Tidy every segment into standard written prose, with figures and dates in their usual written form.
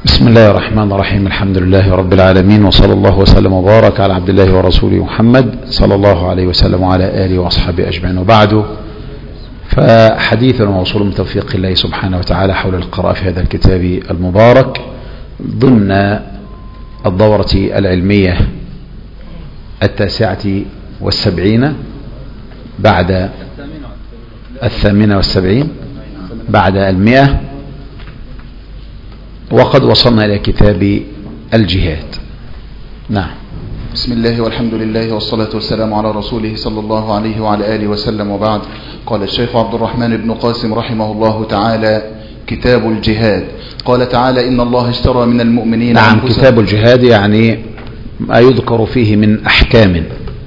بسم الله الرحمن الرحيم. الحمد لله رب العالمين، وصلى الله وسلم وبارك على عبد الله ورسوله محمد صلى الله عليه وسلم وعلى آله وأصحابه أجمعين، وبعد، فحديثنا موصول من توفيق الله سبحانه وتعالى حول القراءة في هذا الكتاب المبارك ضمن الدورة العلمية 79 بعد 78 بعد 100، وقد وصلنا إلى كتاب الجهاد. نعم. بسم الله والحمد لله والصلاة والسلام على رسوله صلى الله عليه وعلى آله وسلم، وبعد. قال الشيخ عبد الرحمن بن قاسم رحمه الله تعالى: كتاب الجهاد. قال تعالى: إن الله اشترى من المؤمنين. نعم، كتاب الجهاد يعني ما يذكر فيه من أحكام.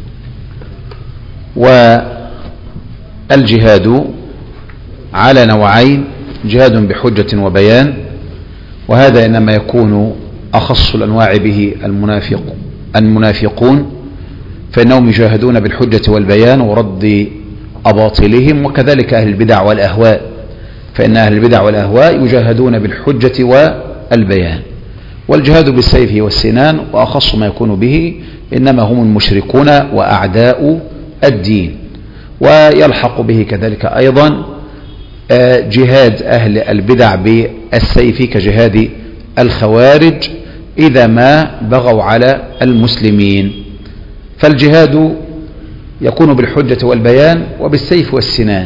والجهاد على نوعين: جهاد بحجة وبيان، وهذا إنما يكون أخص الأنواع به المنافقون، فإنهم يجاهدون بالحجة والبيان ورد أباطلهم، وكذلك أهل البدع والأهواء، فإن أهل البدع والأهواء يجاهدون بالحجة والبيان. والجهاد بالسيف والسنان وأخص ما يكون به إنما هم المشركون وأعداء الدين، ويلحق به كذلك أيضا جهاد أهل البدع بالسيف كجهاد الخوارج إذا ما بغوا على المسلمين. فالجهاد يكون بالحجة والبيان وبالسيف والسنان.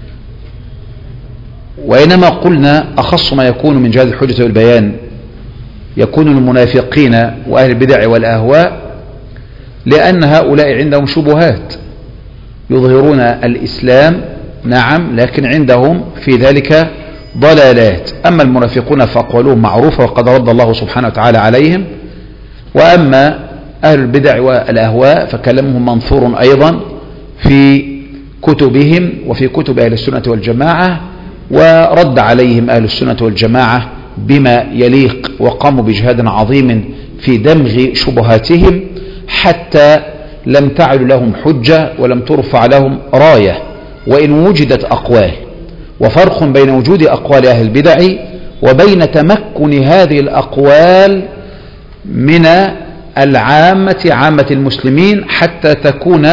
وإنما قلنا أخص ما يكون من جهاد الحجة والبيان يكون المنافقين وأهل البدع والأهواء، لأن هؤلاء عندهم شبهات، يظهرون الإسلام نعم، لكن عندهم في ذلك ضلالات. أما المنافقون فأقوالهم معروفة وقد رد الله سبحانه وتعالى عليهم، وأما أهل البدع والأهواء فكلامهم منثور أيضا في كتبهم وفي كتب أهل السنة والجماعة، ورد عليهم أهل السنة والجماعة بما يليق، وقاموا بجهاد عظيم في دمغ شبهاتهم حتى لم تعل لهم حجة ولم ترفع لهم راية، وإن وجدت أقوال. وفرق بين وجود أقوال أهل البدع وبين تمكن هذه الأقوال من عامة المسلمين حتى تكون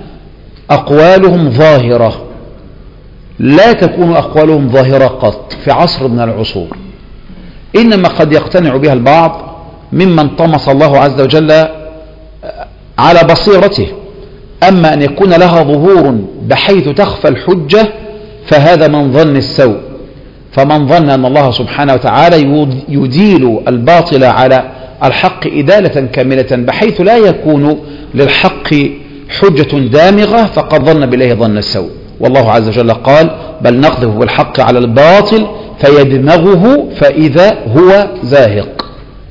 أقوالهم ظاهرة. لا تكون أقوالهم ظاهرة قط في عصر من العصور، إنما قد يقتنع بها البعض ممن طمس الله عز وجل على بصيرته. أما أن يكون لها ظهور بحيث تخفى الحجة فهذا من ظن السوء. فمن ظن أن الله سبحانه وتعالى يديل الباطل على الحق إدالة كاملة بحيث لا يكون للحق حجة دامغة فقد ظن بالله ظن السوء. والله عز وجل قال: بل نقذف بالحق على الباطل فيدمغه فإذا هو زاهق.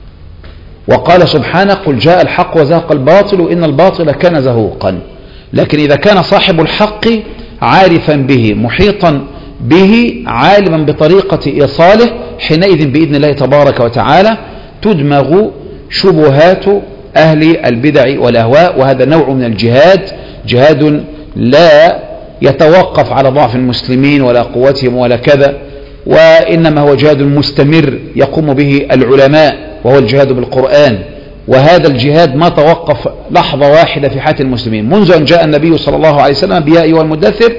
وقال سبحانه: قل جاء الحق وزهق الباطل إن الباطل كان زهوقا. لكن إذا كان صاحب الحق عارفا به محيطا به عالما بطريقة إيصاله، حينئذ بإذن الله تبارك وتعالى تدمغ شبهات أهل البدع والأهواء. وهذا نوع من الجهاد، جهاد لا يتوقف على ضعف المسلمين ولا قوتهم ولا كذا، وإنما هو جهاد مستمر يقوم به العلماء، وهو الجهاد بالقرآن. وهذا الجهاد ما توقف لحظة واحدة في حياة المسلمين منذ أن جاء النبي صلى الله عليه وسلم بيا أيها المدثر،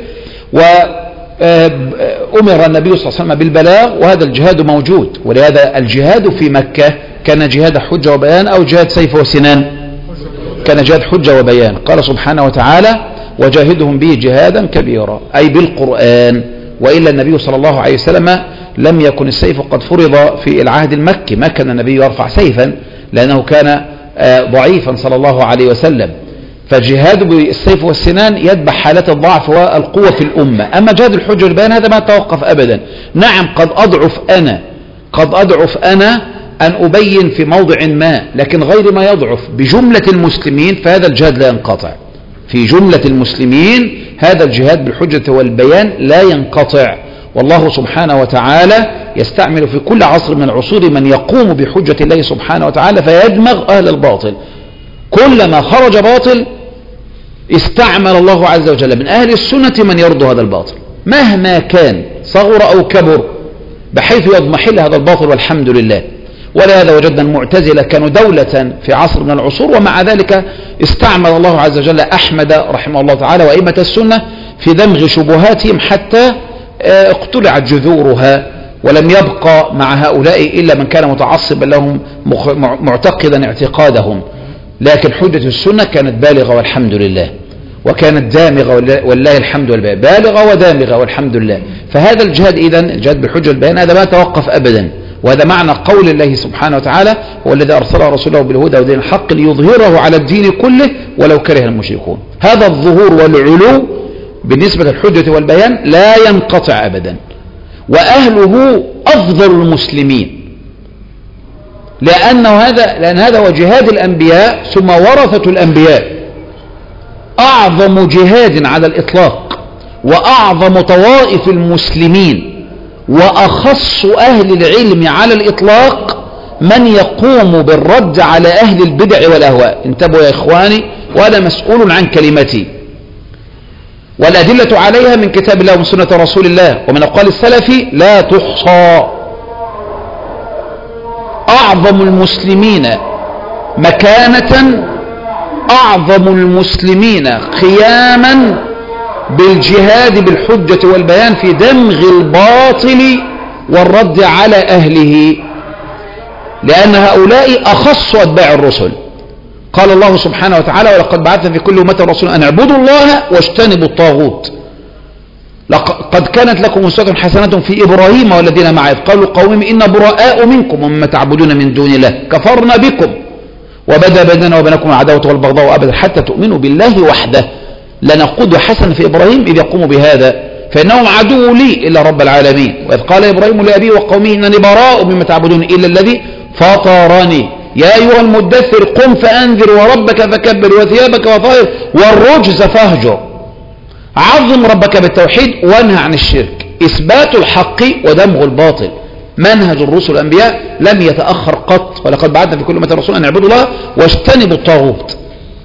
وأمر النبي صلى الله عليه وسلم بالبلاغ، وهذا الجهاد موجود. ولهذا الجهاد في مكة كان جهاد حجة وبيان أو جهاد سيف وسنان؟ كان جهاد حجة وبيان. قال سبحانه وتعالى: وجاهدهم به جهادا كبيرا، أي بالقرآن. وإلا النبي صلى الله عليه وسلم لم يكن السيف قد فرض في العهد المكي، ما كان النبي يرفع سيفا لأنه كان ضعيفا صلى الله عليه وسلم. فالجهاد بالسيف والسنان يتبع حالات الضعف والقوة في الأمة. أما جهاد الحجة والبيان هذا ما توقف أبدا. نعم، قد أضعف أنا أن أبين في موضع ما، لكن غير ما يضعف بجملة المسلمين فهذا الجهاد لا ينقطع. في جملة المسلمين هذا الجهاد بالحجة والبيان لا ينقطع. والله سبحانه وتعالى يستعمل في كل عصر من العصور من يقوم بحجة الله سبحانه وتعالى فيدمغ أهل الباطل. كلما خرج باطل استعمل الله عز وجل من أهل السنة من يرد هذا الباطل مهما كان صغر أو كبر، بحيث يضمحل هذا الباطل والحمد لله. ولهذا وجدنا المعتزلة كانوا دولة في عصر من العصور، ومع ذلك استعمل الله عز وجل أحمد رحمه الله تعالى وأئمة السنة في دمغ شبهاتهم حتى اقتلعت جذورها، ولم يبقى مع هؤلاء إلا من كان متعصبا لهم معتقدا اعتقادهم. لكن حجة السنة كانت بالغة والحمد لله، وكانت دامغة والله الحمد لله، بالغة ودامغة والحمد لله. فهذا الجهاد إذن الجهاد بالحجة والبيان هذا ما توقف أبدا، وهذا معنى قول الله سبحانه وتعالى: هو الذي أرسل رسوله بالهدى ودين الحق ليظهره على الدين كله ولو كره المشركون. هذا الظهور والعلو بالنسبة للحجة والبيان لا ينقطع أبدا، وأهله أفضل المسلمين، لأن هذا هو جهاد الأنبياء ثم ورثة الأنبياء. أعظم جهاد على الإطلاق وأعظم طوائف المسلمين وأخص أهل العلم على الإطلاق من يقوم بالرد على أهل البدع والأهواء. انتبهوا يا إخواني، وأنا مسؤول عن كلمتي، والأدلة عليها من كتاب الله ومن سنة رسول الله ومن أقوال السلف لا تحصى. أعظم المسلمين مكانة، أعظم المسلمين قياما بالجهاد بالحجة والبيان في دمغ الباطل والرد على أهله، لأن هؤلاء أخص أتباع الرسل. قال الله سبحانه وتعالى: ولقد بعثنا في كل أمة رسولا أن اعبدوا الله واجتنبوا الطاغوت. قد كانت لكم أسوة حسنة في إبراهيم والذين معه إذ قالوا قومهم إنا براء منكم ومما تعبدون من دون الله كفرنا بكم وبدا بيننا وبينكم العداوة والبغضاء أبدا حتى تؤمنوا بالله وحده. لنا قدوة حسنة في إبراهيم إذ يقوم بهذا فإنهم عدو لي إلا رب العالمين. وإذ قال إبراهيم لأبيه وقومه إنني براء مما تعبدون إلا الذي فطرني يا أيها المدثر قم فأنذر وربك فكبر وثيابك وطهر والرجز فاهجر. عظم ربك بالتوحيد وانهى عن الشرك. إثبات الحق ودمغ الباطل منهج الرسل الأنبياء لم يتأخر قط. ولقد بعثنا في كل أمة رسولا أن اعبدوا الله واجتنبوا الطاغوت.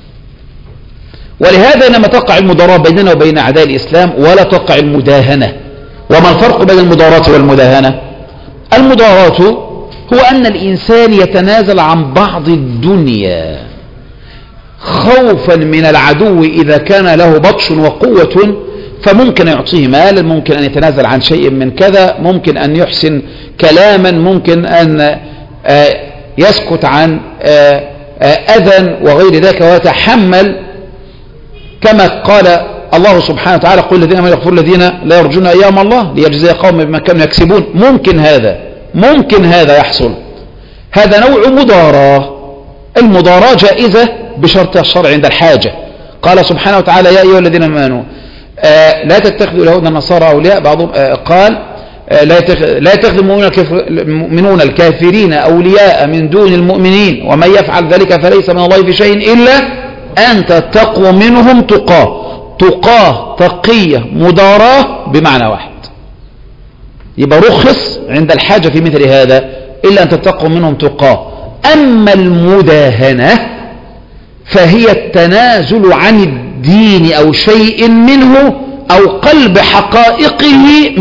ولهذا لما تقع المضاراة بيننا وبين أعداء الإسلام ولا تقع المداهنة. وما الفرق بين المضاراة والمداهنة؟ المضاراة هو أن الإنسان يتنازل عن بعض الدنيا خوفا من العدو إذا كان له بطش وقوة، فممكن يعطيه مالا، ممكن أن يتنازل عن شيء من كذا، ممكن أن يحسن كلاما، ممكن أن يسكت عن أذى وغير ذلك ويتحمل، كما قال الله سبحانه وتعالى: قل الذين آمنوا يغفروا الذين لا يرجون أيام الله ليجزي قوم بما كانوا يكسبون. ممكن هذا يحصل. هذا نوع مضاراة. المضاراة جائزة بشرط الشرع عند الحاجة. قال سبحانه وتعالى: يا أيها الذين آمنوا لا تتخذوا اليهود والنصارى أولياء. بعضهم قال لا يتخذ المؤمنون الكافرين أولياء من دون المؤمنين ومن يفعل ذلك فليس من الله في شيء إلا أن تتقوا منهم تقاه تقية مضاراة بمعنى واحد. يبقى رخص عند الحاجة في مثل هذا إلا أن تتقوا منهم تقاه. أما المداهنة فهي التنازل عن الدين أو شيء منه أو قلب حقائقه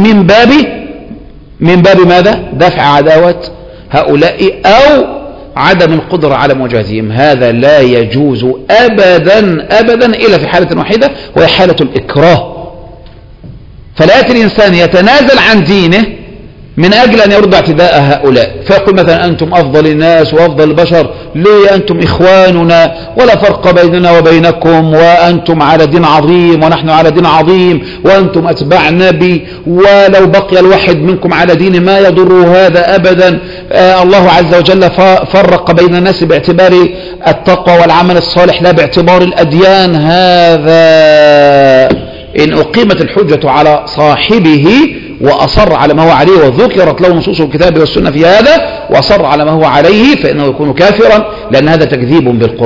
من باب ماذا؟ دفع عداوة هؤلاء أو عدم القدرة على مواجهتهم. هذا لا يجوز أبدا إلا في حالة واحدة وهي حالة الإكراه. فلا يأتي الإنسان يتنازل عن دينه من أجل أن يرد اعتداء هؤلاء، فيقول مثلا: أنتم أفضل الناس وأفضل البشر، ليه أنتم إخواننا ولا فرق بيننا وبينكم، وأنتم على دين عظيم ونحن على دين عظيم، وأنتم أتباع نبي، ولو بقي الواحد منكم على دين ما يضر هذا أبدا. الله عز وجل فرق بين الناس باعتبار التقوى والعمل الصالح لا باعتبار الأديان. هذا إن أقيمت الحجة على صاحبه وأصر على ما هو عليه وذكرت له نصوص الكتاب والسنة في هذا وأصر على ما هو عليه فإنه يكون كافرا، لأن هذا تكذيب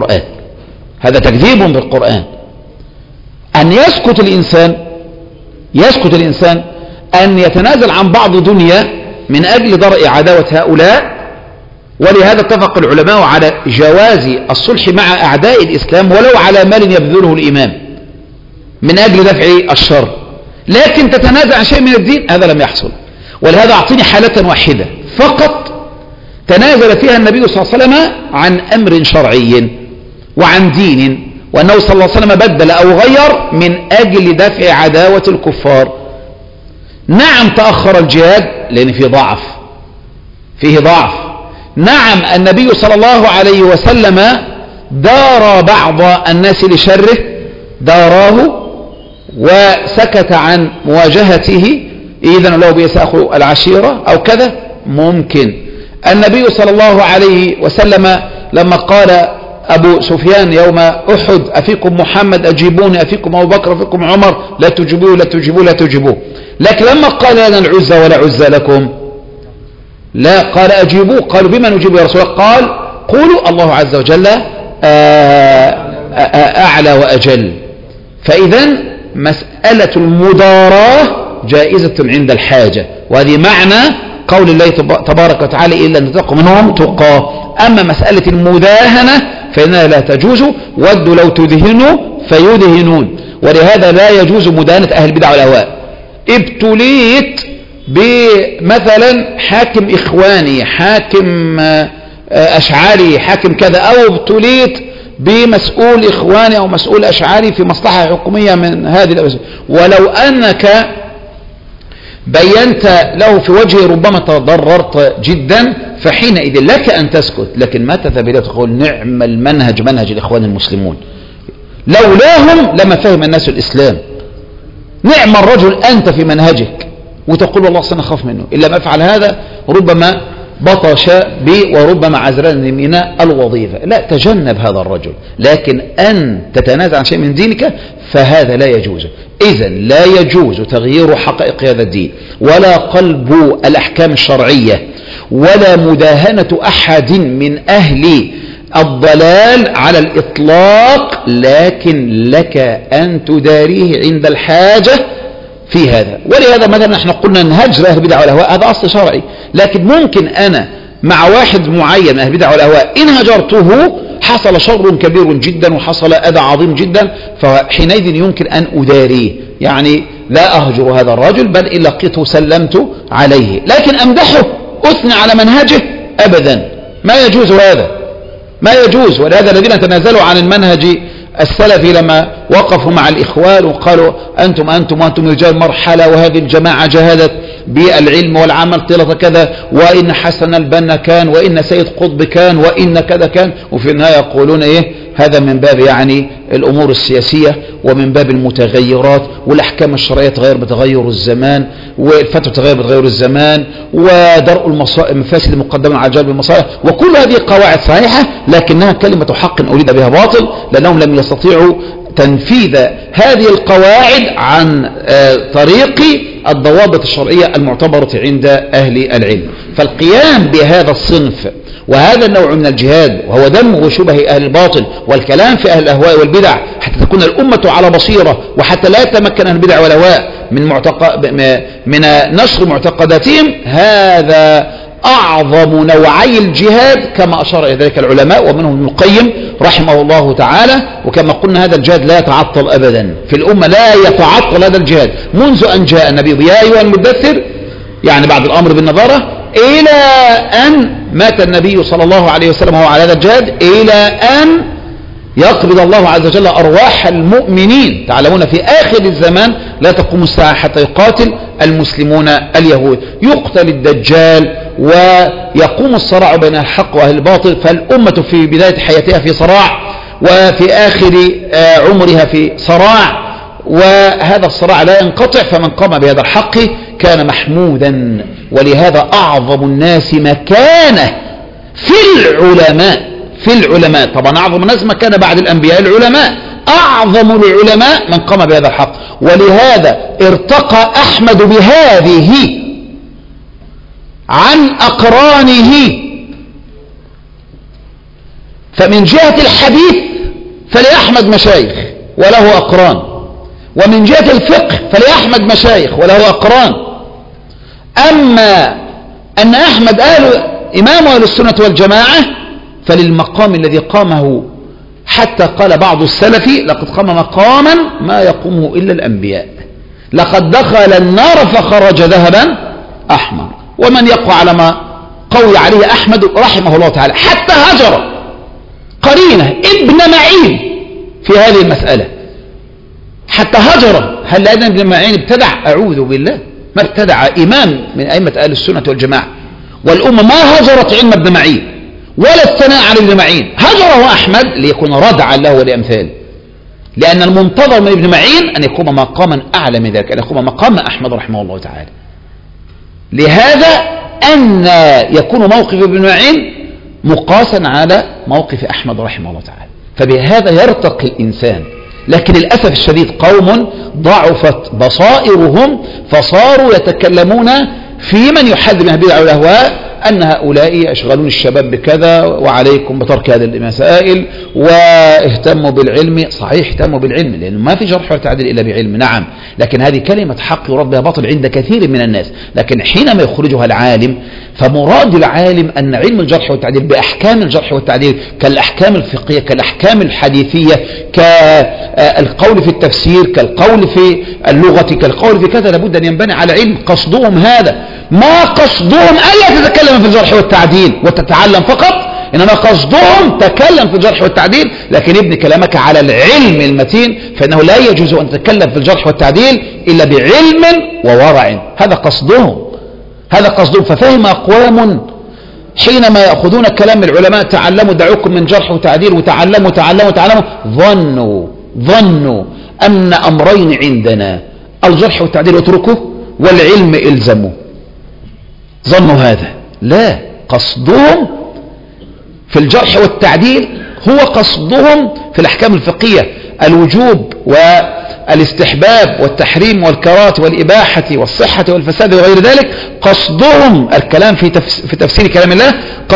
بالقرآن. أن يسكت الإنسان أن يتنازل عن بعض دنيا من أجل درء عداوة هؤلاء. ولهذا اتفق العلماء على جواز الصلح مع أعداء الإسلام ولو على مال يبذله الإمام من أجل دفع الشر، لكن تتنازع عن شيء من الدين هذا لم يحصل. ولهذا أعطيني حالة واحدة فقط تنازل فيها النبي صلى الله عليه وسلم عن أمر شرعي وعن دين، وأنه صلى الله عليه وسلم بدل أو غير من أجل دفع عداوة الكفار. نعم تأخر الجهاد لأن فيه ضعف. نعم النبي صلى الله عليه وسلم دار بعض الناس لشره، داراه وسكت عن مواجهته، إذن لو بيسأخوا العشيرة أو كذا ممكن. النبي صلى الله عليه وسلم لما قال أبو سفيان يوم أحد أفيكم محمد أجيبوني، أفيكم أبو بكر، أفيكم عمر، لا تجيبوه لا تجيبوه لا تجيبوه. لكن لما قال لنا العزة ولا عزة لكم، لا قال أجيبوه. قالوا بما نجيب يا رسول الله؟ قال قولوا الله عز وجل أعلى وأجل. فإذا مسألة المداراة جائزة عند الحاجة، وهذه معنى قول الله تبارك وتعالى إلا أن تتقوا منهم تقاه. أما مسألة المداهنة فإنها لا تجوز، ودوا لو تدهنوا فيدهنون. ولهذا لا يجوز مداهنة أهل البدع والأهواء. ابتليت بمثلا حاكم إخواني، حاكم أشعري، حاكم كذا، أو ابتليت بمسؤول إخواني أو مسؤول أشعري في مصلحة حكومية من هذه الأسباب، ولو أنك بينت له في وجهه ربما تضررت جدا، فحينئذ لك أن تسكت. لكن ما تذهب إليه تقول نعم المنهج منهج الإخوان المسلمون، لولاهم لما فهم الناس الإسلام، نعم الرجل أنت في منهجك، وتقول والله سنخاف منه، إلا ما أفعل هذا ربما بطش بي وربما عزلني من الوظيفة. لا، تجنب هذا الرجل. لكن أن تتنازع عن شيء من دينك فهذا لا يجوز. إذن لا يجوز تغيير حقائق هذا الدين، ولا قلب الأحكام الشرعية، ولا مداهنة أحد من أهل الضلال على الإطلاق، لكن لك أن تداريه عند الحاجة في هذا. ولهذا مثلا نحن قلنا ان هجر اهل البدع والاهواء هذا اصل شرعي، لكن ممكن انا مع واحد معين من اهل البدع والاهواء ان هجرته حصل شر كبير جدا وحصل اذى عظيم جدا، فحينئذ يمكن ان اداريه. يعني لا اهجر هذا الرجل، بل ان لقيته سلمت عليه، لكن امدحه اثني على منهجه ابدا، ما يجوز هذا، ما يجوز. ولهذا الذين تنازلوا عن المنهج السلفي لما وقفوا مع الإخوان وقالوا أنتم رجال مرحلة، وهذه الجماعة جهدت بالعلم والعمل طيلة كذا، وإن حسن البنا كان، وإن سيد قطب كان، وإن كذا كان، وفي النهاية يقولون إيه؟ هذا من باب يعني الأمور السياسية ومن باب المتغيرات، والأحكام الشرعية تغير بتغير الزمان، والفتوى تغير بتغير الزمان، ودرء المفاسد مقدما على جلب المصالح، وكل هذه قواعد صحيحة، لكنها كلمة حق أريد بها باطل، لأنهم لم يستطيعوا تنفيذ هذه القواعد عن طريق الضوابط الشرعية المعتبرة عند أهل العلم. فالقيام بهذا الصنف وهذا النوع من الجهاد، وهو دمغ شبه أهل الباطل والكلام في أهل الأهواء والبدع، حتى تكون الأمة على بصيرة، وحتى لا يتمكن أهل البدع والأهواء من نشر معتقداتهم، هذا أعظم نوعي الجهاد كما أشار إلى ذلك العلماء، ومنهم ابن القيم رحمه الله تعالى. وكما قلنا هذا الجهاد لا يتعطل أبدا في الأمة، لا يتعطل هذا الجهاد منذ أن جاء النبي يا أيها المدثر، يعني بعد الأمر بالنظارة، إلى أن مات النبي صلى الله عليه وسلم وهو على هذا الجهاد، إلى أن يقبض الله عز وجل أرواح المؤمنين. تعلمون في آخر الزمان لا تقوم الساعة حتى يقاتل المسلمون اليهود، يقتل الدجال، ويقوم الصراع بين الحق وأهل الباطل. فالأمة في بداية حياتها في صراع، وفي آخر عمرها في صراع، وهذا الصراع لا ينقطع. فمن قام بهذا الحق كان محمودا. ولهذا أعظم الناس مكانة في العلماء طبعا أعظم الناس مكانة بعد الأنبياء العلماء، أعظم العلماء من قام بهذا الحق. ولهذا ارتقى أحمد بهذه عن أقرانه. فمن جهة الحديث فلأحمد مشايخ وله أقران، ومن جهة الفقه فلأحمد مشايخ وله أقران. أما أن أحمد إمام أهل السنة والجماعة فللمقام الذي قامه، حتى قال بعض السلف لقد قام مقاما ما يقومه إلا الأنبياء، لقد دخل النار فخرج ذهبا أحمر. ومن يقع على ما قوي عليه أحمد رحمه الله تعالى، حتى هجر قرينه ابن معين في هذه المسألة، حتى هجر. هل لأن ابن معين ابتدع؟ أعوذ بالله، ما ابتدع إمام من أئمة أهل السنة والجماعة، والأمة ما هجرت علم ابن معين ولا الثناء على ابن معين، هجره أحمد ليكون ردعا له ولأمثاله، لأن المنتظر من ابن معين أن يقوم مقاما أعلى من ذلك، أن يقوم مقام أحمد رحمه الله تعالى. لهذا أن يكون موقف ابن معين مقاسا على موقف أحمد رحمه الله تعالى، فبهذا يرتقي الإنسان. لكن للأسف الشديد قوم ضعفت بصائرهم فصاروا يتكلمون في من يحذر من البدع والأهواء أن هؤلاء يشغلون الشباب بكذا وعليكم بترك هذه المسائل، واهتموا بالعلم. صحيح اهتموا بالعلم، لأنه ما في جرح وتعديل إلا بعلم، نعم، لكن هذه كلمة حق يرد بها باطل عند كثير من الناس. لكن حينما يخرجها العالم، فمراد العالم أن علم الجرح والتعديل بأحكام الجرح والتعديل كالأحكام الفقهية، كالأحكام الحديثية، كالقول في التفسير، كالقول في اللغة، كالقول في كذا، لابد أن ينبني على علم. قصدهم هذا، ما قصدهم ألا تتكلم في الجرح والتعديل وتتعلم فقط، إنما قصدهم تكلم في الجرح والتعديل، لكن ابن كلامك على العلم المتين، فإنه لا يجوز أن تتكلم في الجرح والتعديل إلا بعلم وورع. هذا قصدهم، هذا قصدهم. ففهم أقوام حينما يأخذون كلام العلماء تعلموا دعوكم من جرح وتعديل وتعلموا تعلموا تعلموا، ظنوا أن أمرين عندنا، الجرح والتعديل اتركوه والعلم الزموا. ظنوا هذا. لا، قصدهم في الجرح والتعديل هو قصدهم في الأحكام الفقهية الوجوب والاستحباب والتحريم والكراهة والإباحة والصحة والفساد وغير ذلك. قصدهم الكلام في تفسير كلام الله،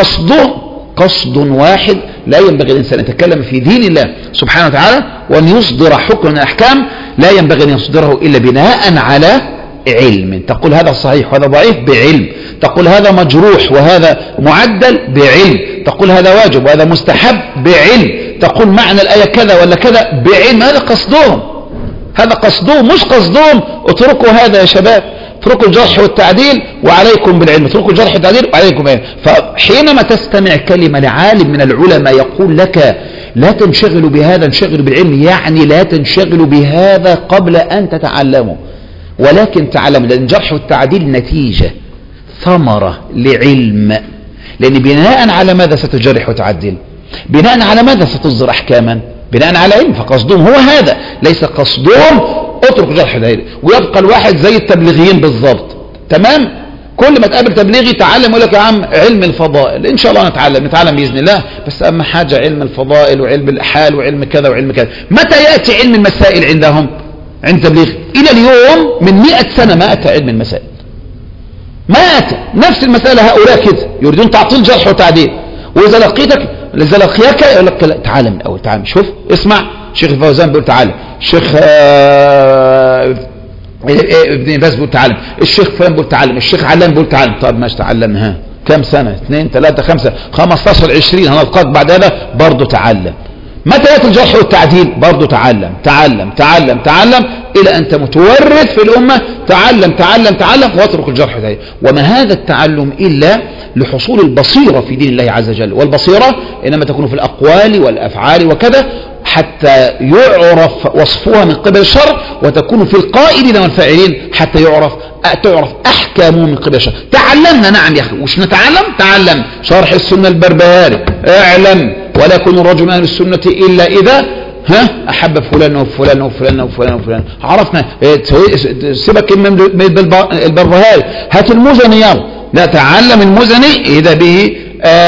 قصد واحد. لا ينبغي الإنسان أن يتكلم في دين الله سبحانه وتعالى وأن يصدر حكم من الأحكام لا ينبغي أن يصدره إلا بناء على علم. تقول هذا صحيح وهذا ضعيف بعلم، تقول هذا مجروح وهذا معدل بعلم، تقول هذا واجب وهذا مستحب بعلم، تقول معنى الآية كذا ولا كذا بعلم. هذا قصدهم، هذا قصدهم، مش قصدهم اتركوا هذا يا شباب، اتركوا الجرح والتعديل وعليكم بالعلم، اتركوا الجرح والتعديل وعليكم بالعلم. فحينما تستمع كلمة لعالم من العلماء يقول لك لا تنشغلوا بهذا، انشغلوا بالعلم، يعني لا تنشغلوا بهذا قبل أن تتعلموا، ولكن تعلموا، لأن الجرح والتعديل نتيجة ثمرة لعلم. لأن بناء على ماذا ستجرح وتعدل؟ بناء على ماذا ستصدر أحكاما؟ بناء على علم. فقصدهم هو هذا، ليس قصدهم اترك جرح وتعديل. ويبقى الواحد زي التبليغيين بالضبط، تمام؟ كل ما تقابل تبليغي تعلم يقول لك يا عم علم الفضائل، ان شاء الله نتعلم باذن الله، بس اهم حاجه علم الفضائل وعلم الاحال وعلم كذا وعلم كذا. متى ياتي علم المسائل عندهم عند تبليغ؟ الى اليوم من 100 سنه ما اتى علم المسائل، ما اتى. نفس المساله هؤلاء كده يريدون تعطيل جرح وتعديل، واذا لقيك يقول لك تعال من الاول، تعال شوف اسمع شيخ الفوزان بيقول تعالى، الشيخ ابن باز بيقول تعلم، الشيخ فلان بيقول تعلم، الشيخ علان بيقول تعلم. طب ماشي تعلم، كم سنة؟ 2 3 5 15 20 هنلقاك بعد هذا برضه تعلم. متى يأتي الجرح والتعديل؟ برضه تعلم إلى أنت متورث في الأمة، تعلم واترك الجرح والتعديل. وما هذا التعلم إلا لحصول البصيرة في دين الله عز وجل، والبصيرة إنما تكون في الأقوال والأفعال وكذا، حتى يعرف وصفها من قبل الشرع، وتكون في القائلين والفاعلين حتى تعرف أحكامه من قبل الشرع. تعلمنا، نعم يا أخي، وش نتعلم؟ تعلم شرح السنة البربهاري، اعلم ولا يكون الرجل من أهل السنة إلا إذا أحب فلان وفلان وفلان وفلان وفلان. عرفنا. سيبك من البربهاري، هات المزني يلا، لا تعلم المزني إذا به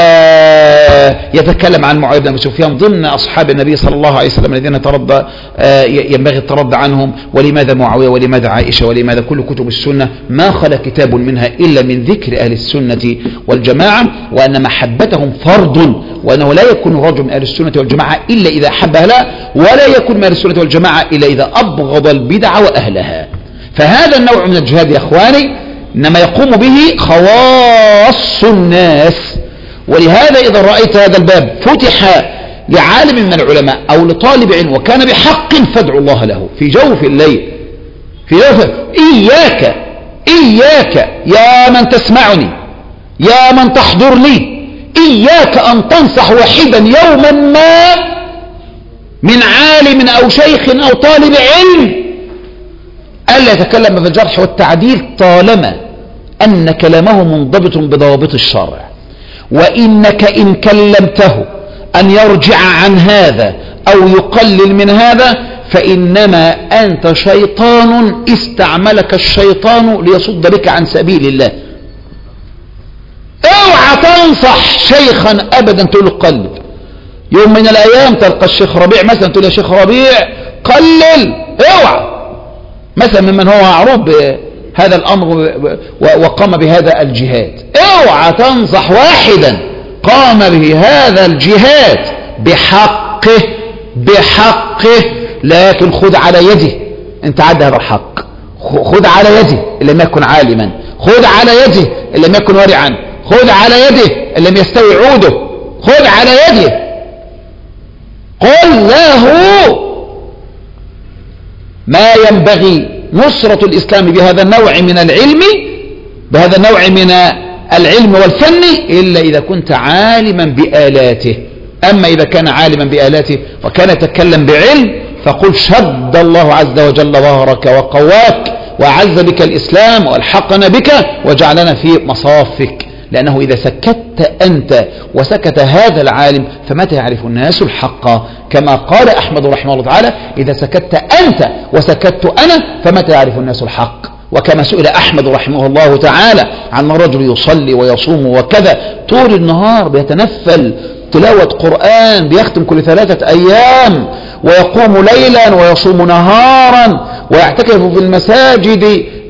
يتكلم عن معاوية بن أبي سفيان ضمن أصحاب النبي صلى الله عليه وسلم الذين ينبغي التردد عنهم. ولماذا معاوية ولماذا عائشة ولماذا كل كتب السنة ما خلا كتاب منها إلا من ذكر أهل السنة والجماعة، وأن محبتهم فرض، وأنه لا يكون رجل من أهل السنة والجماعة إلا إذا أحب أهلها، ولا يكون من أهل السنة والجماعة إلا إذا أبغض البدع وأهلها. فهذا النوع من الجهاد يا أخواني إنما يقوم به خواص الناس. ولهذا إذا رأيت هذا الباب فتح لعالم من العلماء أو لطالب علم وكان بحق فادعو الله له في جوف الليل، إياك يا من تسمعني يا من تحضر لي، إياك أن تنصح واحدا يوما ما من عالم أو شيخ أو طالب علم ألا يتكلم في الجرح والتعديل طالما أن كلامه منضبط بضوابط الشرع، وإنك إن كلمته أن يرجع عن هذا أو يقلل من هذا فإنما أنت شيطان استعملك الشيطان ليصد بك عن سبيل الله. اوعى تنصح شيخا أبدا تقول له قلل. يوم من الأيام تلقى الشيخ ربيع مثلا تقول يا شيخ ربيع قلل، اوعى مثلا ممن هو معروف بهذا الأمر وقام بهذا الجهاد، اوعى تنصح واحدا قام به هذا الجهاد بحقه لكن خذ على يده. انت عد هذا الحق، خذ على يده ان لم يكن عالما، خذ على يده ان لم يكن ورعا، خذ على يده ان لم يستوي عوده، خذ على يده. قل له ما ينبغي نصرة الإسلام بهذا النوع من العلم، بهذا النوع من العلم والفن إلا إذا كنت عالما بآلاته. أما إذا كان عالما بآلاته وكان يتكلم بعلم فقل شد الله عز وجل ظهرك وقواك وأعز بك الإسلام والحقنا بك وجعلنا في مصافك، لأنه إذا سكت أنت وسكت هذا العالم فمتى يعرف الناس الحق؟ كما قال أحمد رحمه الله تعالى إذا سكت أنت وسكت أنا فمتى يعرف الناس الحق؟ وكما سئل أحمد رحمه الله تعالى عن رجل يصلي ويصوم وكذا طول النهار بيتنفل تلاوة قرآن، بيختم كل 3 أيام ويقوم ليلا ويصوم نهارا ويعتكف في المساجد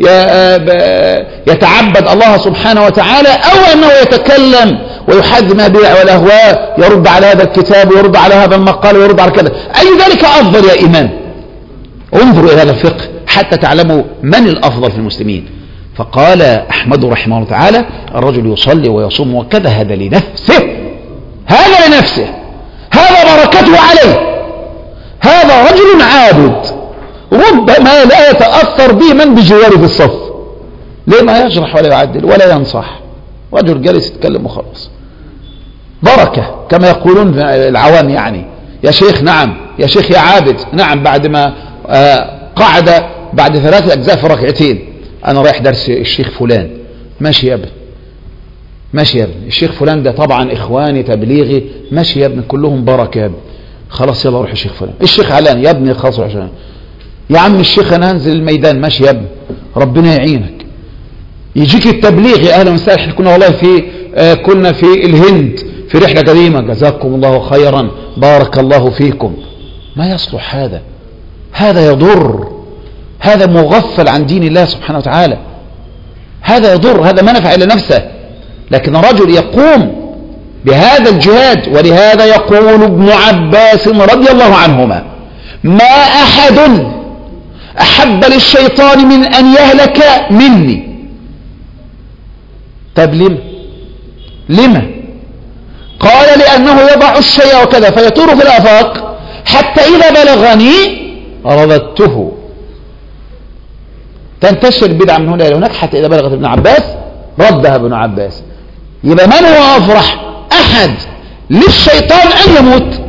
يتعبد الله سبحانه وتعالى، أو أنه يتكلم ويحذم البدع والأهواء، يرد على هذا الكتاب ويرد على هذا المقال ويرد على كذا، أي ذلك أفضل يا إمام؟ انظروا إلى هذا الفقه حتى تعلموا من الأفضل في المسلمين. فقال أحمد رحمه الله تعالى الرجل يصلي ويصوم وكذا هذا لنفسه، هذا لنفسه، هذا بركته عليه، هذا رجل عابد ربما لا يتأثر به من بجواره في الصف، ليه ما يجرح ولا يعدل ولا ينصح، رجل جالس يتكلم وخلاص، بركة كما يقولون العوام يعني. يا شيخ نعم، يا شيخ يا عابد نعم، بعد ما قعد بعد 3 أجزاء في ركعتين أنا رايح درس الشيخ فلان، ماشي يا ابن، ماشي يا ابن، الشيخ فلان ده طبعا إخواني تبليغي، ماشي يا ابن كلهم بركة يا ابن، خلاص يلا روح الشيخ فلان، الشيخ علان يا ابني خلاص روح الشيخ. يا عم الشيخ أنا هنزل الميدان، ماشي يا ابن ربنا يعينك. يجيك التبليغ يا أهلا وسهلا، احنا كنا والله كنا في الهند في رحلة قديمة، جزاكم الله خيرا بارك الله فيكم. ما يصلح هذا، هذا يضر، هذا مغفل عن دين الله سبحانه وتعالى، هذا يضر، هذا ما نفع إلا نفسه. لكن رجل يقوم بهذا الجهاد، ولهذا يقول ابن عباس رضي الله عنهما ما أحد أحب للشيطان من أن يهلك مني. طب لما؟ قال لأنه يضع الشيء وكذا فيطور في الآفاق حتى إذا بلغني رددته. تنتشر البدعة من هنا إلى هناك حتى إذا بلغت ابن عباس ردها ابن عباس. يبقى من هو أفرح أحد للشيطان أن يموت؟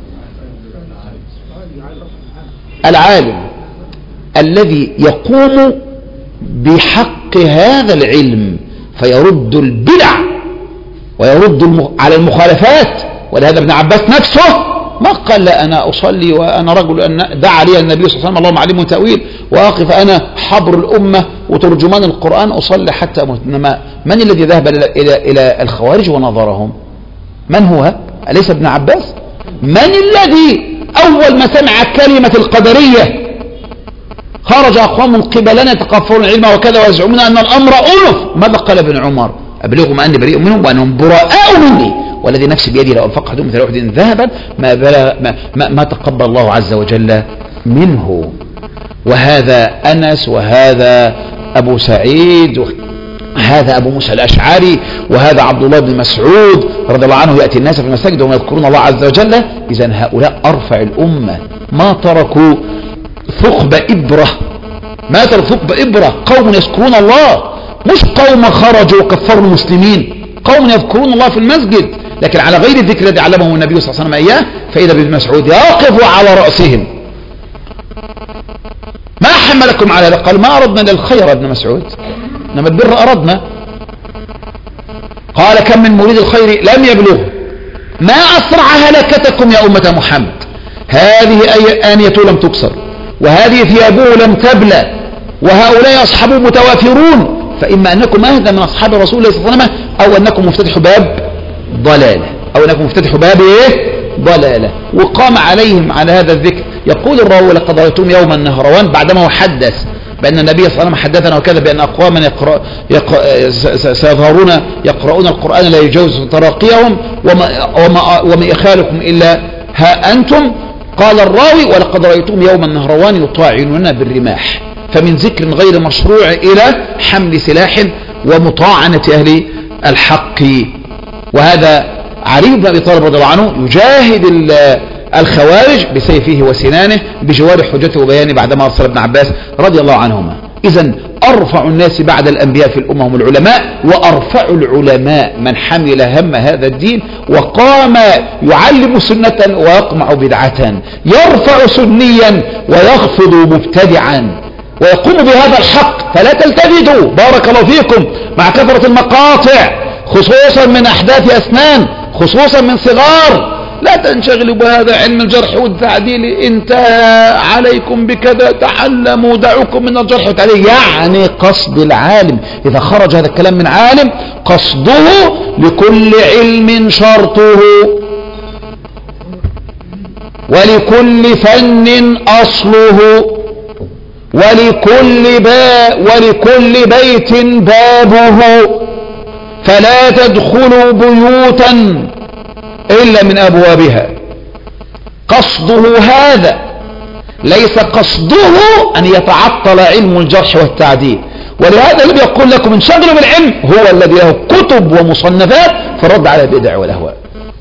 العالم الذي يقوم بحق هذا العلم فيرد البدع ويرد على المخالفات. ولهذا ابن عباس نفسه ما قال لا أنا أصلي وأنا رجل أن دعا لي النبي صلى الله عليه وسلم اللهم علمه تأويل وأقف أنا حبر الأمة وترجمان القرآن أصلي حتى أموت. إنما من الذي ذهب إلى الخوارج ونظرهم؟ من هو؟ أليس ابن عباس؟ من الذي أول ما سمع كلمة القدرية خرج أقوام من قبلنا يتقفرون العلم وكذا ويزعمون أن الأمر أنف؟ ماذا قال ابن عمر؟ أبلغهم أني بريء منهم وأنهم براء مني والذي نفسي بيدي لو أنفق أحدهم مثل أحد ذهبا ما تقبل الله عز وجل منه. وهذا أنس وهذا أبو سعيد وهذا أبو موسى الأشعري وهذا عبد الله بن مسعود رضي الله عنه يأتي الناس في المساجد وهم يذكرون الله عز وجل. إذن هؤلاء أرفع الأمة ما تركوا ثقب إبرة، قوم يذكرون الله، مش قوم خرجوا وكفروا المسلمين. قوم يذكرون الله في المسجد لكن على غير الذكر الذي علمه النبي صلى الله عليه وسلم إياه، فإذا بابن مسعود يقف على رأسهم. ما حملكم على هذا؟ قال ما أردنا للخير يا ابن مسعود، إنما البر أردنا. قال كم من مريد الخير لم يبلغه. ما أسرع هلكتكم يا أمة محمد، هذه آنية لم تكسر، وهذه ثيابه لم تبلى، وهؤلاء أصحابه متوافرون، فإما أنكم أهدى من أصحاب رسول الله صلى الله عليه وسلم، أو أنكم مفتتح باب ضلالة، أو أنكم مفتتح باب ضلالة. وقام عليهم على هذا الذكر. يقول الراوي لقد رأيتم يوما نهروان بعدما حدث بأن النبي صلى الله عليه وسلم حدثنا وكذا بأن أقواما سيظهرون يقرؤون القرآن لا يجوز تراقيهم وما إخالكم إلا ها أنتم. قال الراوي ولقد رأيتم يوما نهروان يطاعنون بالرماح، فمن ذكر غير مشروع إلى حمل سلاح ومطاعنة أهل الحق. وهذا علي بن أبي طالب رضي الله عنه يجاهد الخوارج بسيفه وسنانه بجوار حجته وبيانه بعدما أرسل ابن عباس رضي الله عنهما. إذن أرفع الناس بعد الأنبياء في الأمة هم العلماء، وأرفع العلماء من حمل هم هذا الدين وقام يعلم سنة ويقمع بدعة، يرفع سنيا ويخفض مبتدعا، ويقوم بهذا الحق. فلا تلتفتوا بارك الله فيكم مع كثرة المقاطع خصوصا من أحداث أسنان، خصوصا من صغار. لا تنشغلوا بهذا علم الجرح والتعديل، انتهى عليكم بكذا، تعلموا دعوكم من الجرح والتعديل. يعني قصد العالم إذا خرج هذا الكلام من عالم قصده لكل علم شرطه، ولكل فن أصله، ولكل بيت بابه، فلا تدخلوا بيوتا إلا من أبوابها. قصده هذا، ليس قصده أن يتعطل علم الجرح والتعديل. ولهذا الذي يقول لكم انشغلوا بالعلم هو الذي له كتب ومصنفات في الرد على البدع والأهواء.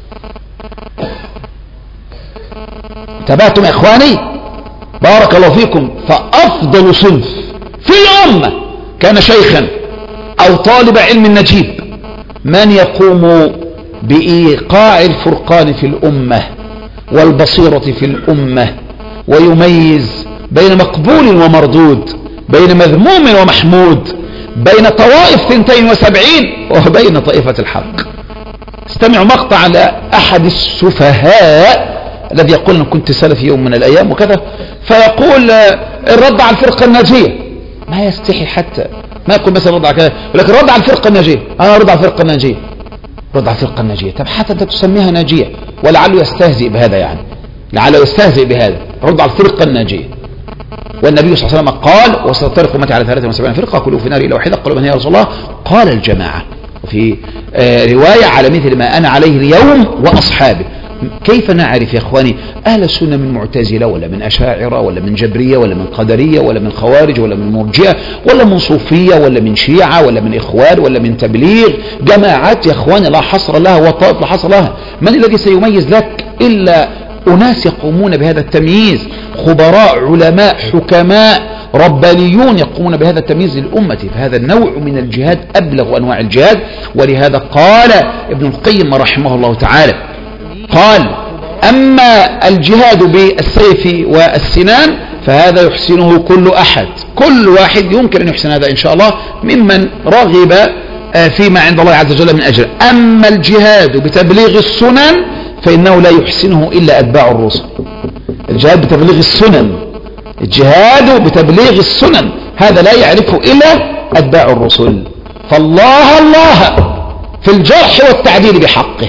انتبهتم يا إخواني بارك الله فيكم؟ فأفضل صنف في الأمة كان شيخا أو طالب علم نجيب من يقوم بإيقاع الفرقان في الأمة والبصيرة في الأمة، ويميز بين مقبول ومردود، بين مذموم ومحمود، بين طوائف 72 وبين طائفة الحق. استمعوا مقطع على أحد السفهاء الذي يقول أنا كنت سلفي يوم من الأيام وكذا، فيقول الرد على الفرقة الناجية. ما يستحي حتى ما يقول مثلا رد على كذا، ولكن رد على الفرقة الناجية. أنا رد على الفرقة الناجية، رد على الفرقة الناجية. طب حتى أنت تسميها ناجية، ولعله يستهزئ بهذا، يعني لعله يستهزئ بهذا. رد على الفرقة الناجية. والنبي صلى الله عليه وسلم قال وستفترق أمتي على 73 فرقة كلهم في نار إلا واحدة. قالوا من هي يا رسول الله؟ قال الجماعة. وفي رواية على مثل ما أنا عليه اليوم وأصحابه. كيف نعرف يا إخواني أهل السنة من معتزلة ولا من أشاعرة ولا من جبرية ولا من قدرية ولا من خوارج ولا من مرجئة ولا من صوفية ولا من شيعة ولا من إخوان ولا من تبليغ؟ جماعات يا إخواني لا حصر لها وطائف لا حصر لها. من الذي سيميز لك إلا أناس يقومون بهذا التمييز، خبراء علماء حكماء ربانيون يقومون بهذا التمييز للأمة. فهذا النوع من الجهاد أبلغ أنواع الجهاد. ولهذا قال ابن القيم رحمه الله تعالى، قال أما الجهاد بالسيف والسنان فهذا يحسنه كل أحد، كل واحد يمكن أن يحسن هذا إن شاء الله ممن رغب فيما عند الله عز وجل من أجر. أما الجهاد بتبليغ السنن فإنه لا يحسنه إلا أتباع الرسل. الجهاد بتبليغ السنن، الجهاد بتبليغ السنن هذا لا يعرفه إلا أتباع الرسل. فالله الله في الجرح والتعديل بحقه،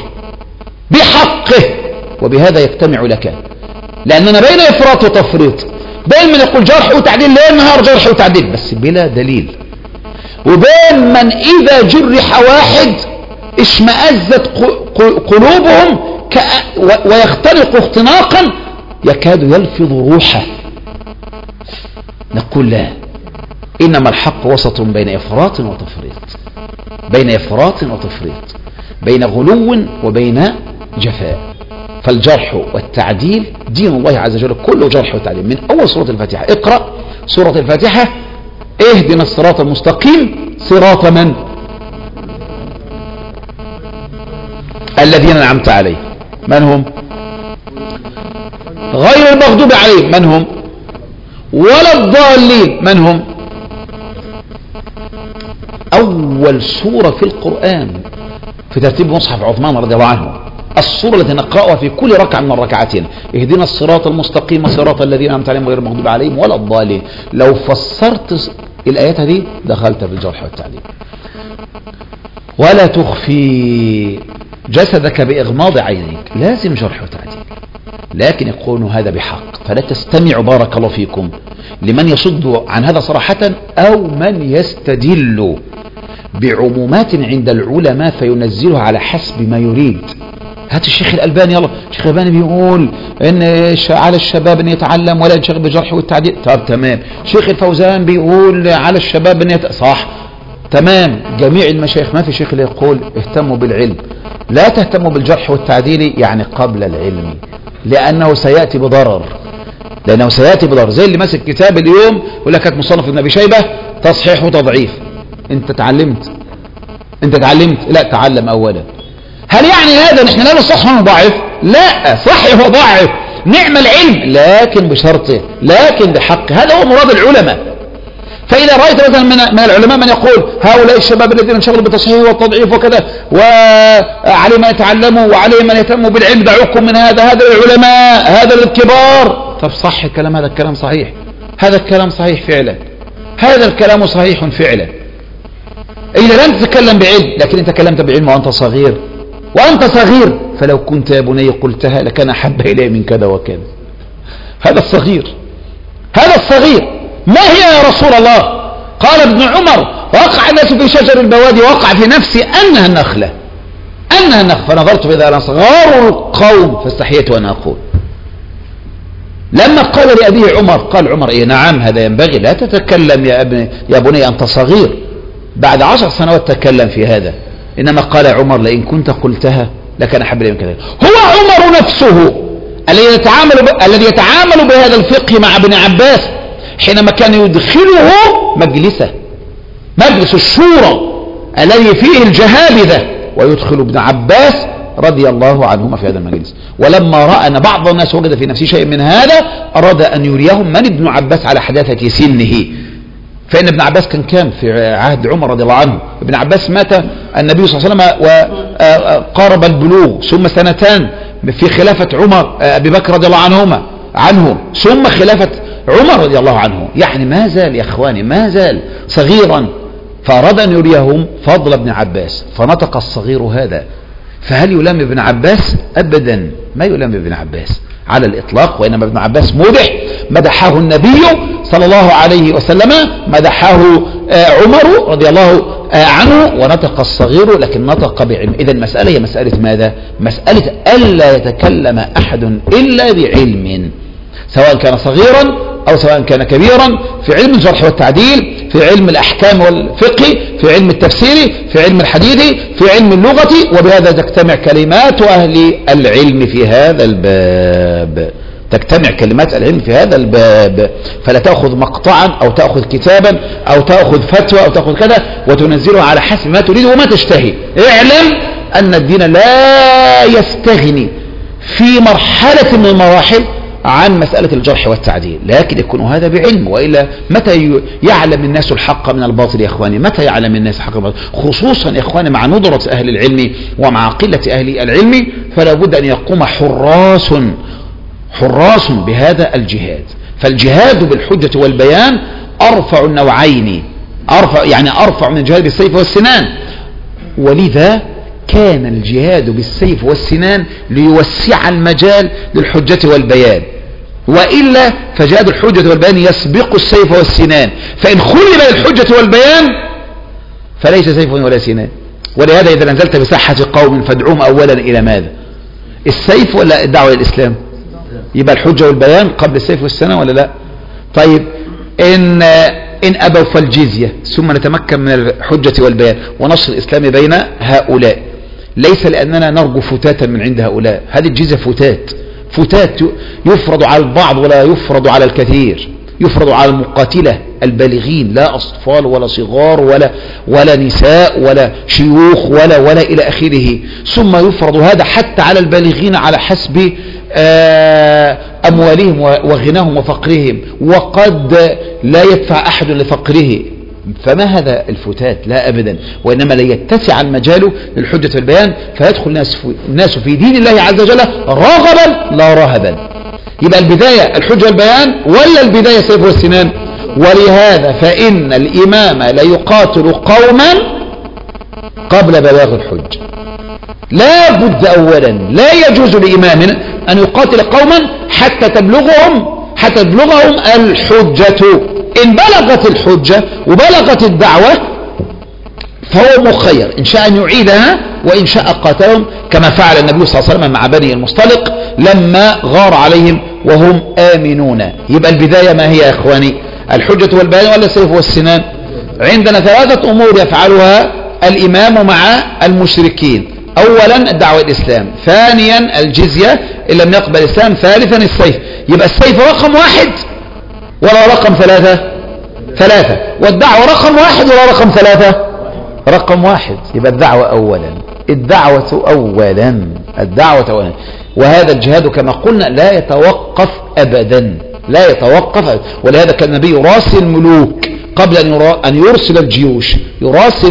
وبهذا يجتمع لك، لأننا بين إفراط وتفريط، بين من يقول جرح وتعديل ليل نهار جرح وتعديل بس بلا دليل، وبين من إذا جرح واحد اشمأزت قلوبهم ويختنق اختناقا يكاد يلفظ روحه. نقول لا، إنما الحق وسط بين إفراط وتفريط، بين إفراط وتفريط، بين غلو وبين جفاء. فالجرح والتعديل دين الله عز وجل كله جرح وتعديل. من أول سورة الفاتحة اقرأ سورة الفاتحة اهدنا الصراط المستقيم صراط من؟ الذين أنعمت عليهم. من هم؟ غير المغضوب عليهم. من هم؟ ولا الضالين. من هم؟ أول سورة في القرآن في ترتيب مصحف عثمان رضي الله عنه، السورة التي نقرأها في كل ركعة من الركعتين: اهدنا الصراط المستقيم صراط الذين أنعمت عليهم غير المغضوب عليهم ولا الضالين. لو فسرت الآيات دي دخلت في الجرح والتعديل. ولا تخفي جسدك بإغماض عينيك، لازم جرح وتعديل، لكن يقولون هذا بحق، فلا تستمعوا بارك الله فيكم لمن يصد عن هذا صراحة أو من يستدل بعمومات عند العلماء فينزلها على حسب ما يريد. هات الشيخ الألباني، يلا الشيخ الألباني بيقول إن على الشباب أن يتعلم ولا ينشغل بالجرح والتعديل. طب تمام. شيخ الفوزان بيقول على الشباب أن صح، تمام. جميع المشايخ، ما في شيخ اللي يقول اهتموا بالعلم. لا تهتموا بالجرح والتعديل يعني قبل العلم، لأنه سيأتي بضرر، زي اللي ماسك كتاب اليوم يقول لك هات مصنف ابن أبي شيبة تصحيح وتضعيف. انت تعلمت؟ لا، تعلم اولا. هل يعني هذا نحن لا نصحح ونضعف؟ لا، صحح وضعف، نعم العلم، لكن بشرطه، لكن بحق. هذا هو مراد العلماء. فإذا رأيت مثلا من العلماء من يقول هؤلاء الشباب الذين انشغلوا بالتصحيح والتضعيف وكذا وعليهم أن يتعلموا وعليهم أن يهتموا بالعلم، دعوكم من هذا العلماء، هذا الكبار. طب صح الكلام، هذا الكلام صحيح، هذا الكلام صحيح فعلا، هذا الكلام صحيح فعلا. إذا لم تتكلم بعلم، لكن أنت تكلمت بعلم وأنت صغير، فلو كنت يا بني قلتها لكان أحب إلي من كذا وكذا. هذا الصغير ما هي يا رسول الله؟ قال ابن عمر: وقع الناس في شجر البوادي وقع في نفسي أنها النخلة، فنظرت فإذا أنا صغار القوم فاستحييت وأنا أقول. لما قال لأبيه عمر، قال عمر: إيه نعم، هذا ينبغي، لا تتكلم يا بني أنت صغير، بعد 10 سنوات تكلم في هذا. إنما قال عمر: لئن كنت قلتها لكان أحب إلي من كذا. هو عمر نفسه الذي يتعامل بهذا الفقه مع ابن عباس حينما كان يدخله مجلس الشورى الذي فيه الجهابذة، ويدخل ابن عباس رضي الله عنهما في هذا المجلس. ولما رأى أن بعض الناس وجد في نفسه شيء من هذا أراد أن يريهم من ابن عباس على حداثة سنه. فإن ابن عباس كان في عهد عمر رضي الله عنه. ابن عباس مات النبي صلى الله عليه وسلم وقارب البلوغ، ثم 2 سنين في خلافة عمر أبي بكر رضي الله عنه، ثم خلافة عمر رضي الله عنه. يعني ما زال يا إخواني، ما زال صغيرا، فأراد أن يريهم فضل ابن عباس، فنطق الصغير هذا. فهل يلام ابن عباس؟ أبدا ما يلام ابن عباس على الإطلاق. وإنما ابن عباس مدحه النبي صلى الله عليه وسلم، مدحه عمر رضي الله عنه، ونطق الصغير لكن نطق بعلم. إذا المسألة هي مسألة ماذا؟ مسألة ألا يتكلم أحد إلا بعلم، سواء كان صغيرا أو سواء كان كبيرا، في علم الجرح والتعديل، في علم الأحكام والفقه، في علم التفسير، في علم الحديث، في علم اللغة. وبهذا تجتمع كلمات أهل العلم في هذا الباب، فلا تأخذ مقطعا أو تأخذ كتابا أو تأخذ فتوى أو تأخذ كذا وتنزلها على حسب ما تريد وما تشتهي. اعلم أن الدين لا يستغني في مرحلة من المراحل عن مسألة الجرح والتعديل، لكن يكون هذا بعلم. وإلا متى يعلم الناس الحق من الباطل يا إخواني؟ متى يعلم الناس الحق من الباطل؟ خصوصا يا إخواني مع ندرة أهل العلم ومع قلة أهل العلم، فلا بد أن يقوم حراس بهذا الجهاد. فالجهاد بالحجة والبيان أرفع النوعين، أرفع من الجهاد بالسيف والسنان. ولذا كان الجهاد بالسيف والسنان ليوسع المجال للحجة والبيان، وإلا فجهاد الحجة والبيان يسبق السيف والسنان. فإن خلي بين الحجة والبيان فليس سيف ولا سنان. ولهذا إذا نزلت بساحة قوم فادعوهم أولا إلى ماذا؟ السيف ولا الدعوة إلى الإسلام؟ يبقى الحجة والبيان قبل السيف والسنان ولا لا؟ طيب إن أبوا فالجزية، ثم نتمكن من الحجة والبيان ونشر الإسلام بين هؤلاء، ليس لأننا نرجو فتاتا من عند هؤلاء. هذه الجزية فتات يفرض على البعض ولا يفرض على الكثير. يفرض على المقاتلة البالغين، لا أطفال ولا صغار ولا نساء ولا شيوخ ولا إلى آخره. ثم يفرض هذا حتى على البالغين على حسب أموالهم وغناهم وفقرهم، وقد لا يدفع أحد لفقره. فما هذا الفتات؟ لا أبدا، وإنما لا يتسع المجال للحجة والبيان، فيدخل الناس في دين الله عز وجل رغبا لا رهبا. يبقى البداية الحجة والبيان ولا البداية السيف والسنان؟ ولهذا فإن الإمام لا يقاتل قوما قبل بلاغ الحج. لا بد أولا، لا يجوز لإمام أن يقاتل قوما حتى تبلغهم الحجة. إن بلغت الحجة وبلغت الدعوة فهو مخير، إن شاء أن يعيدها وإن شاء قاتلهم، كما فعل النبي صلى الله عليه وسلم مع بني المصطلق لما غار عليهم وهم آمنون. يبقى البداية ما هي يا إخواني؟ الحجة والبيان ولا السيف والسنان؟ عندنا ثلاثة أمور يفعلها الإمام مع المشركين: أولا الدعوة الإسلام، ثانيا الجزية إن لم يقبل الإسلام، ثالثا السيف. يبقى السيف رقم 1 ولا رقم 3؟ والدعوة رقم 1 ولا رقم 3؟ رقم 1. يبقى الدعوة أولا. وهذا الجهاد كما قلنا لا يتوقف أبدا، ولهذا كان النبي يراسل الملوك قبل أن يرسل الجيوش، يراسل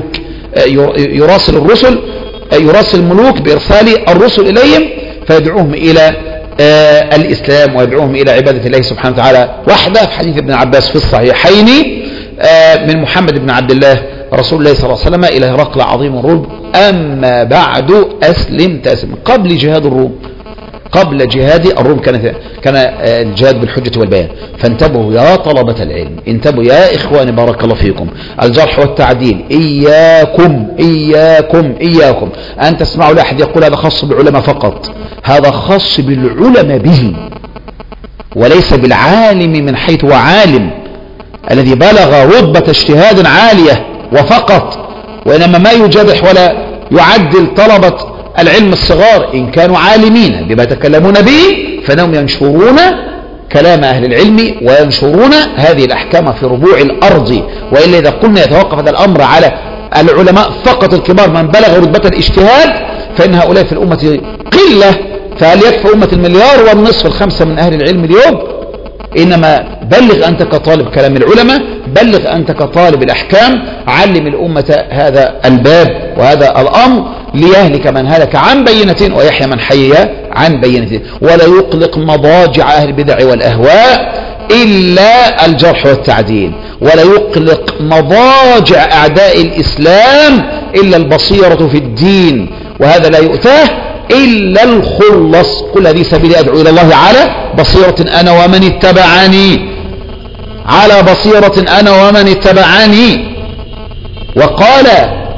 الملوك بإرسال الرسل إليهم، فيدعوهم إلى الإسلام ويدعوهم إلى عبادة الله سبحانه وتعالى وحده. في حديث ابن عباس في الصحيحين من محمد بن عبد الله رسول الله صلى الله عليه وسلم إلى هرقل عظيم الروم: أما بعد أسلم تسلم. قبل جهاد الروم كان الجهاد بالحجة والبيان. فانتبهوا يا طلبة العلم، انتبهوا يا إخواني بارك الله فيكم. الجرح والتعديل إياكم أن تسمعوا لأحد يقول هذا خاص بالعلماء فقط. هذا خاص بالعلماء به وليس بالعالم من حيث هو عالم الذي بلغ رتبة اجتهاد عالية وفقط. وإنما ما يجرح ولا يعدل طلبة العلم الصغار إن كانوا عالمين بما يتكلمون به، فإنهم ينشرون كلام أهل العلم وينشرون هذه الأحكام في ربوع الأرض. وإلا إذا قلنا يتوقف هذا الأمر على العلماء فقط الكبار من بلغ رتبة الاجتهاد، فإن هؤلاء في الأمة قلة. فهل يكفي أمة 1.5 مليار 5 من أهل العلم اليوم؟ إنما بلغ أنت كطالب كلام العلماء، بلغ أنت كطالب الأحكام، علم الأمة هذا الباب وهذا الأمر ليهلك من هلك عن بينة ويحيى من حي عن بينة. ولا يقلق مضاجع أهل البدع والأهواء إلا الجرح والتعديل، ولا يقلق مضاجع أعداء الإسلام إلا البصيرة في الدين، وهذا لا يؤتاه إلا الخلص. قل هذه سبيلي أدعو إلى الله على بصيرة أنا ومن اتبعني. وقال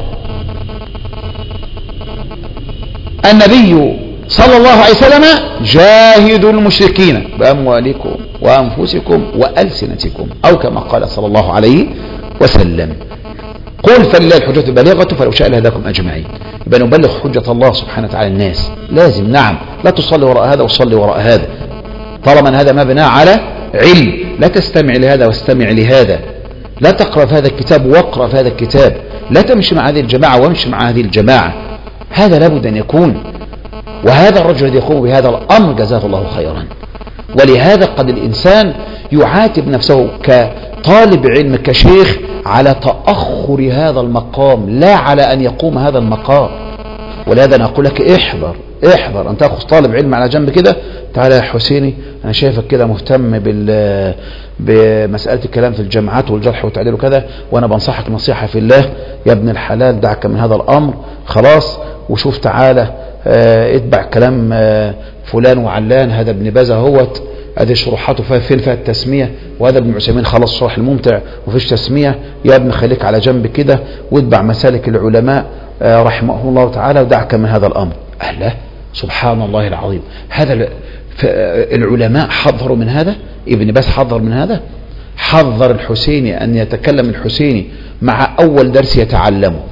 النبي صلى الله عليه وسلم: جاهدوا المشركين بأموالكم وأنفسكم وألسنتكم، أو كما قال صلى الله عليه وسلم. قل فلله الحجة البالغة فلو شاء لهداكم أجمعين. يبقى نبلغ حجة الله سبحانه وتعالى الناس لازم. نعم، لا تصلي وراء هذا وصلي وراء هذا، طالما أن هذا ما بناء على علم. لا تستمع لهذا واستمع لهذا، لا تقرأ في هذا الكتاب واقرأ في هذا الكتاب، لا تمشي مع هذه الجماعة وامشي مع هذه الجماعة. هذا لابد أن يكون. وهذا الرجل الذي يقوم بهذا الأمر جزاه الله خيرا. ولهذا قد الإنسان يعاتب نفسه كطالب علم كشيخ على تأخر هذا المقام، لا على أن يقوم هذا المقام. ولهذا أنا أقول لك احذر أن تأخذ طالب علم على جنب كده: تعالى يا حسيني أنا شايفك كده مهتم بمسألة الكلام في الجامعات والجرح والتعديل وكذا، وأنا بنصحك نصيحة في الله يا ابن الحلال، دعك من هذا الأمر خلاص، وشوف تعالى اتبع كلام فلان وعلان، هذا ابن باز اهوت ادي شروحاته فين فيها التسمية، وهذا ابن عثيمين خلاص شرح الممتع وفيش تسمية، يا ابن خليك على جنب كده واتبع مسالك العلماء رحمه الله تعالى ودعك من هذا الأمر. أهلا سبحان الله العظيم، هذا العلماء حذروا من هذا. ابن باز حذر من هذا، حذر الحسيني أن يتكلم الحسيني مع أول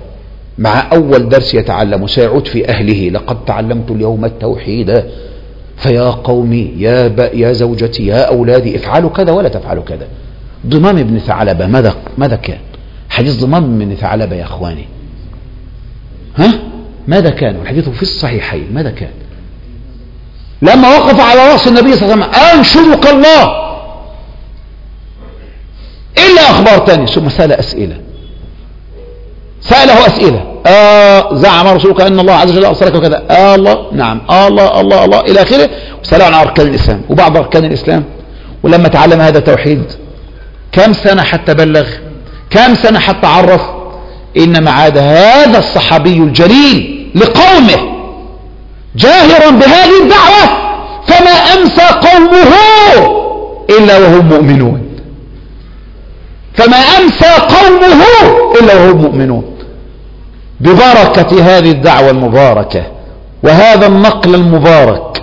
درس يتعلمه، سيعود في أهله: لقد تعلمت اليوم التوحيد فيا قومي يا زوجتي يا أولادي افعلوا كذا ولا تفعلوا كذا. ضمام بن ثعلبة ماذا كان؟ حديث ضمام بن ثعلبة يا أخواني، ماذا كان؟ والحديث في الصحيحين. ماذا كان لما وقف على رأس النبي صلى الله عليه وسلم؟ أنشدك الله إلا أخبرتني. ثم سأله أسئلة. زعم رسولك أن الله عز وجل أرسلك وكذا. الله نعم، الله إلى آخره. وسأل عن أركان الإسلام وبعض أركان الإسلام. ولما تعلم هذا التوحيد كم سنة حتى بلغ؟ كم سنة حتى عرف؟ إنما عاد هذا الصحابي الجليل لقومه جاهرا بهذه الدعوة، فما أمسى قومه إلا وهم مؤمنون. فما أمسى قومه إلا وهم مؤمنون ببركة هذه الدعوة المباركة وهذا النقل المبارك.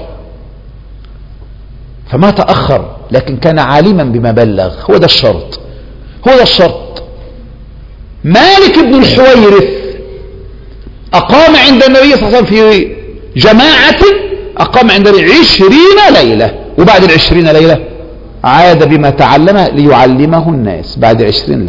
فما تأخر، لكن كان عالما بما بلغ. هو ده الشرط. مالك بن الحويرث أقام عند النبي صلى الله عليه وسلم في جماعة، أقام عند 20 ليلة، وبعد 20 ليلة عاد بما تعلم ليعلمه الناس. بعد 20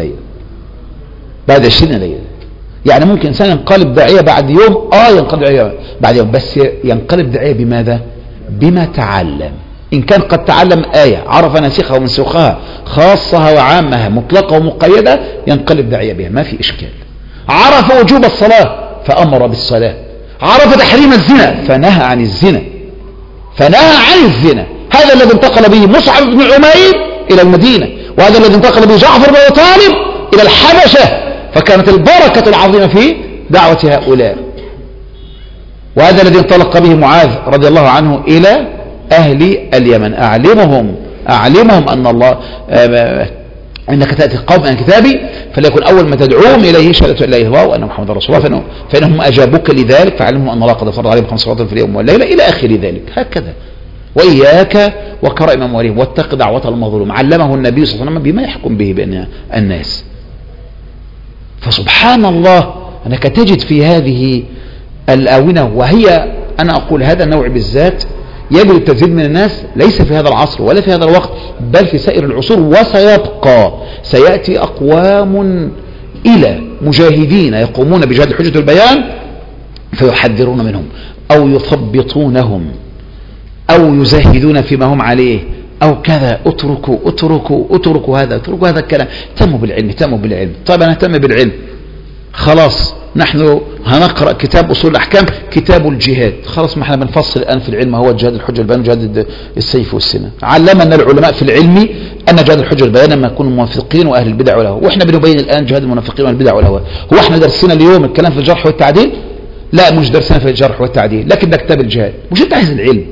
ليلة يعني ممكن إنسان ينقلب داعية بعد يوم، ينقلب داعية بعد يوم، بس ينقلب داعية بماذا؟ بما تعلم. إن كان قد تعلم آية عرف ناسخها ومنسوخها، خاصها وعامها، مطلقة ومقيدة، ينقلب داعية بها، ما في إشكال. عرف وجوب الصلاة فأمر بالصلاة، عرف تحريم الزنا فنهى عن الزنا. هذا الذي انتقل به مصعب بن عمير إلى المدينة، وهذا الذي انتقل به جعفر بن أبي طالب إلى الحبشة. فكانت البركة العظيمة في دعوة هؤلاء. وهذا الذي انطلق به معاذ رضي الله عنه إلى أهل اليمن، أعلمهم أن الله إنك تأتي قوم من كتابي فليكن أول ما تدعوهم إليه شهادة أن لا إله إلا الله وأن محمد رسول الله، فإنهم أجابوك لذلك فعلمهم أن الله قد فرض عليهم 5 صلوات في اليوم والليلة إلى آخر ذلك. هكذا. وإياك وكرائم أموالهم واتق دعوة المظلوم. علمه النبي صلى الله عليه وسلم بما يحكم به بين الناس. فسبحان الله أنك تجد في هذه الآونة، وهي أنا أقول هذا النوع بالذات يجب التزيد من الناس، ليس في هذا العصر ولا في هذا الوقت، بل في سائر العصور، وسيبقى. سيأتي أقوام إلى مجاهدين يقومون بجهاد الحجة والبيان فيحذرون منهم أو يثبطونهم أو يزهدون فيما هم عليه أو كذا. اتركوا هذا الكلام. اهتموا بالعلم. طيب أنا اهتم بالعلم، خلاص نحن هنقرأ كتاب أصول الأحكام، كتاب الجهاد، خلاص ما احنا بنفصل الآن في العلم هو جهاد الحجة والبيان وجهاد السيف والسنة. علمنا العلماء في العلم أن جهاد الحجة والبيان لما يكونوا موافقين وأهل البدع والهوى، وإحنا بنبين الآن جهاد المنافقين والبدع والهوى. هو احنا درسنا اليوم الكلام في الجرح والتعديل؟ لا، مش درسنا في الجرح والتعديل، لكن ده كتاب الجهاد. مش أنت عايز العلم؟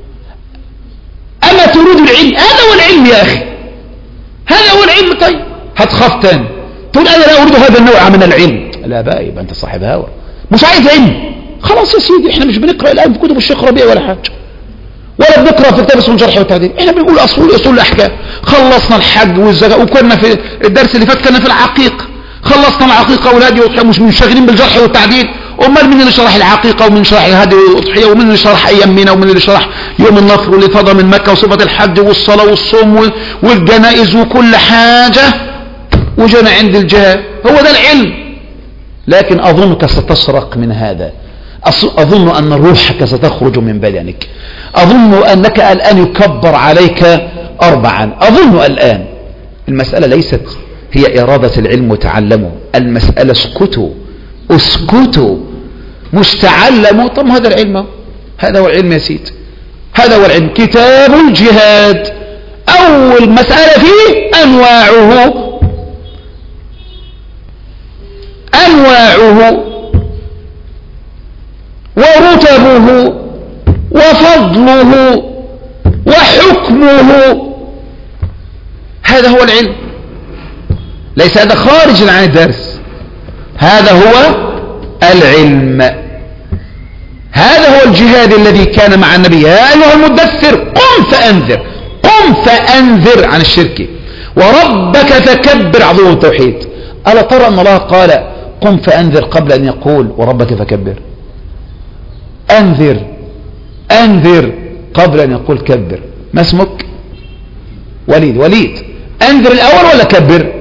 أما تريد العلم؟ هذا هو العلم يا أخي، هذا هو العلم. طيب هتخاف تاني تقول أنا لا أريد هذا النوع من العلم، لا بقى يبقى أنت صاحب هوى، مش عايز علم. خلاص يا سيدي، احنا مش بنقرأ الآن في كتب الشيخ ربيع ولا حاجة، ولا بنقرأ في كتاب اسمه الجرح والتعديل. احنا بنقول أصول الأحكام. خلصنا الحج والزكاة، وكنا في الدرس اللي فات كنا في العقيقة، خلصنا العقيقة والهدي والأضحية، مش منشغلين بالجرح والتعديل. امال مين اللي شرح العقيقة ومين شرح الهدي والأضحية ومين اللي شرح أيام منى ومين اللي شرح يوم النفر واللي فضى من مكة وصفة الحج والصلاة والصوم والجنائز وكل حاجة، وجنا عند الجهاد. هو ده العلم. لكن أظنك ستشرق من هذا، أظن أن روحك ستخرج من بدنك، أظن أنك الآن يكبر عليك 4. أظن الآن المسألة ليست هي إرادة العلم وتعلموا، المسألة اسكتوا مش تعلموا. طب هذا العلم، هذا هو العلم يا سيدي، هذا هو العلم. كتاب الجهاد أول مسألة فيه أنواعه ورتبه وفضله وحكمه. هذا هو العلم، ليس هذا خارج عن الدرس، هذا هو العلم. هذا هو الجهاد الذي كان مع النبي. يا أيها المدثر قم فأنذر عن الشرك وربك فكبر، عظيم التوحيد. ألا ترى أن الله قال قم فأنذر قبل أن يقول وربك فكبر؟ أنذر قبل أن يقول كبر. ما اسمك؟ وليد. وليد، أنذر الأول ولا كبر؟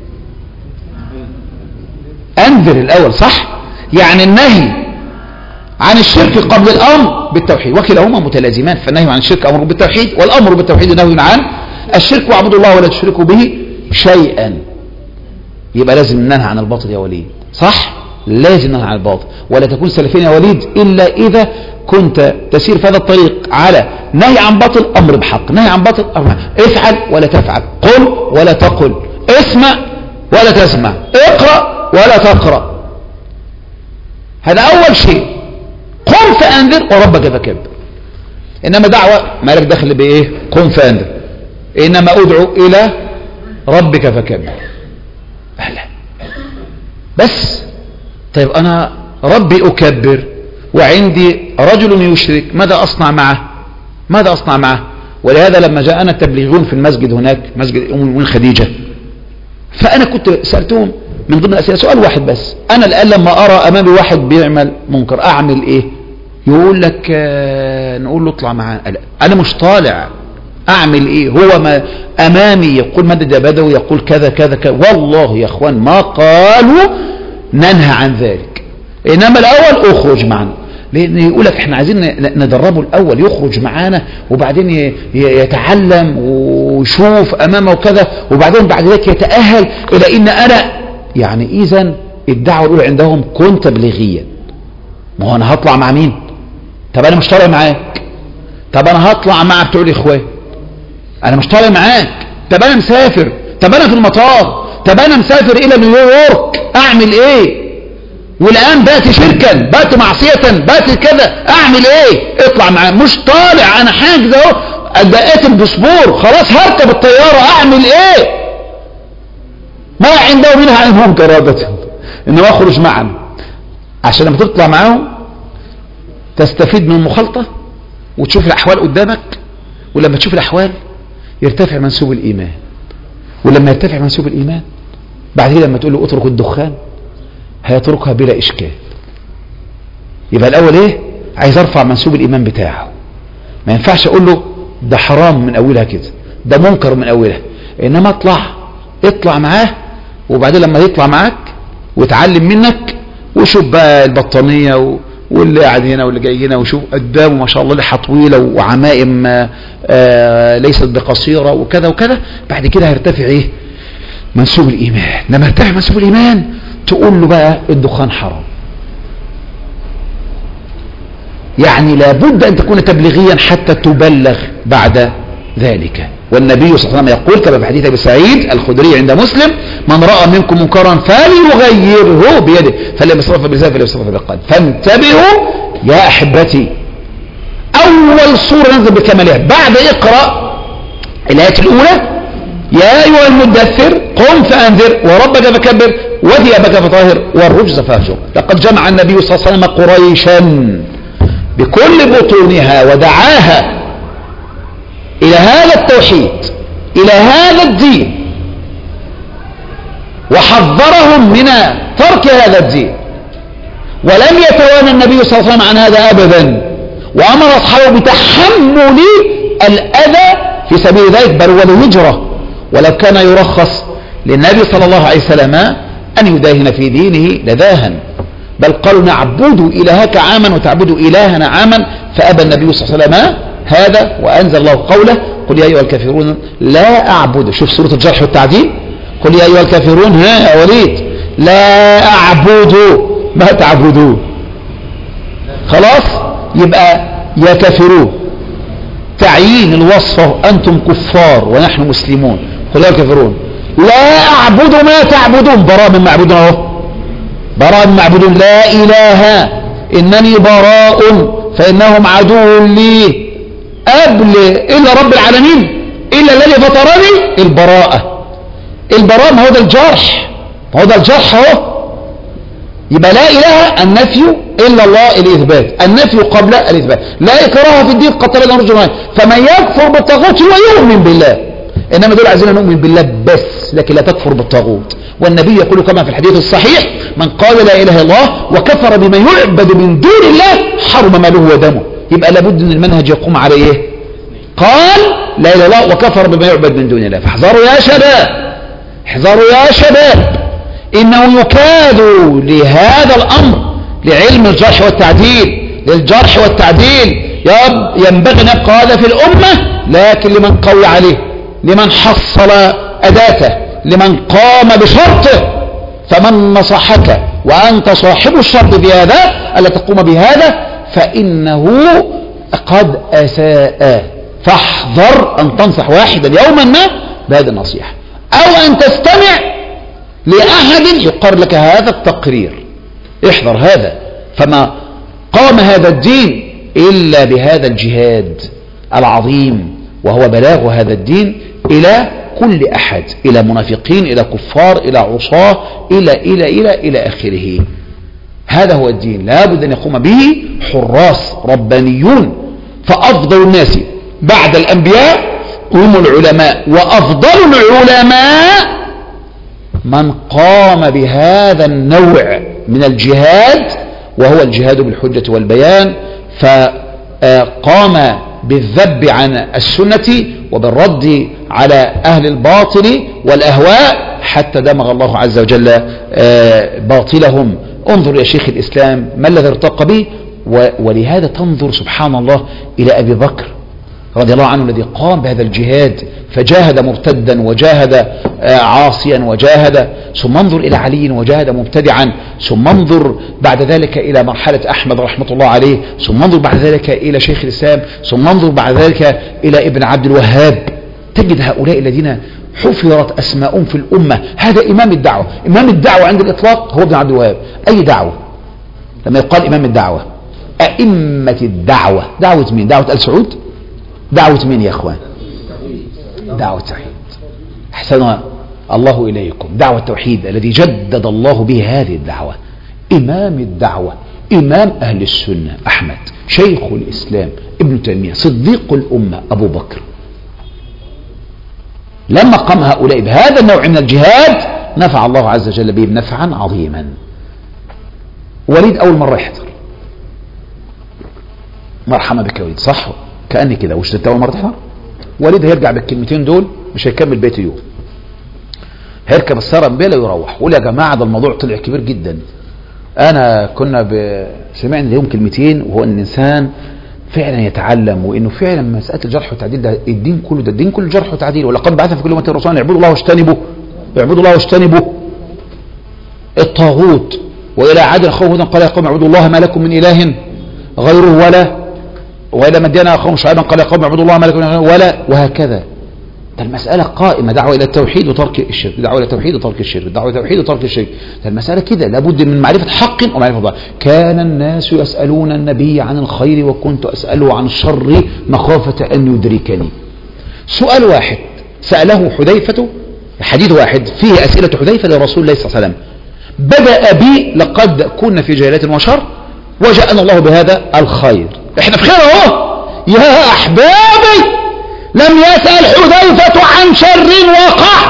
أنذر الأول، صح؟ يعني النهي عن الشرك قبل الأمر بالتوحيد، وكلاهما متلازمان، فالنهي عن الشرك أمر بالتوحيد، والأمر بالتوحيد نهي عن الشرك، واعبدوا الله ولا تشركوا به شيئا. يبقى لازم ننهى عن الباطل يا وليد، صح؟ لازم ننهى عن الباطل، ولا تكون سلفيا يا وليد إلا إذا كنت تسير في هذا الطريق على نهي عن باطل أمر بحق، نهي عن باطل أمر بحق. افعل ولا تفعل، قل ولا تقل، اسمع ولا تسمع، اقرأ ولا تقرأ. هذا أول شيء. قم فأنذر وربك فكبر. إنما دعوة ما لك دخل بإيه؟ قم فأنذر، إنما أدعو إلى ربك فكبر. أهلا بس. طيب أنا ربي أكبر وعندي رجل يشرك، ماذا أصنع معه؟ ماذا أصنع معه؟ ولهذا لما جاءنا التبليغون في المسجد هناك، مسجد أم المؤمنين خديجة، فأنا كنت سألتهم من ضمن الأسئلة سؤال واحد بس: أنا الآن لما أرى أمامي واحد بيعمل منكر أعمل إيه؟ يقول لك نقول له اطلع معانا. أنا مش طالع، أعمل إيه؟ هو ما أمامي يقول مدد يا بدوي، يقول كذا كذا كذا. والله يا أخوان ما قالوا ننهى عن ذلك، إنما الأول أخرج معنا، لأن يقول لك إحنا عايزين ندربه الأول يخرج معانا، وبعدين يتعلم ويشوف أمامه وكذا، وبعدين بعد ذلك يتأهل إلى إن أنا يعني إذن الدعوة الأولى عندهم كن تبليغيا. ما هو أنا هطلع مع مين؟ طب أنا مش طالع معاك. طب أنا هطلع مع بتوع الإخوان، أنا مش طالع معاك. طب أنا مسافر، طب أنا في المطار، طب أنا مسافر إلى نيويورك، أعمل إيه؟ والآن بقت شركا، بقت معصية، بقت كذا، أعمل إيه؟ اطلع معاه. مش طالع، أنا حاجز أهو، دقيت الباسبور، خلاص هركب الطيارة، أعمل إيه؟ ما عنده منها عن المنكر أبدا، إنه أخرج معنا، عشان لما تطلع معاهم تستفيد من المخالطة وتشوف الأحوال قدامك، ولما تشوف الأحوال يرتفع منسوب الإيمان، ولما يرتفع منسوب الإيمان بعد كده لما تقول له اترك الدخان هيتركها بلا إشكال. يبقى الأول إيه؟ عايز أرفع منسوب الإيمان بتاعه. ما ينفعش أقول له ده حرام من أولها كده، ده منكر من أولها، إنما اطلع معاه، وبعدين لما يطلع معاك ويتعلم منك وشوف بقى البطانية واللي قاعد هنا واللي جاي هنا، وشوف قدامه ما شاء الله لحى طويلة وعمائم ليست بقصيرة وكذا وكذا، بعد كده هيرتفع ايه؟ منسوب الإيمان. لما يرتفع منسوب الإيمان تقول له بقى الدخان حرام. يعني لابد أن تكون تبليغيا حتى تبلغ بعد ذلك. والنبي صلى الله عليه وسلم يقول كما في حديث أبي سعيد الخدري عند مسلم: من رأى منكم منكرا فليغيره بيده، فلم يصرف بلسانه فلم يصرف بقلبه. فانتبهوا يا أحبتي، أول سورة نزل بكمالها بعد اقرأ الآية الأولى: يا أيها المدثر قم فأنذر وربك فكبر وثيابك فطهر والرجز فاهجر. لقد جمع النبي صلى الله عليه وسلم قريشا بكل بطونها ودعاها إلى هذا التوحيد، إلى هذا الدين، وحذرهم من ترك هذا الدين، ولم يتوانى النبي صلى الله عليه وسلم عن هذا أبدا، وأمر أصحابه بتحمل الأذى في سبيل ذلك، بل والهجرة. ولو كان يرخص للنبي صلى الله عليه وسلم أن يداهن في دينه لداهن، بل قالوا نعبد إلهك عاما وتعبد إلهنا عاما، فأبى النبي صلى الله عليه وسلم هذا، وأنزل الله قوله: قل يا أيها الكافرون لا أعبد. شوف سورة الجرح والتعديل: قل يا أيها الكافرون، ها يا وليد، لا أعبد ما تعبدون. خلاص يبقى يا كافرون تعيين الوصفة، أنتم كفار ونحن مسلمون. قل يا الكافرون لا أعبد ما تعبدون، براء من معبودون اهو، براء من معبودون، لا إله إنني براء فإنهم عدو لي قبل إلا رب العالمين إلا الذي فطرني. البراءة ما هو ده الجرح، ما هو ده الجرح اهو. يبقى لا إله النفي إلا الله الإثبات، النفي قبل الإثبات. لا إكراه في الدين قد تبين الرشد، فمن يكفر بالطاغوت ويؤمن بالله. إنما دول عايزين نؤمن بالله بس، لكن لا تكفر بالطاغوت. والنبي يقول كما في الحديث الصحيح: من قال لا إله إلا الله وكفر بما يعبد من دون الله حرم ماله ودمه. يبقى لابد ان المنهج يقوم على ايه؟ قال لا اله الا الله وكفر بما يعبد من دون الله. فاحذروا يا شباب، احذروا يا شباب، انه يكاد لهذا الامر، لعلم الجرح والتعديل، للجرح والتعديل ينبغي ان يبقى هذا في الامه، لكن لمن قوي عليه، لمن حصل اداته، لمن قام بشرطه. فمن نصحك وانت صاحب الشرط في هذا الا تقوم بهذا فانه قد اساء. فاحذر ان تنصح واحدا يوما ما بهذه النصيحه، او ان تستمع لاحد يقر لك هذا التقرير. احذر هذا. فما قام هذا الدين الا بهذا الجهاد العظيم، وهو بلاغ هذا الدين الى كل احد، الى منافقين، الى كفار، الى عصاة، الى اخره. هذا هو الدين، لابد ان يقوم به حراس ربانيون. فافضل الناس بعد الانبياء هم العلماء، وافضل العلماء من قام بهذا النوع من الجهاد، وهو الجهاد بالحجة والبيان. فقام بالذب عن السنة وبالرد على أهل الباطل والأهواء حتى دمغ الله عز وجل باطلهم. انظر يا شيخ الإسلام ما الذي ارتقى به. ولهذا تنظر سبحان الله إلى أبي بكر رضي الله عنه الذي قام بهذا الجهاد، فجاهد مرتدا وجاهد عاصيا وجاهد، ثم انظر إلى علي وجاهد مبتدعا، ثم انظر بعد ذلك إلى مرحلة أحمد رحمة الله عليه، ثم انظر بعد ذلك إلى شيخ الإسلام، ثم انظر بعد ذلك إلى ابن عبد الوهاب. تجد هؤلاء الذين حفرت أسماءهم في الأمة. هذا إمام الدعوة. إمام الدعوة عند الإطلاق هو ابن عبد الوهاب. أي دعوة؟ لما يقال إمام الدعوة، أئمة الدعوة، دعوة مين؟ دعوة آل سعود؟ دعوة مين يا اخوان؟ دعوة التوحيد. احسن الله اليكم. دعوة التوحيد الذي جدد الله به هذه الدعوة. امام الدعوة، امام اهل السنة احمد، شيخ الاسلام ابن تيمية، صديق الامة ابو بكر. لما قام هؤلاء بهذا النوع من الجهاد نفع الله عز وجل بهم نفعا عظيما. وليد اول مرة يحضر، مرحبا بك يا وليد، صح؟ كأني كده وش أول مرة تحضر. وليد هيرجع بالكلمتين دول مش هيكمل بيت يوم، هيركب السيارة بلا ويروح ويقول يا جماعة ده الموضوع طلع كبير جدا. أنا كنا سمعنا اليوم كلمتين، وهو أن الإنسان فعلا يتعلم، وأنه فعلا مسألة الجرح والتعديل ده الدين كله، ده الدين كله جرح وتعديل. ولقد بعث في كل أمة رسولا اعبدوا الله واجتنبوا، اعبدوا الله واجتنبوا الطاغوت. وإلى عاد أخوه هودا قال يا قوم اعبدوا الله ما لكم من إله غيره وإلى مدينة أخوهم شعيبا قال يا قوم اعبدوا الله ما لكم من إله ولا، وهكذا. ده المسألة قائمة، دعوة إلى التوحيد وترك الشرك، دعوة إلى التوحيد وترك الشرك، دعوة إلى التوحيد وترك الشرك. ده المسألة كده، لابد من معرفة حق ومعرفة ضال. كان الناس يسألون النبي عن الخير وكنت أسأله عن الشر مخافة أن يدركني. سؤال واحد سأله حذيفة، حديث واحد فيه أسئلة حذيفة لرسول الله صلى الله عليه وسلم، بدأ بي لقد كنا في جاهلية وشر وجاءنا الله بهذا الخير. احنا في خير اهو يا احبابي. لم يسأل حذيفة عن شر وقع،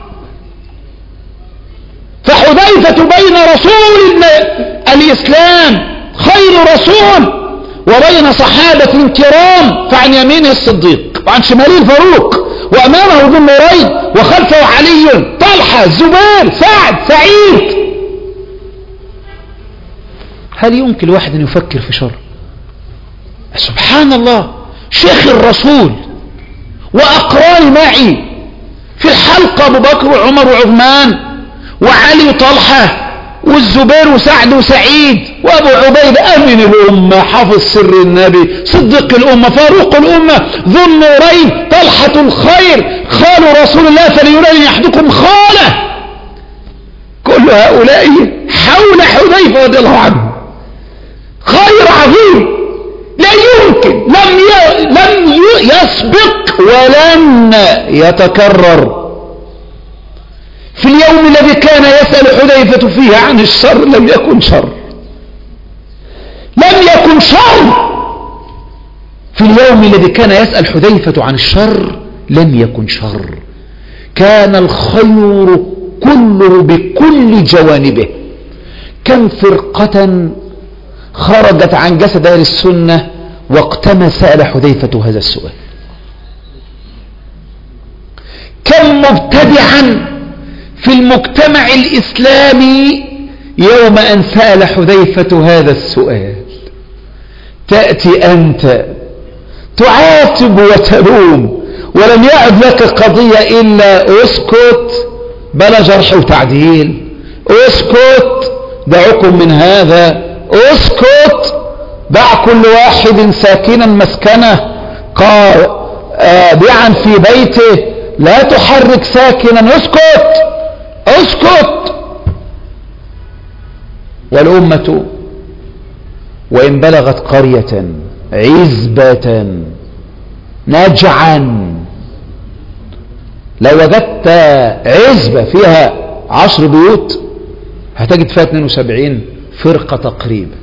فحذيفة بين رسول الإسلام خير رسول وبين صحابة كرام، فعن يمينه الصديق وعن شماله الفاروق وأمامه ذو النورين وخلفه علي، طلحة، الزبير، سعد، سعيد. هل يمكن الواحد أن يفكر في شر؟ سبحان الله. شيخ الرسول وأقراني معي في الحلقة أبو بكر وعمر وعثمان وعلي وطلحة والزبير وسعد وسعيد وأبو عبيد، أمين الأمة، حافظ سر النبي، صديق الأمة، فاروق الأمة، ذو النورين، طلحة الخير، خال رسول الله فليراني أحدكم خاله. كل هؤلاء حول حذيفة رضي الله عنه. خير عظيم لا يمكن، لم يسبق ولن يتكرر. في اليوم الذي كان يسأل حذيفة فيه عن الشر لم يكن شر، لم يكن شر. في اليوم الذي كان يسأل حذيفة عن الشر لم يكن شر، كان الخير كله بكل جوانبه. كم فرقة خرجت عن جسد أهل السنة وقتما سأل حذيفة هذا السؤال. كم مبتدعا في المجتمع الإسلامي يوم أن سأل حذيفة هذا السؤال. تأتي أنت تعاتب وتلوم ولم يعد لك قضية إلا اسكت بلا جرح وتعديل، اسكت دعكم من هذا، اسكت دع كل واحد ساكنا مسكنه قابعا في بيته، لا تحرك ساكنا، اسكت اسكت. والأمة وإن بلغت قرية عزبة نجعا، لو وجدت عزبة فيها 10 بيوت هتجد فيها 72 فرقة تقريبا.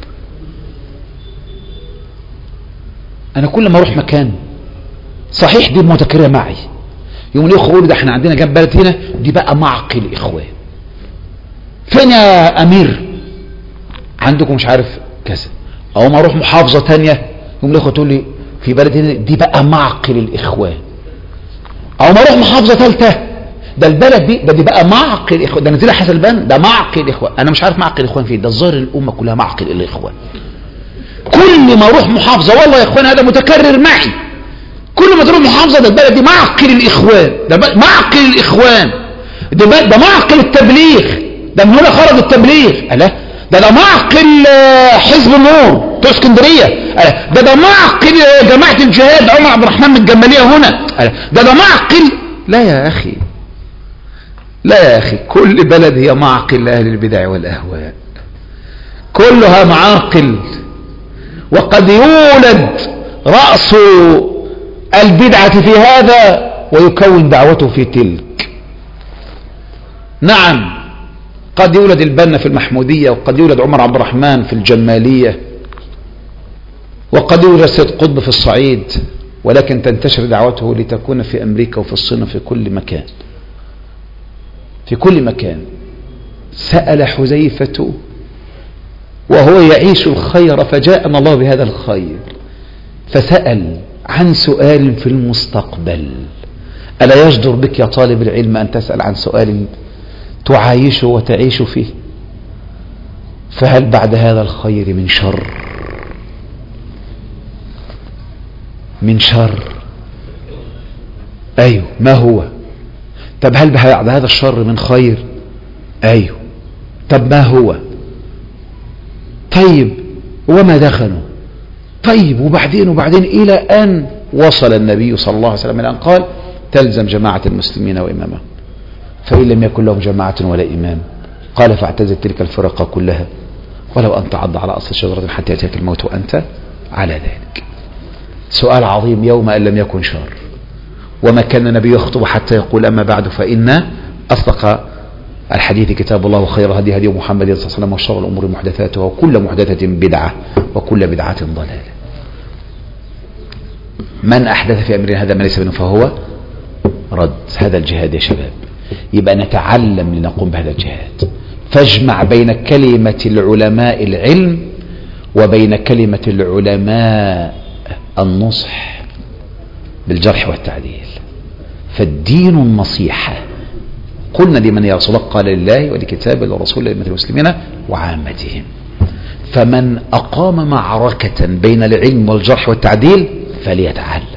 أنا كل ما أروح مكان صحيح دي متكررة معي، يوم ليه يقولوا ده احنا عندنا جنب بلد هنا دي بقى معقل الإخوان. فين يا أمير؟ عندكم مش عارف كذا. أو ما أروح محافظة تانية يوم ليه تقول لي في بلد هنا دي بقى معقل الإخوان. أو ما أروح محافظة ثالثة ده البلد دي بقى معقل الإخوان، ده نزل حسلبان ده معقل الإخوان. أنا مش عارف معقل الإخوان فين، ده الظاهر الأمة كلها معقل الإخوان. كل ما أروح محافظة والله يا إخوان هذا متكرر معي، كل ما تروح محافظة ده البلد دي معقل الإخوان، ده معقل الإخوان، ده معقل التبليغ، ده من هنا خرج التبليغ. ألا ده معقل حزب النور بتوع اسكندريه، ده معقل جماعه الجهاد عمر عبد الرحمن من الجماليه هنا، ده معقل. لا يا اخي، لا يا اخي، كل بلد هي معقل لاهل البدع والاهواء، كلها معاقل. وقد يولد راس البدعه في هذا ويكون دعوته في تلك. نعم، قد يولد البنا في المحمودية، وقد يولد عمر عبد الرحمن في الجمالية، وقد يولد سيد قطب في الصعيد، ولكن تنتشر دعوته لتكون في أمريكا وفي الصين وفي كل مكان، في كل مكان. سأل حذيفة وهو يعيش الخير فجاءنا الله بهذا الخير، فسأل عن سؤال في المستقبل. ألا يجدر بك يا طالب العلم أن تسأل عن سؤال تعايش وتعيش فيه؟ فهل بعد هذا الخير من شر؟ من شر؟ أيوه. ما هو؟ طب هل بعد هذا الشر من خير؟ أيوه. طب ما هو؟ طيب وما دخلوا؟ طيب وبعدين إلى أن وصل النبي صلى الله عليه وسلم إلى أن قال تلزم جماعة المسلمين وإمامهم، فإن لم يكن لهم جماعة ولا إمام قال فاعتزل تلك الفرقة كلها ولو أن تعض على أصل شجرة حتى يأتيك الموت وأنت على ذلك. سؤال عظيم يوم أن لم يكن شر. وما كان النبي يخطب حتى يقول أما بعد فإن أصدق الحديث كتاب الله وخير هدي هدي محمد صلى الله عليه وسلم وشر الأمور محدثاتها وكل محدثة بدعة وكل بدعة ضلالة. من أحدث في أمرنا هذا ما ليس منه فهو رد. هذا الجهاد يا شباب، يبقى نتعلم لنقوم بهذا الجهاد. فاجمع بين كلمة العلماء العلم وبين كلمة العلماء النصح بالجرح والتعديل. فالدين النصيحة. قلنا لمن يا رسول الله؟ قال لله ولكتابه ولرسوله ولأئمة المسلمين وعامتهم. فمن أقام معركة بين العلم والجرح والتعديل فليتعلم.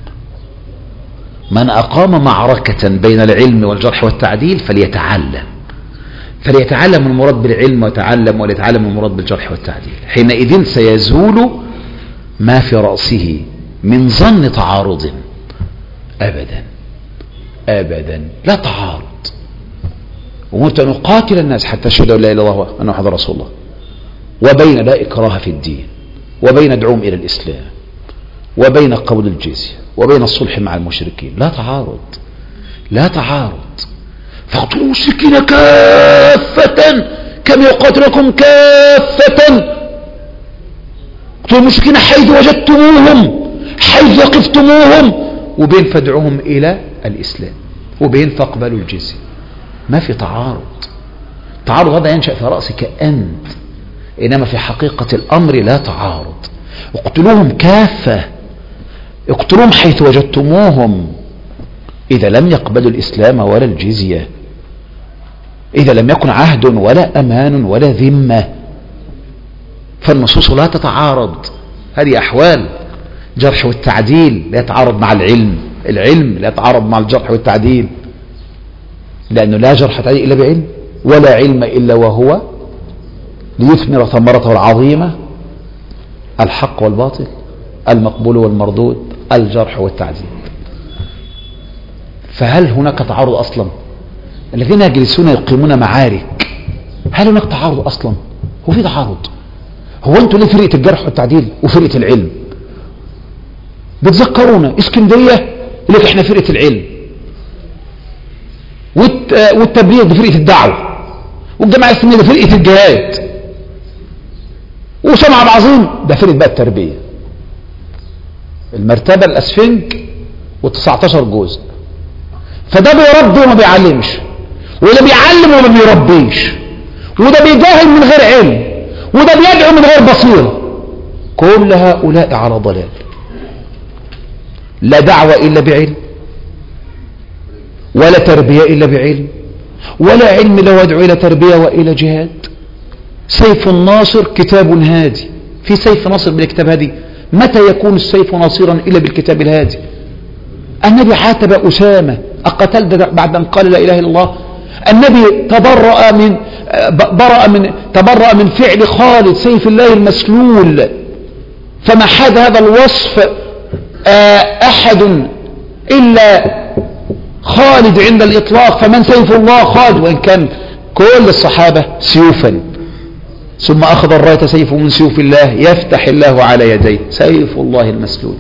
من أقام معركة بين العلم والجرح والتعديل فليتعلم المراد بالعلم ويتعلم وليتعلم المراد بالجرح والتعديل. حينئذ سيزول ما في رأسه من ظن تعارض. أبدا أبدا لا تعارض. أمرت أن أقاتل الناس حتى يشهدوا لا إله إلا الله وأن محمدا رسول الله، وبين لا إكراه في الدين، وبين دعوهم إلى الإسلام، وبين قبول الجزية، وبين الصلح مع المشركين. لا تعارض، لا تعارض. فاقتلوا المشركين كافة كما يقاتلكم كافة. اقتلوا المشركين حيث وجدتموهم، حيث وقفتموهم، وبين فادعوهم إلى الإسلام، وبين فاقبلوا الجزية. ما في تعارض. تعارض هذا ينشأ في رأسك أنت، إنما في حقيقة الأمر لا تعارض. اقتلوهم كافة، اقتلوهم حيث وجدتموهم إذا لم يقبلوا الإسلام ولا الجزية، إذا لم يكن عهد ولا أمان ولا ذمة. فالنصوص لا تتعارض، هذه أحوال. جرح والتعديل لا يتعارض مع العلم، العلم لا يتعارض مع الجرح والتعديل، لأنه لا جرح تعديل إلا بعلم، ولا علم إلا وهو ليثمر ثمرته العظيمة، الحق والباطل، المقبول والمردود، الجرح والتعديل. فهل هناك تعارض أصلا؟ الذين يجلسون يقيمون معارك، هل هناك تعارض أصلا؟ هو في تعارض؟ هو أنتوا ليه فرقة الجرح والتعديل وفرقة العلم؟ بتذكرونا اسكندرية اللي احنا فرقة العلم، والتبليغ دي فرقة الدعوة، والجماعة الإسلامية دي فرقة الجهاد، وسمع العظيم ده فرقة بقى التربية. المرتبة الأسفنج و19 جزء. فده بيربي وما بيعلمش، وده بيعلم وما بيربيش، وده بيجاهل من غير علم، وده بيدعو من غير بصيرة. كل هؤلاء على ضلال. لا دعوة إلا بعلم، ولا تربية إلا بعلم، ولا علم لا يدعو إلى تربية وإلى جهاد. سيف الناصر كتاب هادي. في سيف ناصر بالكتاب هادي؟ متى يكون السيف ناصرا إلا بالكتاب الهادي؟ النبي عاتب أسامة أقتل بعد أن قال لا إله إلا الله. النبي تبرأ من فعل خالد سيف الله المسلول، فما حاد هذا الوصف أحد إلا خالد عند الإطلاق. فمن سيف الله خالد، وإن كان كل الصحابة سيوفا. ثم أخذ الراية سيف من سيوف الله يفتح الله على يديه، سيف الله المسلول.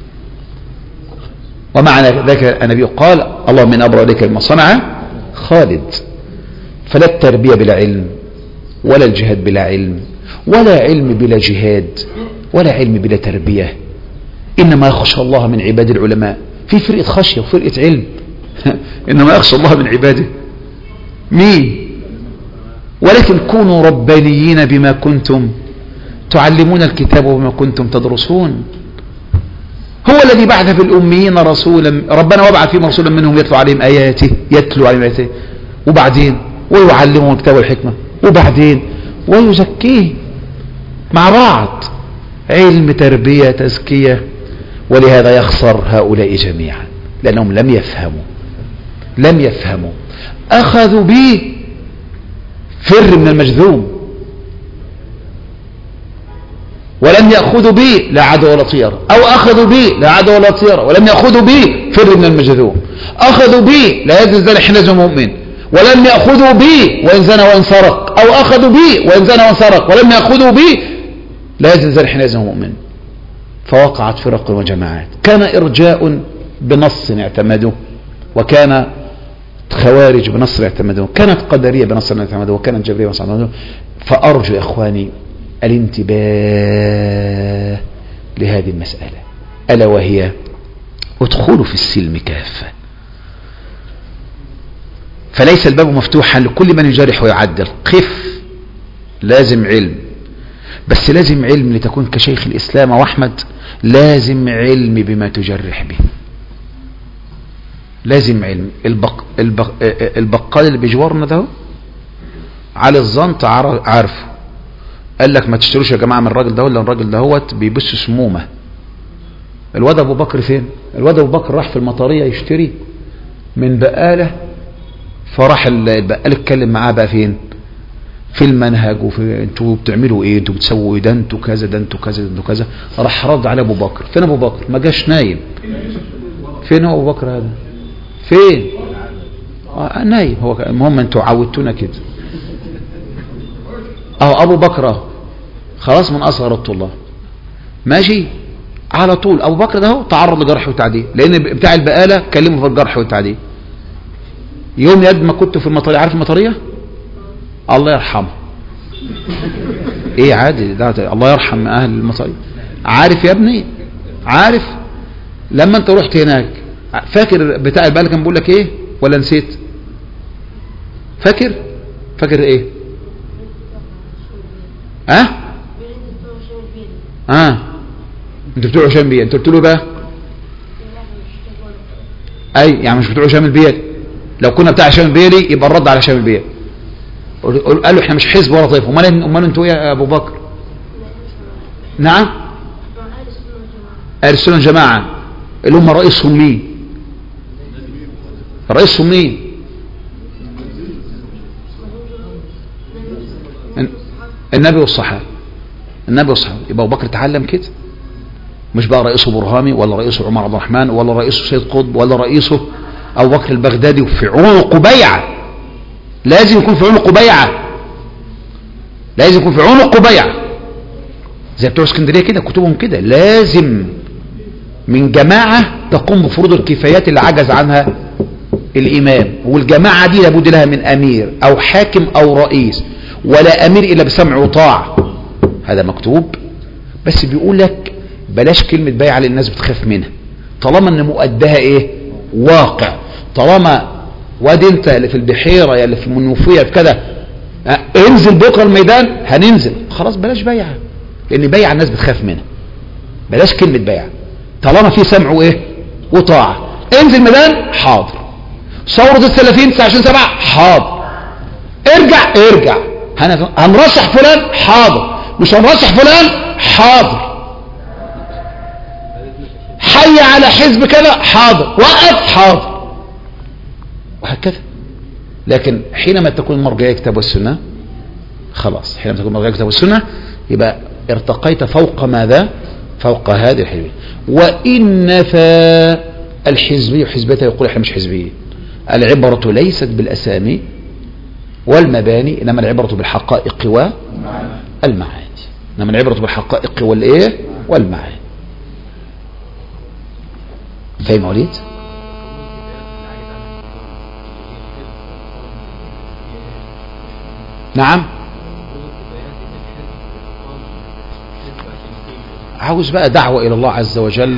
ومعنى ذلك النبي قال اللهم من أبرأ لك ما صنع خالد. فلا التربية بلا علم، ولا الجهاد بلا علم، ولا علم بلا جهاد، ولا علم بلا تربية. إنما يخشى الله من عباد العلماء. في فرقة خشية وفرقة علم. إنما يخشى الله من عباده مين؟ ولكن كونوا ربانيين بما كنتم تعلمون الكتاب وبما كنتم تدرسون. هو الذي بعث في الأميين رسولا، ربنا وبعث فيهم رسولا منهم يتلو عليهم آياته، وبعدين ويعلمهم الكتاب والحكمة، وبعدين ويزكيه مع بعض، علم تربية تزكية. ولهذا يخسر هؤلاء جميعا، لأنهم لم يفهموا. أخذوا به فر من المجذوم، ولم يأخذوا به لا عدو ولا طيرة، أو أخذوا به لا عدو ولا طيرة ولم يأخذوا به فر من المجذوم. أخذوا به لا يزن حين مؤمن، ولم يأخذوا به وإن زنى وإن سرق، أو أخذوا به وإن زنى وإن سرق ولم يأخذوا به لا يزن حين مؤمن. فوقعت فرق وجماعات. كان إرجاء بنص اعتمدوه، وكان خوارج بنص اعتمدوه، كانت قدرية بنص اعتمدوه، وكانت جبرية بنص اعتمدوه. فأرجو إخواني الانتباه لهذه المسألة، ألا وهي ادخلوا في السلم كافة. فليس الباب مفتوحا لكل من يجرح ويعدل. قف، لازم علم، بس لازم علم لتكون كشيخ الإسلام وأحمد. لازم علم بما تجرح به، لازم علم. البقال اللي بجوارنا ده على الزنط عارفه، قال لك ما تشتروش يا جماعة من الراجل ده، ولا الراجل دهوت بيبص سمومة. الواد ابو بكر فين؟ الواد ابو بكر راح في المطارية يشتري من بقالة، فراح البقال اتكلم معاه بقى فين؟ في المنهج، وفي انتوا بتعملوا ايه، انتوا بتسووا ايه، ده انتوا كذا، ده انتوا كذا، ده انتوا كذا. راح رد على ابو بكر. فين ابو بكر؟ ما جاش نايم. فين هو ابو بكر هذا؟ فين؟ نايم هو. المهم انتوا عودتونا كده. ابو بكر خلاص من اصغر الطلاب ماشي على طول. ابو بكر ده تعرض لجرح وتعديل، لان بتاع البقاله كلمه في الجرح والتعديل. يوم يد ما كنت في المطاريه، عارف المطاريه؟ الله يرحمه. ايه عادي ده، الله يرحم اهل المطاريه. عارف يا ابني؟ عارف لما انت رحت هناك، فاكر بتاع البقاله كان بيقول لك ايه ولا نسيت؟ فاكر ايه؟ انتوا بتوع هشام بيه، انتوا قلت له بقى اي يعني مش بتوع هشام البيلي. لو كنا بتاع هشام البيلي يبقى الرد على هشام البيلي. قالوا احنا مش حزب ولا طائفه. امال انتوا ايه يا ابو بكر؟ نعم اهل السنه والجماعه اللي هم رئيسهم مين؟ رئيسهم مين؟ النبي والصحابه. النبي والصحابه. يبقى ابو بكر اتعلم كده، مش بقى رئيسه برهامي ولا رئيسه عمر عبد الرحمن ولا رئيسه سيد قطب ولا رئيسه ابو بكر البغدادي وفي عنقه بيعه. لازم يكون في عنقه بيعه، لازم يكون في عنقه بيعه زي بتوع اسكندريه كده، كتبهم كده. لازم من جماعه تقوم بفروض الكفايات اللي عجز عنها الامام، والجماعه دي لابد لها من امير او حاكم او رئيس، ولا امير الا بسمع وطاعه. هذا مكتوب. بس بيقول لك بلاش كلمه بيعه لان الناس بتخاف منها، طالما ان مؤدها ايه؟ واقع. طالما وادي انت اللي في البحيره يا اللي في المنوفيه في كذا انزل بكره الميدان، هننزل خلاص. بلاش بيعه لان بيعه الناس بتخاف منها. بلاش كلمه بيعه طالما في سمع وايه؟ وطاعه. انزل ميدان، حاضر. ثوره السلفيين 29/7، حاضر. ارجع. هنرشح فلان، حاضر. مش هنرشح فلان، حاضر. حي على حزب كذا، حاضر. وقف، حاضر. وهكذا. لكن حينما تكون المرجعية كتاب والسنة، خلاص. حينما تكون المرجعية كتاب والسنة يبقى ارتقيت فوق ماذا؟ فوق هذه الحزبية. وإن نفى الحزبي وحزبته يقول احنا مش حزبيين. العبرة ليست بالأسامي والمباني، إنما العبرة بالحقائق والمعاني. إنما العبرة بالحقائق والإيه؟ والمعاني. فاهم وليد؟ نعم. عاوز بقى دعوة إلى الله عز وجل،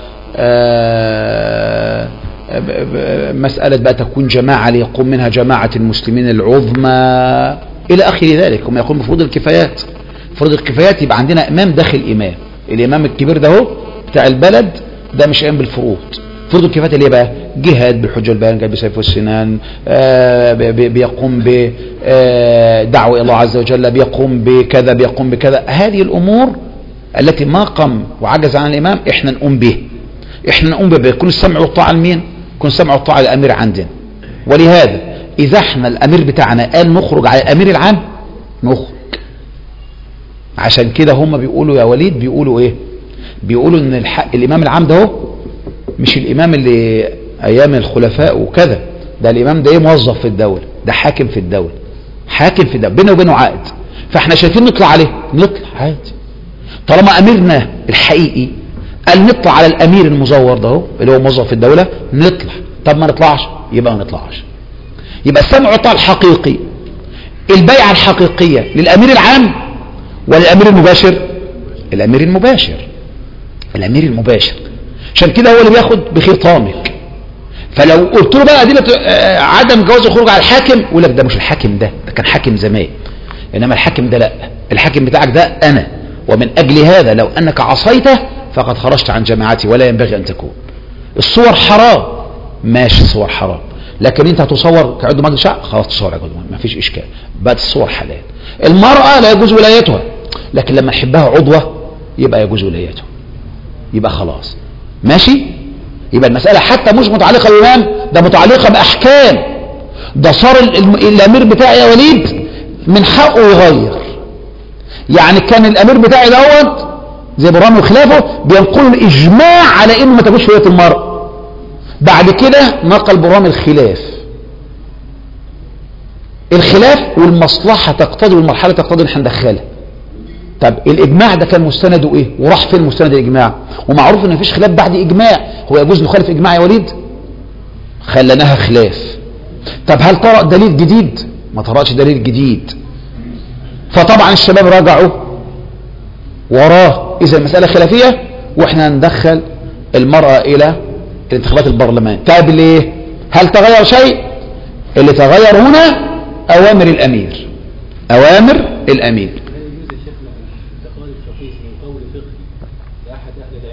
مسألة بقى تكون جماعة ليقوم منها جماعة المسلمين العظمى إلى آخر ذلك. هم يقوم بفروض الكفايات. فروض الكفايات يبقى عندنا إمام داخل إمام. الإمام الكبير ده هو بتاع البلد ده مش قايم بالفروض. فروض الكفايات اللي بقى جهاد بالحجة والبيان، جاي بسيف والسنان، بيقوم بدعوة إلى الله عز وجل، بيقوم بكذا بيقوم بكذا. هذه الأمور التي ما قام وعجز عن الإمام احنا نقوم به. احنا نقوم به. يكون السمع والطاعة لمين؟ يكون السمع والطاعة للأمير عندنا. ولهذا إذا احنا الأمير بتاعنا قال نخرج على الأمير العام نخرج. عشان كده هم بيقولوا يا وليد، بيقولوا ايه؟ بيقولوا ان الإمام العام ده هو مش الإمام اللي أيام الخلفاء وكذا. ده الإمام ده ايه؟ موظف في الدولة، ده حاكم في الدولة، حاكم في الدولة، بينه وبينه عقد. فاحنا شايفين نطلع عليه، نطلع عادي. طالما أميرنا الحقيقي قال نطلع على الأمير المزور ده هو اللي هو موظف في الدولة، نطلع. طب ما نطلعش، يبقى ما نطلعش. يبقى السمع والطاعة الحقيقي، البيعة الحقيقية للأمير العام وللأمير المباشر؟ الأمير المباشر. الأمير المباشر. عشان كده هو اللي بياخد بخطامك. فلو قلت له بقى أدلة عدم جواز الخروج على الحاكم، يقول لك ده مش الحاكم ده كان حاكم زمان، إنما الحاكم ده لا، الحاكم بتاعك ده أنا. ومن أجل هذا لو أنك عصيته فقد خرجت عن جماعتي ولا ينبغي أن تكون. الصور حرام، ماشي الصور حرام، لكن انت هتصور كعضو مجلس شعب، خلاص تصور كعضو مجلس، ما فيش اشكال، بقت الصور حلال. المرأة لا يجوز ولايتها، لكن لما نحبها عضوة يبقى يجوز ولايتها، يبقى خلاص ماشي. يبقى المسألة حتى مش متعلقة بالإمام، ده متعلقة بأحكام. ده صار الأمير بتاعي يا وليد من حقه يغير. يعني كان الأمير بتاعي دوت زي برهامي وخلافه بينقلوا الإجماع على إنه ما تجوز ولاية المرأة. بعد كده نقل برهامي الخلاف والمصلحة تقتضي والمرحلة تقتضي ان احنا ندخلها. طب الإجماع ده كان مستنده إيه؟ وراح فين مستند الإجماع؟ ومعروف إن مفيش خلاف بعد إجماع. هو يجوز نخالف إجماع يا وليد؟ خلناها خلاف. طب هل طرأ دليل جديد؟ ما طرأش دليل جديد. فطبعا الشباب راجعوا وراه. إذا المسألة خلافية وإحنا ندخل المرأة إلى الانتخابات البرلمان. طيب ليه؟ هل تغير شيء؟ اللي تغير هنا أوامر الأمير. أوامر الأمير.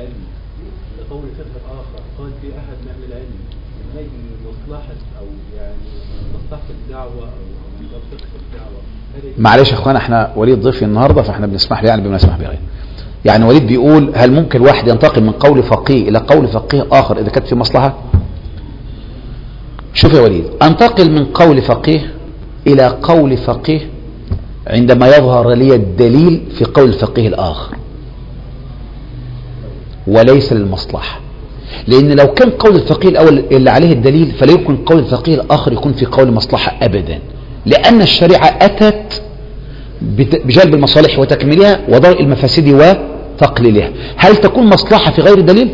في أحد من العلم هي مصلحة أو يعني مصلحة الدعوة أو منطقة الدعوة. معلش يا اخوان، احنا وليد ضيفي النهارده فاحنا بنسمح له يعني بما نسمح به. يعني وليد بيقول هل ممكن الواحد ينتقل من قول فقيه الى قول فقيه اخر اذا كانت في مصلحه؟ شوف يا وليد، انتقل من قول فقيه الى قول فقيه عندما يظهر لي الدليل في قول الفقيه الاخر وليس للمصلحه. لان لو كان قول الفقيه الاول اللي عليه الدليل فلا يمكن قول الفقيه الاخر يكون في قول مصلحه ابدا، لان الشريعه اتت بجلب المصالح وتكميلها ودرء المفاسد وتقليلها. هل تكون مصلحة في غير دليل؟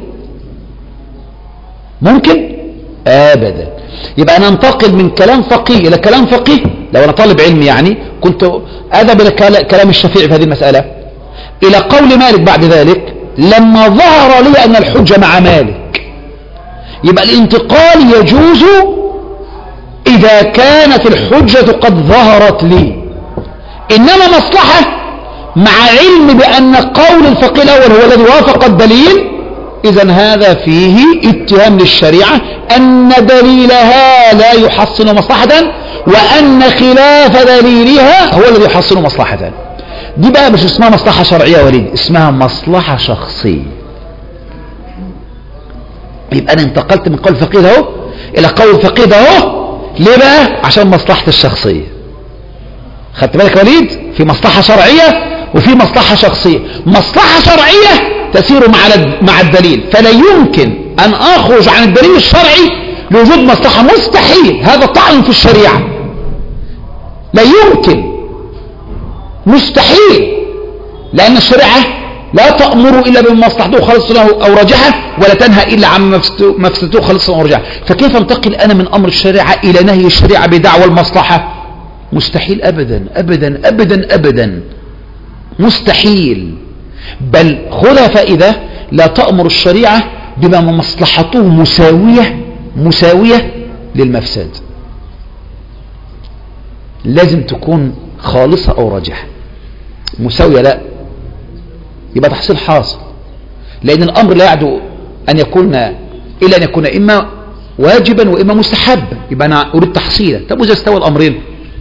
ممكن؟ ابدا. يبقى انا انتقل من كلام فقيه الى كلام فقيه. لو انا طالب علم يعني كنت اذهب الى كلام الشافعي في هذه المسألة الى قول مالك بعد ذلك لما ظهر لي ان الحجة مع مالك. يبقى الانتقال يجوز اذا كانت الحجة قد ظهرت لي، إنما مصلحة مع علم بأن قول الفقيه الأول هو الذي وافق الدليل، إذن هذا فيه اتهام للشريعة أن دليلها لا يحصن مصلحة وأن خلاف دليلها هو الذي يحصن مصلحة. دي بقى مش اسمها مصلحة شرعية وليد، اسمها مصلحة شخصية. يبقى أنا انتقلت من قول الفقيه ده إلى قول الفقيه ده ليه بقى؟ عشان مصلحة الشخصية. خدت بالك يا وليد؟ في مصلحة شرعية وفي مصلحة شخصية. مصلحة شرعية تسير مع الدليل، فلا يمكن أن أخرج عن الدليل الشرعي لوجود مصلحة، مستحيل. هذا طعن في الشريعة، لا يمكن، مستحيل، لأن الشريعة لا تأمر إلا بمصلحته خالصة أو راجحة، ولا تنهى إلا عن مفسدته خالصة أو راجحة. فكيف انتقل أنا من أمر الشريعة إلى نهي الشريعة بدعوى المصلحة؟ مستحيل أبدا أبدا أبدا أبدا، مستحيل. بل خذها فائدة، لا تأمر الشريعة بما مصلحته مساوية للمفسد، لازم تكون خالصة أو راجحة. مساوية لا، يبقى تحصيل حاصل، لأن الأمر لا يعدو أن يكون إلا أن يكون إما واجبا وإما مستحبا، يبقى أنا أريد تحصيله. طب وإذا استوى الأمرين؟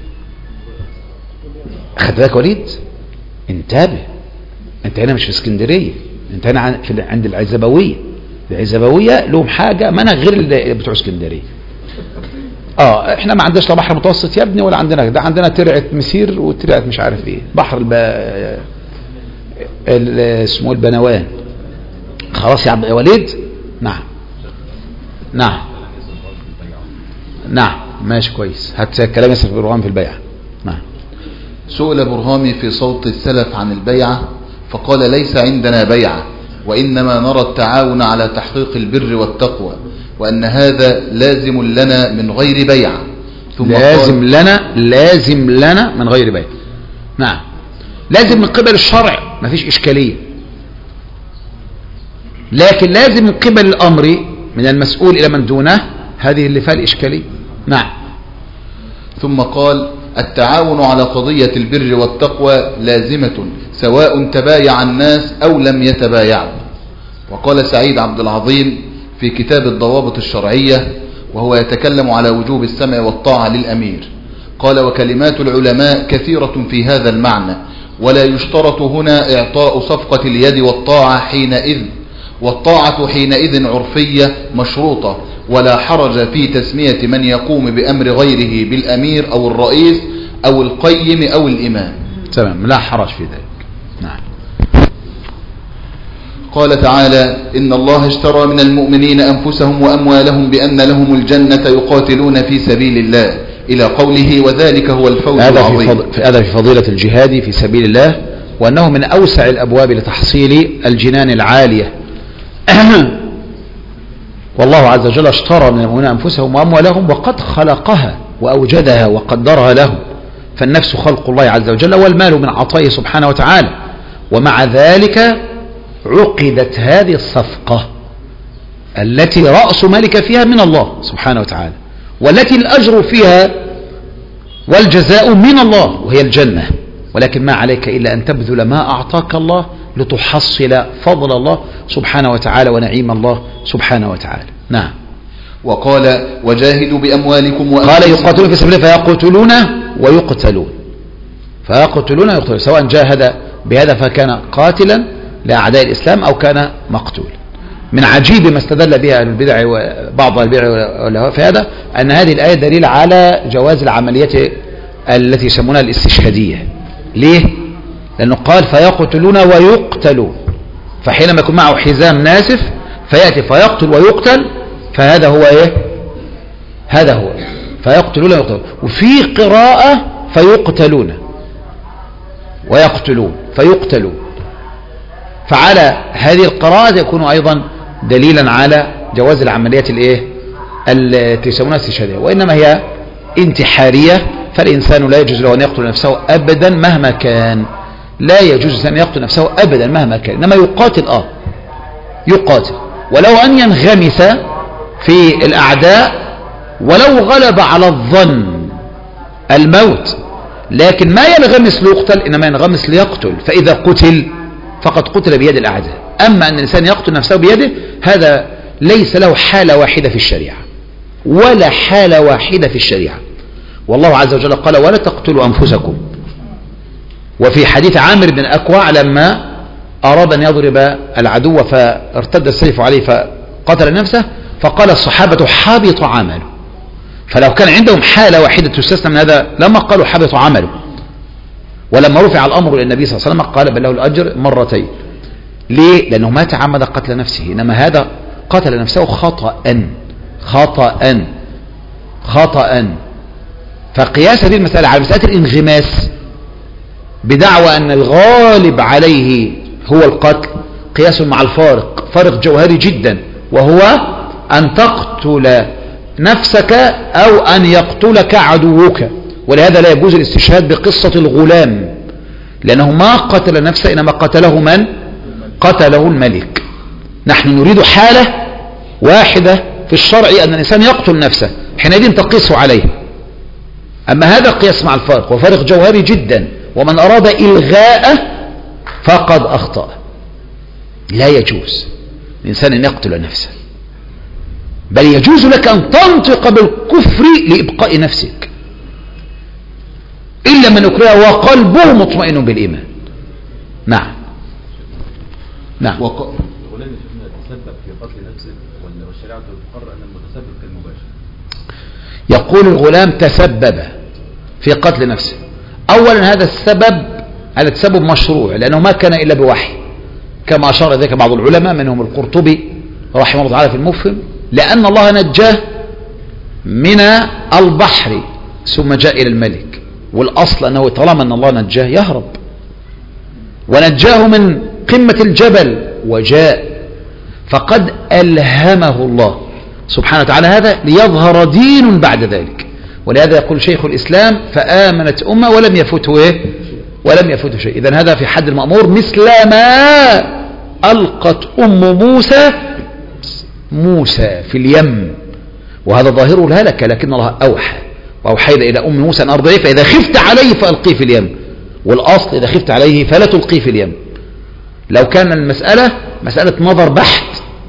أخذت بالك وليد؟ انتبه، أنت هنا مش في اسكندرية، أنت هنا عند العزبوية. العزبوية لهم حاجة منها غير اللي بتوع اسكندرية. احنا ما عندناش لا بحر متوسط يا ابني ولا عندنا ده، عندنا ترعة مسير وترعة مش عارف ايه، بحر اسمه البنوان. خلاص يا وليد. نعم ماشي كويس. هات كلام ياسر برهام في البيعة. نعم. سئل برهامي في صوت السلف عن البيعة فقال ليس عندنا بيعة، وإنما نرى التعاون على تحقيق البر والتقوى، وأن هذا لازم لنا من غير بيعة. ثم لازم لنا من غير بيعة. نعم، لازم من قبل الشرع ما فيش إشكالية، لكن لازم من قبل الأمر من المسؤول إلى من دونه، هذه اللي فيها الإشكالية. نعم. ثم قال التعاون على قضية البر والتقوى لازمة سواء تبايع الناس أو لم يتبايعوا. وقال سعيد عبد العظيم في كتاب الضوابط الشرعية وهو يتكلم على وجوب السمع والطاعة للأمير، قال وكلمات العلماء كثيرة في هذا المعنى، ولا يشترط هنا إعطاء صفقة اليد والطاعة حينئذ، والطاعة حينئذ عرفية مشروطة، ولا حرج في تسمية من يقوم بأمر غيره بالأمير أو الرئيس أو القيم أو الإمام. تمام، لا حرج في ذلك. نعم. قال تعالى إن الله اشترى من المؤمنين أنفسهم وأموالهم بأن لهم الجنة يقاتلون في سبيل الله إلى قوله وذلك هو الفوز العظيم. هذا في فضيلة الجهاد في سبيل الله، وأنه من أوسع الأبواب لتحصيل الجنان العالية. والله عز وجل اشترى من المؤمنين أنفسهم وأموالهم وقد خلقها وأوجدها وقدرها لهم، فالنفس خلق الله عز وجل والمال من عطائه سبحانه وتعالى. ومع ذلك عقدت هذه الصفقة التي رأس مالك فيها من الله سبحانه وتعالى، والتي الأجر فيها والجزاء من الله وهي الجنة. ولكن ما عليك إلا أن تبذل ما أعطاك الله لتحصل فضل الله سبحانه وتعالى ونعيم الله سبحانه وتعالى. نعم. وقال وجاهدوا بأموالكم قال يقاتلون في سبيل الله فيقتلون ويقتلون، فيقتلون ويقتلون، سواء جاهد بهذا فكان قاتلا لأعداء الإسلام أو كان مقتولا. من عجيب ما استدل بها البدع وبعض البدع والهواء في هذا أن هذه الآية دليل على جواز العمليات التي يسمونها الاستشهادية. ليه؟ لأنه قال فيقتلون ويقتلون، فحينما يكون معه حزام ناسف فيأتي فيقتل ويقتل، فهذا هو ايه؟ هذا هو فيقتلون ويقتلون. وفي قراءة فيقتلون ويقتلون فيقتلون، فعلى هذه القراءة يكون أيضا دليلا على جواز العمليات الايه التي يسمونها استشهادية، وإنما هي انتحارية. فالإنسان لا يجوز له أن يقتل نفسه أبدا مهما كان، لا يجوز أن يقتل نفسه أبدا مهما كان، إنما يقاتل يقاتل ولو أن ينغمس في الأعداء ولو غلب على الظن الموت، لكن ما ينغمس ليقتل، إنما ينغمس ليقتل، فإذا قتل فقد قتل بيد الأعداء. أما أن الإنسان يقتل نفسه بيده هذا ليس له حالة واحدة في الشريعة، ولا حالة واحدة في الشريعة. والله عز وجل قال ولا تقتلوا أنفسكم. وفي حديث عامر بن الأكوع لما أراد أن يضرب العدو فارتد السيف عليه فقتل نفسه، فقال الصحابة حبط عمله. فلو كان عندهم حالة واحدة تستثنى من هذا لما قالوا حبط عمله. ولما رفع الأمر إلى النبي صلى الله عليه وسلم قال بل له الأجر مرتين. ليه؟ لأنه ما تعمد قتل نفسه، إنما هذا قتل نفسه خطأ. فقياس هذه المسألة على مسألة الانغماس بدعوى أن الغالب عليه هو القتل قياس مع الفارق، فارق جوهري جدا، وهو أن تقتل نفسك أو أن يقتلك عدوك. ولهذا لا يجوز الاستشهاد بقصة الغلام، لأنه ما قتل نفسه إنما قتله من؟ قتله الملك. نحن نريد حالة واحدة في الشرع أن الإنسان يقتل نفسه، حينئذ تقيسه عليه. أما هذا قياس مع الفارق وفارق جوهري جدا، ومن أراد إلغاءه فقد أخطأ. لا يجوز الإنسان أن يقتل نفسه، بل يجوز لك أن تنطق بالكفر لإبقاء نفسك، إلا من أكره وقلبه مطمئن بالإيمان. نعم. الغلام يتسبب في قتل نفسه ولا الشريعة تقرر أن المتسبب كالمباشر؟ يقول الغلام تسبب في قتل نفسه. أولا هذا التسبب مشروع، لأنه ما كان إلا بوحي، كما أشار ذلك بعض العلماء منهم القرطبي رحمه الله تعالى في المفهم، لأن الله نجاه من البحر ثم جاء إلى الملك، والأصل أنه طالما أن الله نجاه يهرب، ونجاه من قمة الجبل وجاء، فقد ألهمه الله سبحانه وتعالى هذا ليظهر دين بعد ذلك. ولهذا يقول شيخ الإسلام فآمنت أمة ولم يفوته شيء. إذن هذا في حد المأمور، مثل ما ألقت أم موسى في اليم، وهذا ظاهره الهلكة، لكن الله وأوحينا إلى أم موسى أن أرضعيه فإذا خفت عليه فألقيه في اليم، والأصل إذا خفت عليه فلا تلقيه في اليم. لو كان المسألة مسألة نظر بحت.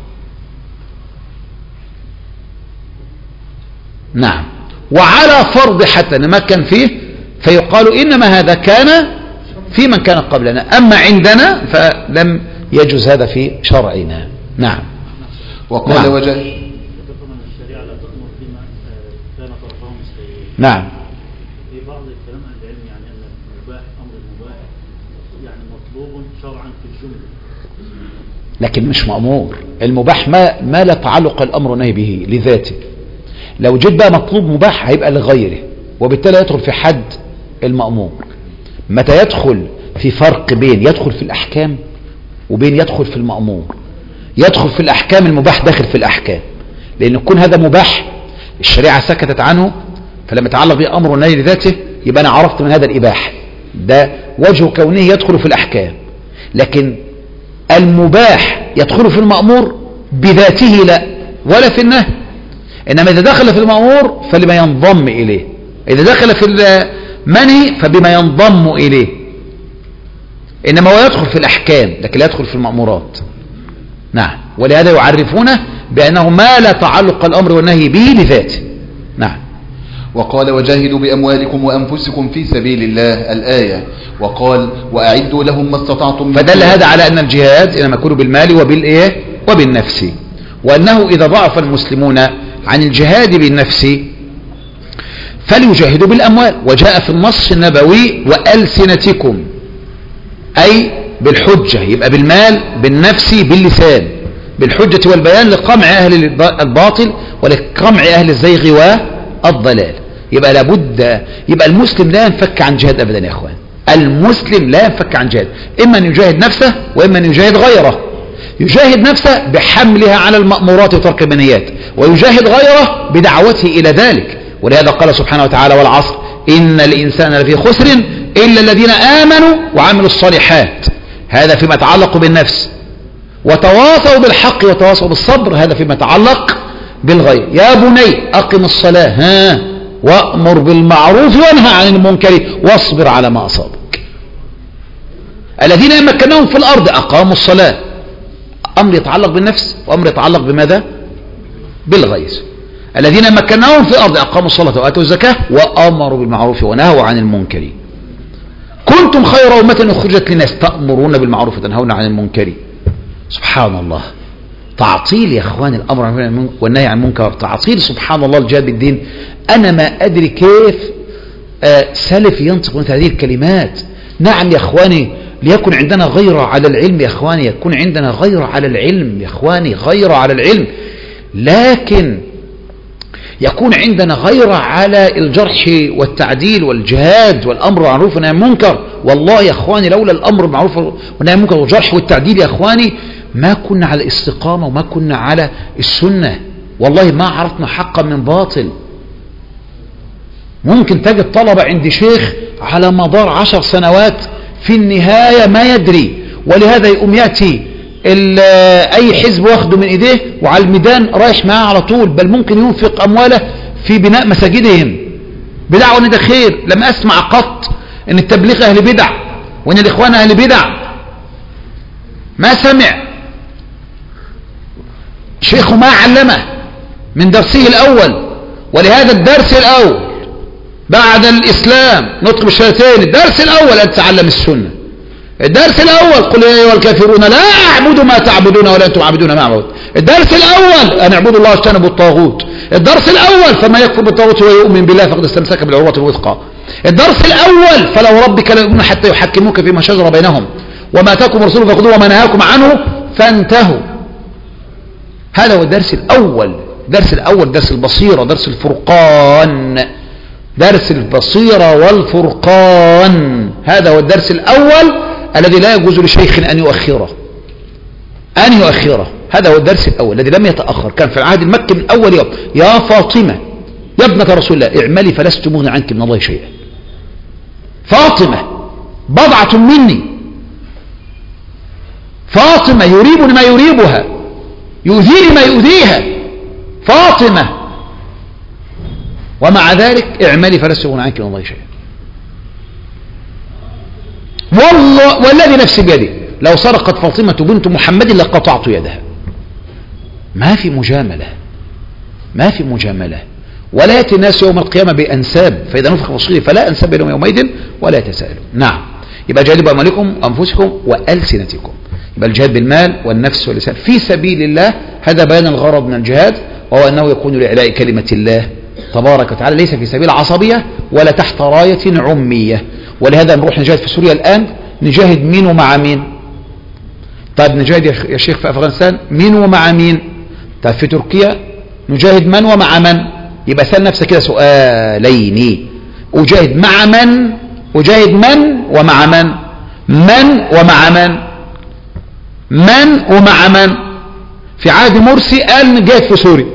نعم. وعلى فرض حتى ما كان فيه فيقال إنما هذا كان في من كان قبلنا، أما عندنا فلم يجوز هذا في شرعنا. نعم. وقال نعم. وجه الشريعة لا تأمر فيما كان طرفه مستويين. نعم. في بعض الكلام عن العلم يعني أن المباح أمر المباح يعني مطلوب شرعا في الجملة، لكن مش مأمور. المباح ما لا تعلق الأمر والنهي به لذاته. لو جد بقى مطلوب مباح هيبقى لغيره، وبالتالي يدخل في حد المأمور. متى يدخل في فرق بين يدخل في الأحكام وبين يدخل في المأمور؟ يدخل في الأحكام المباح داخل في الأحكام، لأن يكون هذا مباح الشريعة سكتت عنه، فلما يتعلق به أمر والنهي لذاته يبقى أنا عرفت من هذا الإباح، ده وجه كونه يدخل في الأحكام. لكن المباح يدخل في المأمور بذاته لا، ولا في النهي. إنما إذا دخل في المأمور فلما ينضم إليه، إذا دخل في المنهي فبما ينضم إليه. إنما هو يدخل في الأحكام لكن لا يدخل في المأمورات. نعم. ولهذا يعرفونه بأنه ما لا تعلق الأمر والنهي به لذاته. نعم. وقال وجاهدوا بأموالكم وأنفسكم في سبيل الله الآية. وقال وأعدوا لهم ما استطعتم. فدل هذا على أن الجهاد إنما يكون بالمال وبالإيه وبالنفس، وأنه إذا ضعف المسلمون عن الجهاد بالنفس فليجاهدوا بالأموال. وجاء في النص النبوي وألسنتكم، أي بالحجة، يبقى بالمال بالنفس باللسان، بالحجة والبيان لقمع أهل الباطل ولقمع أهل الزيغ والضلال. يبقى لابد، يبقى المسلم لا ينفك عن جهاد أبدا يا أخوان. المسلم لا ينفك عن جهاد، إما أن يجاهد نفسه وإما أن يجاهد غيره. يجاهد نفسه بحملها على المأمورات وترك المنهيات، ويجاهد غيره بدعوته إلى ذلك. ولهذا قال سبحانه وتعالى والعصر إن الإنسان لفي خسر إلا الذين آمنوا وعملوا الصالحات. هذا فيما يتعلق بالنفس. وتواصوا بالحق وتواصوا بالصبر، هذا فيما يتعلق بالغير. يا بني أقم الصلاة وأمر بالمعروف وانهى عن المنكر واصبر على ما أصابك. الذين مكناهم في الأرض أقاموا الصلاة، أمر يتعلق بالنفس وأمر يتعلق بماذا؟ بالغير. الذين مكناهم في الأرض أقاموا الصلاة وآتوا الزكاة وأمروا بالمعروف ونهوا عن المنكر. كنتم خير أمة أخرجت للناس تأمرون بالمعروف وتنهون عن المنكر. سبحان الله، تعطيل يا اخوان الامر والنهي عن المنكر، تعطيل سبحان الله الجهاد بالدين. انا ما ادري كيف سلف ينطق مثل هذه الكلمات. نعم يا اخواني، ليكن عندنا غيرة على العلم يا اخواني، يكون عندنا غيرة على العلم يا اخواني، غيرة على العلم، لكن يكون عندنا غيرة على الجرح والتعديل والجهاد والامر بالمعروف والنهي عن المنكر. والله يا اخواني لولا الامر بالمعروف والنهي عن المنكر والجرح والتعديل يا اخواني ما كنا على الاستقامة وما كنا على السنة. والله ما عرفنا حقا من باطل. ممكن تجد طلبة عند شيخ على مدار 10 سنوات في النهاية ما يدري، ولهذا يقوم يأتي أي حزب واخده من إيديه وعلى الميدان رايح معاه على طول، بل ممكن ينفق أمواله في بناء مساجدهم بدعوة أن ده خير. لم أسمع قط أن التبليغ أهل بدع وأن الإخوان أهل بدع، ما سمع شيخه ما علمه من درسه الأول. ولهذا الدرس الأول بعد الإسلام نطق بالشهادتين، الدرس الأول أن تتعلم السنة. الدرس الأول قل يا أيها الكافرون لا أعبد ما تعبدون ولا أنتم عابدون ما أعبد. الدرس الأول أن اعبدوا الله واجتنبوا الطاغوت. الدرس الأول فما يكفر بالطاغوت ويؤمن بالله فقد استمسك بالعروة الوثقى. الدرس الأول فلو ربك لا يؤمنون حتى يحكموك فيما شجر بينهم وما أتاكم الرسول فخذوه وما نهاكم عنه فانتهوا. هذا هو الدرس الأول. درس الأول درس البصيرة، درس الفرقان، درس البصيرة والفرقان. هذا هو الدرس الأول الذي لا يجوز لشيخ أن يؤخره، أن يؤخره. هذا هو الدرس الأول الذي لم يتأخر، كان في العهد المكي من أول يوم. يا فاطمة يا ابنة رسول الله اعملي فلست مغني عنك من الله شيئا. فاطمة بضعة مني، فاطمة يريبني ما يريبها، يؤذيني ما يؤذيها، فاطمة، ومع ذلك اعملي فلست مغني عنك من الله شيئا. والله والذي نفسي بيدي لو سرقت فاطمة بنت محمد لقطعت يدها. ما في مجاملة، ما في مجاملة. ولا يأتي الناس يوم القيامة بأنساب، فإذا نفخ في الصور فلا أنساب بينهم يومئذ ولا يتساءلون. نعم. يبقى جاهدوا بأموالكم وأنفسكم وألسنتكم. يبقى الجهاد بالمال والنفس واللسان في سبيل الله. هذا بيان الغرض من الجهاد، وهو أنه يكون لإعلاء كلمة الله تبارك وتعالى، ليس في سبيل عصبية ولا تحت راية عمية. ولهذا نروح نجاهد في سوريا الآن، نجاهد مين ومع مين؟ طيب نجاهد يا شيخ في أفغانستان مين ومع مين؟ طيب في تركيا نجاهد من ومع من؟ يبقى سأل نفسك كده سؤالين، أجاهد مع من؟ أجاهد من ومع من؟ من ومع من؟ من ومع من؟ في عهد مرسي قال نجاهد في سوريا،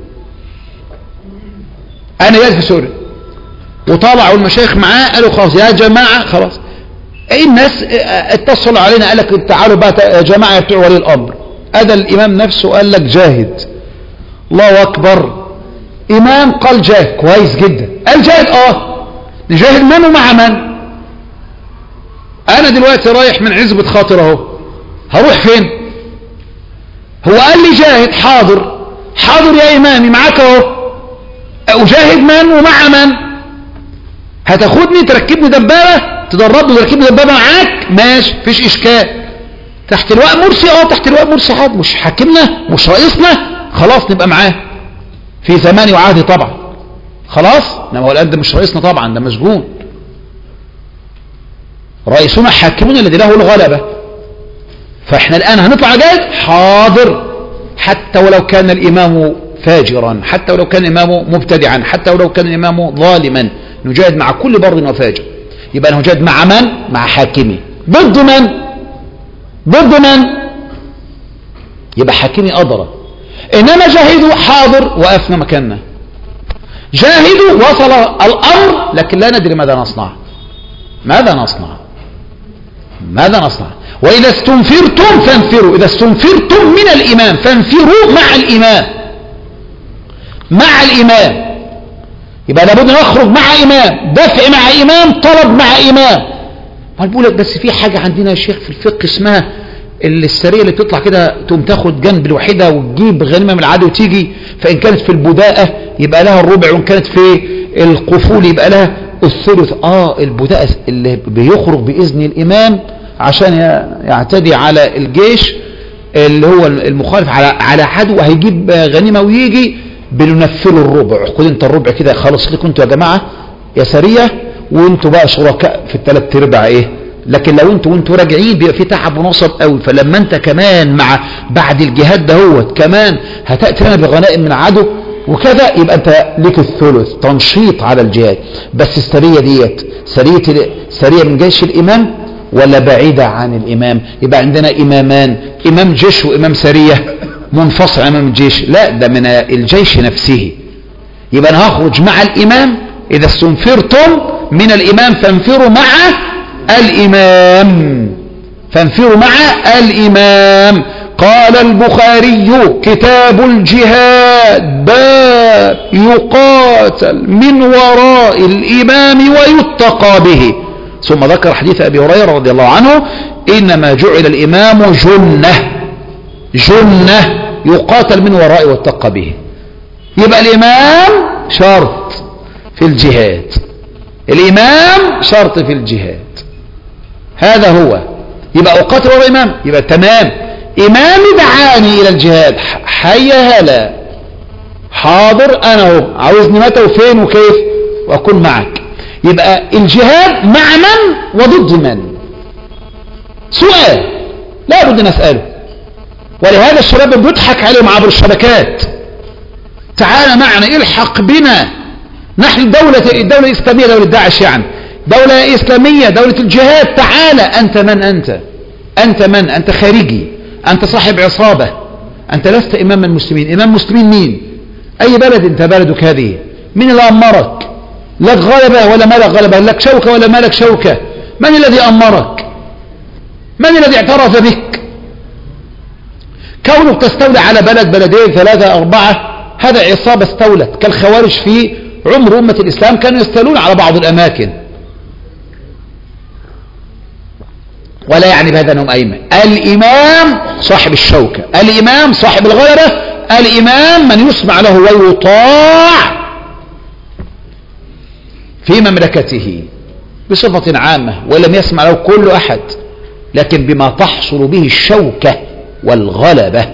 أنا جاهد في سوريا، وطالعوا المشايخ معاه قالوا خلاص يا جماعة خلاص. ايه الناس اتصلوا علينا قال لك تعالوا بقى يا جماعة بتوع ولي الأمر. هذا الإمام نفسه قال لك جاهد. الله أكبر. إمام قال جاهد كويس جدا. قال جاهد نجاهد من ومع من؟ انا دلوقتي رايح من عزبة خاطر اهو، هروح فين؟ هو قال لي جاهد. حاضر حاضر يا امامي معاك اهو. اجاهد من ومع من؟ هتاخدني تركبني دبابة، تدربني تركبني دبابة معاك، ماشي مفيش اشكال. تحت لواء مرسي، تحت لواء مرسي، حاضر. مش حاكمنا مش رئيسنا، خلاص نبقى معاه في زماني وعهدي طبعا، خلاص. انما هو الان ده مش رئيسنا طبعا، ده مسجون. رئيسنا حاكمنا الذي له الغلبة. فاحنا الان هنطلع جاهد، حاضر، حتى ولو كان الامام فاجرا، حتى ولو كان الامام مبتدعا، حتى ولو كان الامام ظالما، نجاهد مع كل بر وفاجر. يبقى نجاهد مع من؟ مع حاكمي. ضد من؟ ضد من؟ يبقى حاكمي أضرى. إنما جاهدوا، حاضر، وقفنا مكاننا. جاهدوا، وصل الأمر، لكن لا ندري ماذا نصنع. ماذا نصنع؟ ماذا نصنع؟ وإذا استنفرتم فانفروا. إذا استنفرتم من الإمام فانفروا مع الإمام. مع الإمام. يبقى لابد نخرج مع إمام، دفع مع إمام، طلب مع إمام. ما بقول لك بس في حاجة عندنا يا شيخ في الفقه اسمها السرية اللي بتطلع كده تقوم تاخد جنب الوحيدة وتجيب غنيمة من العدو وتيجي، فإن كانت في البداءة يبقى لها الربع، وإن كانت في القفول يبقى لها الثلث. البداءة اللي بيخرج بإذن الإمام عشان يعتدي على الجيش اللي هو المخالف على عدو، هيجيب غنيمة ويجي بننفله الربع. خد انت الربع كده، خلاص لكم انتوا يا جماعة يا سرية، وانتوا بقى شركاء في الثلاث ارباع لكن لو وانتوا راجعين بيبقى في تعب ونصب قوي. فلما انت كمان مع بعد الجهاد دهوت كمان هتأتي لنا بغنائم من عدو وكذا، يبقى انت ليك الثلث تنشيط على الجهاد. بس السرية ديت سرية من جيش الامام ولا بعيدة عن الامام؟ يبقى عندنا امامان، امام جيش وامام سرية منفصل امام الجيش، لا ده من الجيش نفسه. يبقى انا هخرج مع الامام. اذا استنفرتم من الامام فانفروا مع الامام، فانفروا مع الامام. قال البخاري كتاب الجهاد باب يقاتل من وراء الامام ويتقى به. ثم ذكر حديث ابي هريرة رضي الله عنه انما جعل الامام جنة يقاتل من وراء ويتقى به. يبقى الامام شرط في الجهاد، الامام شرط في الجهاد، هذا هو. يبقى اقاتل وراء امام، يبقى تمام. امامي دعاني الى الجهاد، حيا هلا، حاضر انا اهو، عاوزني متى وفين وكيف واكون معك. يبقى الجهاد مع من وضد من؟ سؤال لا بد نسأله. ولهذا الشباب بيضحك عليهم عبر الشبكات، تعال معنا، الحق بنا، نحن الدولة الإسلامية، دولة داعش يعني، دولة إسلامية، دولة الجهاد، تعال. أنت من أنت؟ أنت من؟ أنت خارجي، أنت صاحب عصابة، أنت لست إمام المسلمين. إمام المسلمين مين؟ أي بلد أنت؟ بلدك هذه، مين اللي أمرك؟ لك غلبة ولا ما لك غلبة؟ لك شوكة ولا ما لك شوكة؟ من الذي أمرك؟ من الذي اعترف بك؟ كونك تستولى على بلد، بلدين، ثلاثة، أربعة، هذا عصابة استولت، كالخوارج في عمر أمة الإسلام كانوا يستولون على بعض الأماكن، ولا يعني بهذا أنهم أئمة. الإمام صاحب الشوكة، الإمام صاحب الغلبة، الإمام من يسمع له ويطاع في مملكته بصفة عامة، ولم يسمع له كل أحد، لكن بما تحصل به الشوكة والغلبة.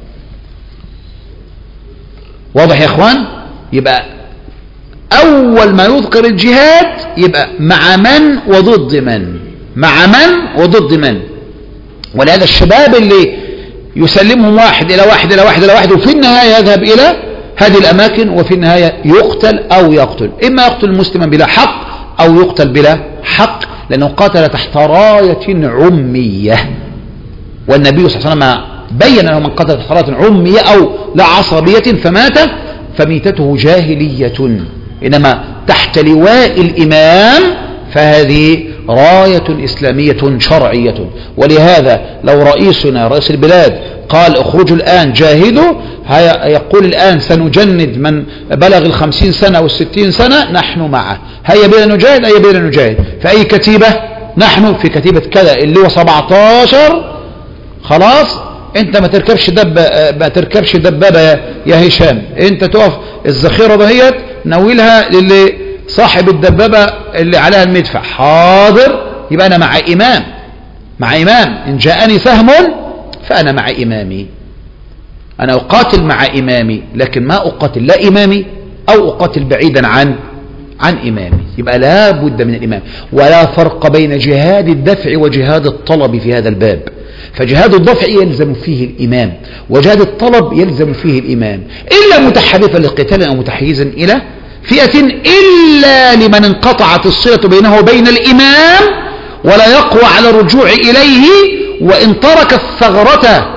واضح يا اخوان؟ يبقى اول ما يذكر الجهاد يبقى مع من وضد من، مع من وضد من. ولهذا الشباب اللي يسلمهم واحد الى واحد الى واحد الى واحد، وفي النهاية يذهب الى هذه الاماكن، وفي النهاية يقتل او يقتل، اما يقتل مسلما بلا حق او يقتل بلا حق، لانه قاتل تحت راية عمية. والنبي صلى الله عليه وسلم بين أنه من قتل تحت راية عمية أو لا عصبية فمات فميتته جاهلية، إنما تحت لواء الإمام فهذه راية إسلامية شرعية. ولهذا لو رئيسنا رئيس البلاد قال اخرجوا الآن جاهدوا، يقول الآن سنجند من بلغ 50 سنة و60 سنة، نحن معه، هيا بنا نجاهد، هيا بنا نجاهد. فأي كتيبة نحن في كتيبة كذا اللي هو 17 خلاص انت ما تركبش دبابة يا هشام، انت تقف الذخيرة دهيت ناولها للي صاحب الدبابة اللي عليها المدفع. حاضر، يبقى انا مع امام ان جاءني سهم فانا مع امامي، انا اقاتل مع امامي، لكن ما اقاتل لا امامي او اقاتل بعيدا عن امامي. يبقى لا بد من الامام، ولا فرق بين جهاد الدفع وجهاد الطلب في هذا الباب. فجهاد الدفع يلزم فيه الامام، وجهاد الطلب يلزم فيه الامام، الا متحرفا لقتال او متحيزا الى فئة، الا لمن انقطعت الصلة بينه وبين الامام ولا يقوى على الرجوع اليه، وان ترك الثغرة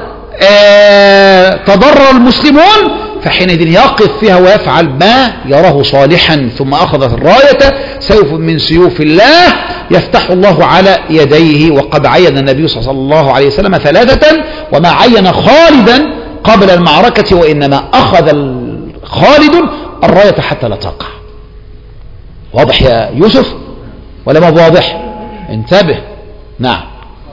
تضرر المسلمون، فحينئذ يقف فيها ويفعل ما يراه صالحا. ثم أخذ الراية سيف من سيوف الله يفتح الله على يديه. وقد عين النبي صلى الله عليه وسلم 3، وما عين خالدا قبل المعركة، وإنما أخذ خالد الراية حتى لا تقع. واضح يا يوسف ولا ما واضح؟ انتبه. نعم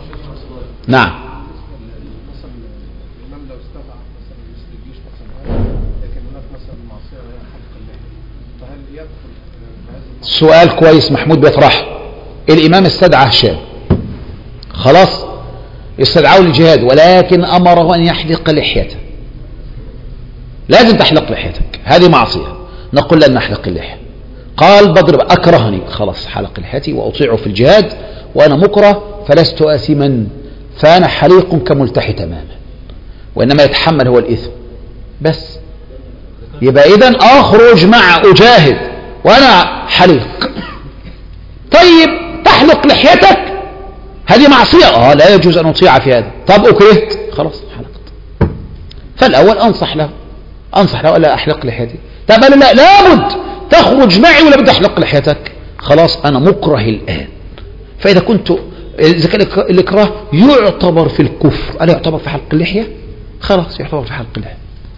سؤال كويس محمود بيطرحه. الإمام استدعى هشام خلاص، استدعاه للجهاد، ولكن أمره أن يحلق لحيته. لازم تحلق لحيتك، هذه معصية. نقول لن نحلق اللحية. قال بضرب، أكرهني، خلاص حلق لحيتي وأطيعه في الجهاد وأنا مكره فلست آثما، فأنا حليق كملتحي تماما، وإنما يتحمل هو الإثم بس. يبقى إذن أخرج مع أجاهد وأنا حليق. طيب تحلق لحيتك هذه معصية، لا يجوز أن أطيع في هذا. طب أكرهت، خلاص حلقت. فالأول أنصح له ألا أحلق لحيتي. طب لا، لابد تخرج معي ولا بدي أحلق لحيتك. خلاص أنا مكره الآن. فإذا كنت كان الإكراه يعتبر في الكفر، ألا يعتبر في حلق اللحية؟ خلاص يعتبر في حلق اللحية،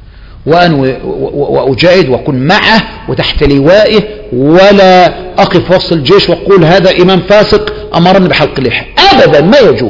وأجاهد وأكون معه وتحت لوائه، ولا أقف وسط الجيش وأقول هذا إمام فاسق أمرني بحلق اللحية. أبدا،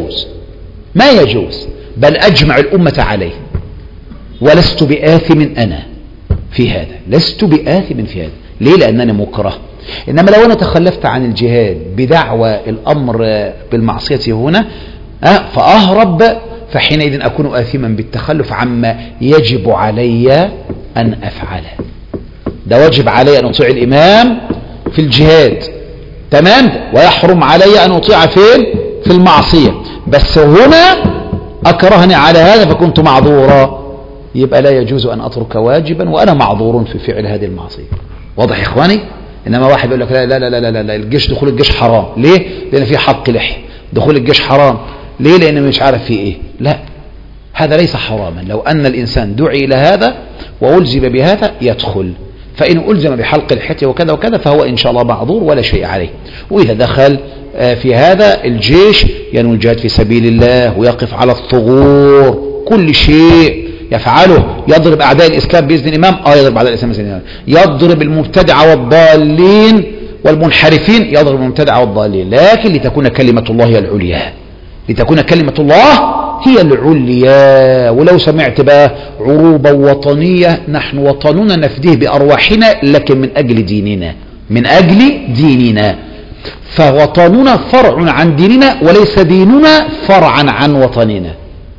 ما يجوز، بل أجمع الأمة عليه. ولست بآثم أنا في هذا، لست بآثم في هذا. ليه؟ لأنني مكره. إنما لو أنا تخلفت عن الجهاد بدعوى الأمر بالمعصية هنا فأهرب، فحينئذ أكون آثما بالتخلف عما يجب علي أن أفعله. ده واجب علي أن أطيع الإمام في الجهاد، تمام، ويحرم علي أن أطيع في المعصية. بس هنا أكرهني على هذا فكنت معذورا، يبقى لا يجوز أن أترك واجبا وأنا معذور في فعل هذه المعصية. واضح يا إخواني؟ إنما واحد يقول لك لا لا لا لا لا الجيش، دخول الجيش حرام. ليه؟ لأن فيه حق لحية. دخول الجيش حرام. ليه؟ لأنه مش عارف فيه إيه. لا، هذا ليس حراما. لو أن الإنسان دعي إلى هذا وألزم بهذا يدخل، فإن ألزم بحلق لحيته وكذا وكذا فهو إن شاء الله معذور ولا شيء عليه. وإذا دخل في هذا الجيش ينوي الجهاد في سبيل الله ويقف على الثغور، كل شيء يفعله، يضرب أعداء الإسلام بإذن الإمام، يضرب أعداء الإسلام بإذن الإمام، يضرب المبتدع والضالين والمنحرفين، يضرب المبتدع والضالين، لكن لتكون كلمة الله هي العليا، لتكون كلمة الله هي العليا. ولو سمعت بقى عروبة وطنية، نحن وطننا نفديه بأرواحنا، لكن من أجل ديننا، من أجل ديننا. فوطننا فرع عن ديننا، وليس ديننا فرعا عن وطننا.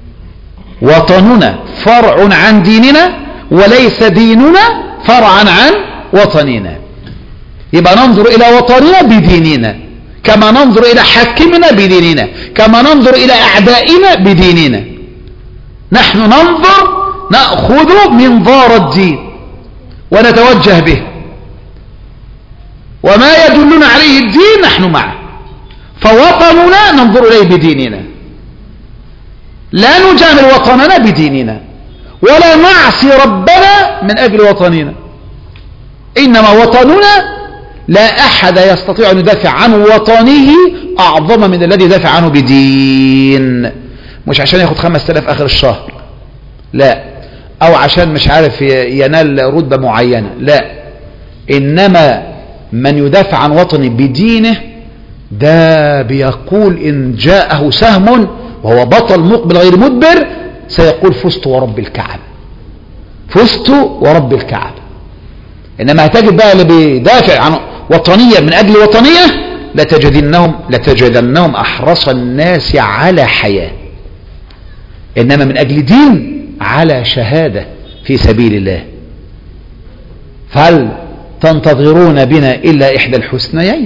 وطننا فرع عن ديننا، وليس ديننا فرعا عن وطننا. يبقى ننظر إلى وطننا بديننا، كما ننظر إلى حاكمنا بديننا، كما ننظر إلى أعدائنا بديننا. نحن ننظر، نأخذ منظار الدين ونتوجه به، وما يدلنا عليه الدين نحن معه. فوطننا ننظر إليه بديننا، لا نجامل وطننا بديننا، ولا نعصي ربنا من أجل وطننا. إنما وطننا لا أحد يستطيع أن يدافع عن وطنه أعظم من الذي يدافع عنه بدين. مش عشان ياخد 5000 آخر الشهر، لا، أو عشان مش عارف ينال رتبة معينة، لا. إنما من يدافع عن وطنه بدينه ده بيقول إن جاءه سهم وهو بطل مقبل غير مدبر سيقول فزت ورب الكعبة، فزت ورب الكعبة. إنما هتجد بقى اللي بيدافع عن وطنية من أجل وطنية لتجدنهم أحرص الناس على حياة، إنما من أجل دين على شهادة في سبيل الله. فهل تنتظرون بنا إلا إحدى الحسنيين؟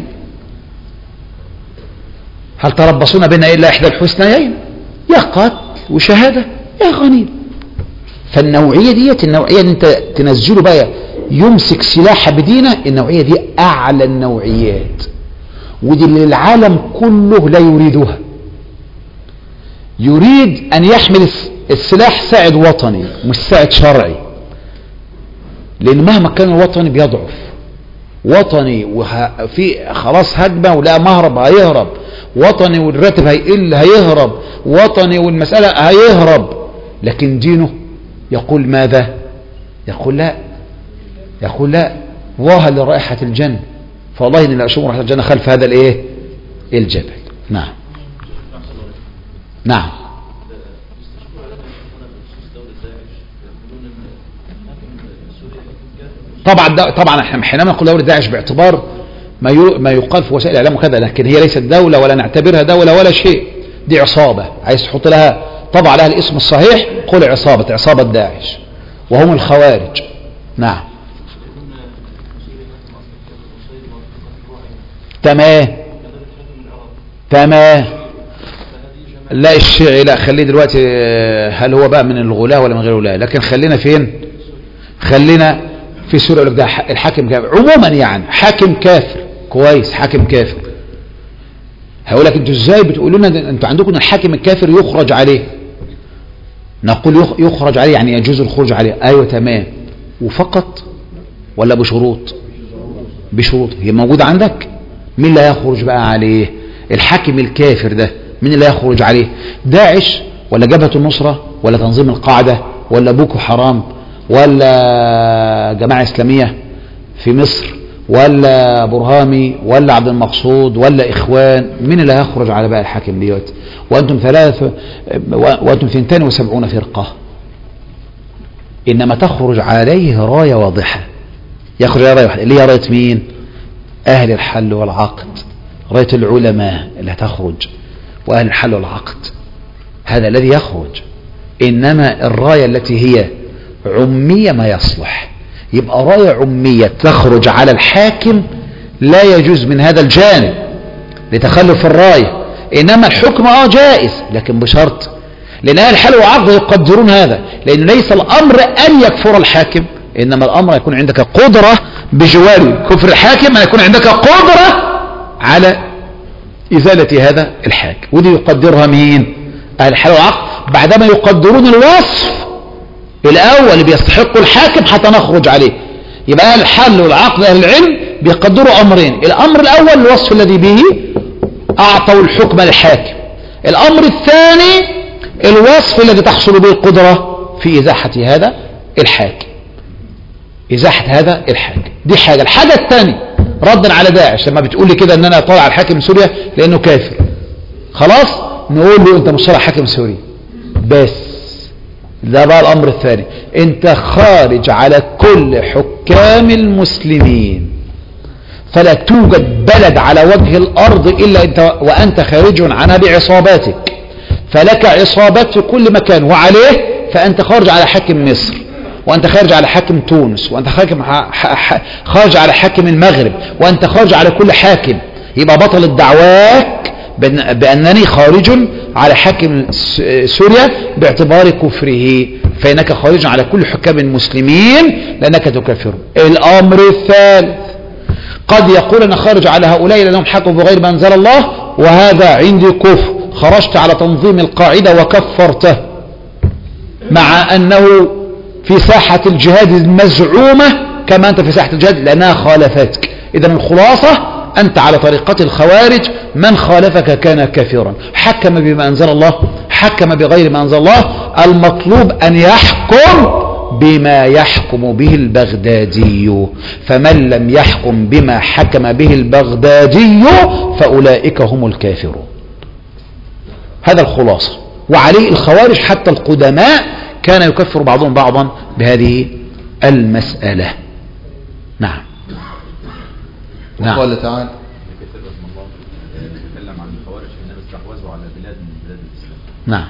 هل تربصون بنا إلا إحدى الحسنيين؟ يا قتل وشهادة يا غنيم. فالنوعية ديت النوعية اللي انت تنزله بقى يمسك سلاح بدينه، النوعية دي أعلى النوعيات، ودي اللي العالم كله لا يريدها. يريد أن يحمل السلاح ساعد وطني مش ساعد شرعي، لأن مهما كان الوطني بيضعف. وطني وفي خلاص هجمة ولا مهرب هيهرب، وطني والراتب هيقل هيهرب، وطني والمسألة هيهرب، لكن دينه يقول ماذا؟ يقول لا الله لرائحة الجنة، فوالله إني لا أشم رائحة الجنة خلف هذا الإيه؟ الجبل. نعم نعم. طبعا احنا حينما نقول دولة داعش باعتبار ما يقال في وسائل الاعلام وكذا، لكن هي ليست دولة ولا نعتبرها دولة ولا شيء، دي عصابة عايز تحط لها طبع لها الاسم الصحيح، قل عصابة داعش وهم الخوارج. نعم تمام. لا الشيعي لا، خليه دلوقتي هل هو بقى من الغلاة ولا من غير الغلاة، لكن خلينا فين؟ خلينا في سوريا. يقول لك ده الحاكم كافر عموما، يعني حاكم كافر كويس، حاكم كافر. هقول لك انتوا ازاي بتقولوا لنا انتوا عندكم الحاكم الكافر يخرج عليه؟ نقول يخرج عليه يعني يجوز الخروج عليه. ايوه تمام، وفقط ولا بشروط؟ بشروط. هي موجودة عندك؟ مين اللي هيخرج بقى عليه؟ الحاكم الكافر ده مين اللي هيخرج عليه؟ داعش ولا جبهة النصرة ولا تنظيم القاعدة ولا بوكو حرام ولا جماعة إسلامية في مصر ولا برهامي ولا عبد المقصود ولا إخوان؟ مين اللي هيخرج على بقى الحاكم ديوت؟ وأنتم 72 فرقة، إنما تخرج عليه راية واضحة. يخرج عليه راية واحدة اللي هي راية مين؟ أهل الحل والعقد، راية العلماء اللي هتخرج وأهل الحل والعقد، هذا الذي يخرج. إنما الراية التي هي عمية ما يصلح، يبقى راية عمية تخرج على الحاكم لا يجوز من هذا الجانب لتخلف الراية. إنما الحكم جائز لكن بشرط، لأن أهل الحل والعقد يقدرون هذا، لأن ليس الأمر أن يكفر الحاكم، إنما الأمر يكون عندك قدرة بجوار كفر الحاكم، أن يكون عندك قدرة على إزالة هذا الحاكم. ودي يقدرها مين؟ أهل الحل والعقد، بعدما يقدرون الوصف الأول اللي بيستحق الحاكم حتى نخرج عليه. يبقى أهل الحل والعقد أهل العلم بيقدروا أمرين: الأمر الأول الوصف الذي به أعطوا الحكم للحاكم، الأمر الثاني الوصف الذي تحصل به القدرة في إزاحة هذا الحاكم، إزاحة هذا الحاكم. دي حاجة. الحاجة الثانية ردا على داعش لما بتقول لي كده ان انا طالع الحاكم سوريا لانه كافر، خلاص نقول له انت مش طالع حاكم سوري بس. ده بقى الامر الثاني، انت خارج على كل حكام المسلمين، فلا توجد بلد على وجه الارض الا انت وانت خارج عنها بعصاباتك، فلك عصابات في كل مكان، وعليه فانت خارج على حاكم مصر، وأنت خارج على حاكم تونس، وأنت خارج على حاكم المغرب، وأنت خارج على كل حاكم. يبقى بطل الدعواك بأنني خارج على حاكم سوريا باعتبار كفره، فإنك خارج على كل حكام المسلمين لأنك تكفر. الأمر الثالث قد يقول أنا خارج على هؤلاء لأنهم حكموا بغير ما أنزل الله، وهذا عندي كفر، خرجت على تنظيم القاعدة وكفرته، مع أنه في ساحة الجهاد المزعومة كما أنت في ساحة الجهاد لأنها خالفتك. إذن الخلاصة أنت على طريقة الخوارج، من خالفك كان كافرا. حكم بما أنزل الله، حكم بغير ما أنزل الله، المطلوب أن يحكم بما يحكم به البغدادي، فمن لم يحكم بما حكم به البغدادي فأولئك هم الكافرون. هذا الخلاصة. وعليه الخوارج حتى القدماء كان يكفر بعضهم بعضا بهذه المسألة. نعم. وقال تعالى يتكلم عن الخوارج انهم استحوذوا على بلاد من بلاد الاسلام. نعم.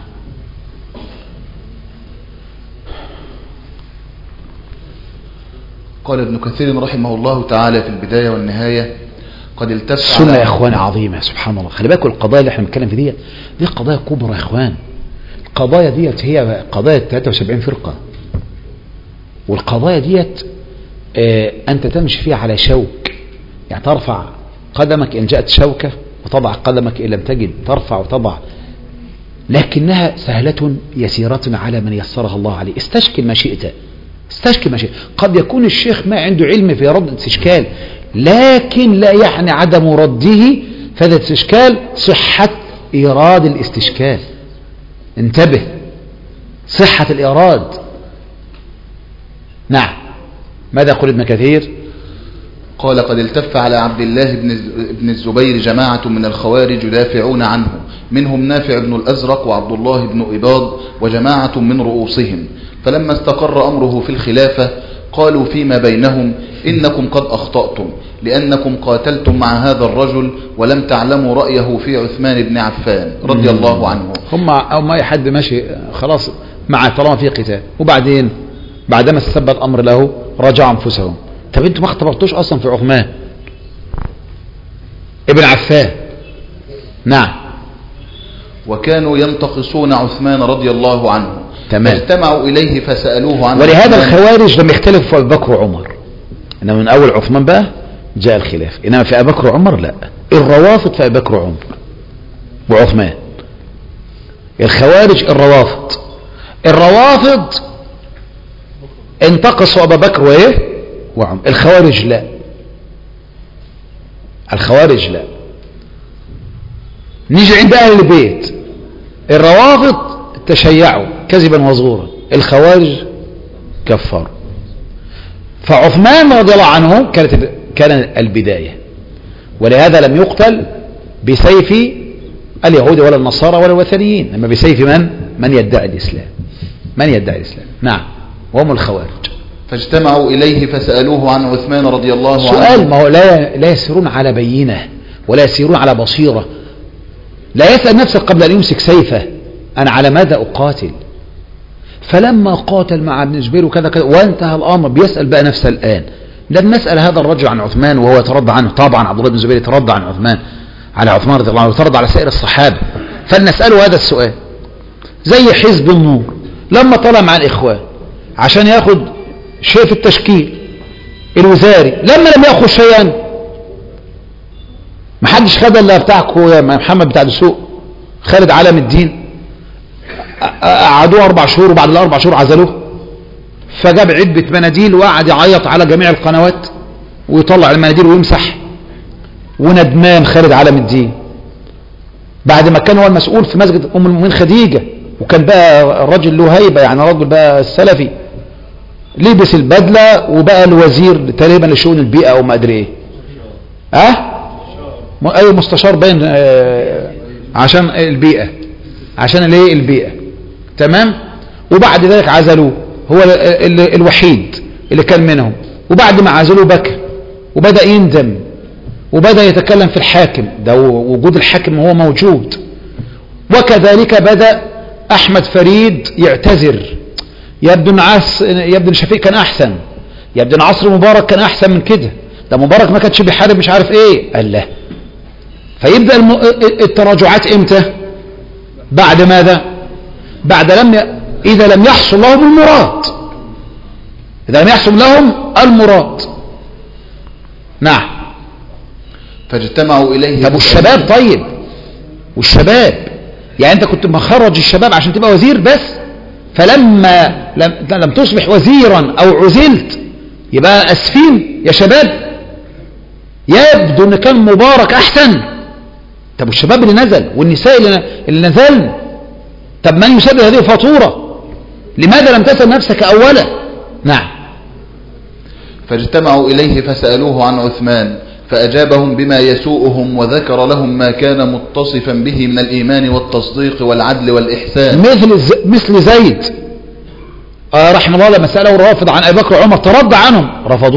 قال ابن كثير رحمه الله تعالى في البداية والنهاية قد التف سنة يا اخوان عظيمة سبحان الله. خلي بالكم القضايا اللي احنا بنتكلم في دي قضايا كبرى يا اخوان. القضايا ديت هي قضايا 73 فرقة، والقضايا ديت انت تمشي فيها على شوك، يعني ترفع قدمك ان جاءت شوكة وتضع قدمك ان لم تجد، ترفع وتضع، لكنها سهلة يسيرة على من يسرها الله عليه. استشكل ما شئت، استشكل ما شئت. قد يكون الشيخ ما عنده علم في رد الاستشكال، لكن لا يعني عدم رده فهذا الاستشكال صحة إيراد الاستشكال. انتبه، صحة الإيراد. نعم. ماذا يقول ابن كثير؟ قال قد التف على عبد الله بن الزبير جماعة من الخوارج يدافعون عنه، منهم نافع بن الأزرق وعبد الله بن إباض وجماعة من رؤوسهم، فلما استقر أمره في الخلافة قالوا فيما بينهم إنكم قد أخطأتم لأنكم قاتلتم مع هذا الرجل ولم تعلموا رأيه في عثمان بن عفان رضي الله عنه. هم أي حد ماشي خلاص مع طالما في قتال، وبعدين بعدما استثبت الأمر له رجعوا أنفسهم. طب انتوا ما اختبرتوش أصلا في عثمان ابن عفان. نعم. وكانوا ينتقصون عثمان رضي الله عنه، تمام. فاجتمعوا إليه فسألوه عنه. ولهذا الخوارج لم يختلفوا في أبي بكر وعمر، إنما من أول عثمان بقى جاء الخلاف، إنما في أبي بكر وعمر لا. الروافض في أبي بكر وعمر وعثمان. الخوارج الروافض انتقصوا أبا بكر وإيه وعمر. الخوارج لا. الخوارج لا. نيجي عند أهل البيت، الروافض تشيعوا كذبا وزورا، الخوارج كفروا. فعثمان رضي الله عنه كان البداية، ولهذا لم يقتل بسيف اليهود ولا النصارى ولا الوثنيين، اما بسيف من يدعي الإسلام. من يدعي الإسلام. نعم. وهم الخوارج. فاجتمعوا إليه فسألوه عن عثمان رضي الله عنه. سؤال، ما هو لا يسيرون على بينة ولا يسيرون على بصيرة. لا يسأل نفسه قبل أن يمسك سيفه أنا على ماذا أقاتل. فلما قاتل مع ابن زبير وكذا كذا وانتهى الأمر بيسأل بقى نفسه الآن لم نسأل هذا الرجل عن عثمان وهو يترضى عنه. طبعا عبد الله بن زبير يترضى عن عثمان على عثمان رضي الله عنه ويترضى على سائر الصحابة، فلنسأله هذا السؤال. زي حزب النور لما طلع مع الإخوان عشان ياخد شيء في التشكيل الوزاري، لما لم يأخذ شيئا محدش خد الا بتاعكم يا محمد بتاع السوق خالد علم الدين، قعدوه 4 شهور وبعد ال4 شهور عزلوه، فجاب عدة مناديل وقعد يعيط على جميع القنوات ويطلع المناديل ويمسح، وندمان خالد علم الدين بعد ما كان هو المسؤول في مسجد ام المؤمنين خديجة، وكان بقى الرجل له هيبة، يعني راجل بقى السلفي لبس البدلة وبقى الوزير تقريبا لشؤون البيئة او ما ادري ايه، اي مستشار باين عشان البيئة، عشان الايه البيئة. تمام. وبعد ذلك عزلوه، هو الوحيد اللي كان منهم، وبعد ما عزلوه بكى وبدأ يندم وبدأ يتكلم في الحاكم، ده وجود الحاكم هو موجود. وكذلك بدأ احمد فريد يعتذر، يبدو ان شفيق كان احسن، يبدو ان عصر مبارك كان احسن من كده، ده مبارك ما كانش بيحارب مش عارف ايه. قال له فيبدأ التراجعات امتى؟ بعد ماذا؟ بعد اذا لم يحصل لهم المراد، اذا لم يحصل لهم المراد. نعم. فاجتمعوا اليه. طب والشباب؟ طيب والشباب، يعني انت كنت مخرج الشباب عشان تبقى وزير بس، فلما لم تصبح وزيرا او عزلت يبقى اسفين يا شباب. يبدو ان كان مبارك احسن. طب والشباب اللي نزل والنساء اللي نزلن، طب من يسبب هذه الفاتورة؟ لماذا لم تسأل نفسك اولا؟ نعم. فاجتمعوا إليه فسألوه عن عثمان فأجابهم بما يسوءهم وذكر لهم ما كان متصفا به من الإيمان والتصديق والعدل والإحسان. مثل زيد رحمه الله لما سأله الرافض عن أبي بكر وعمر ترد عنهم،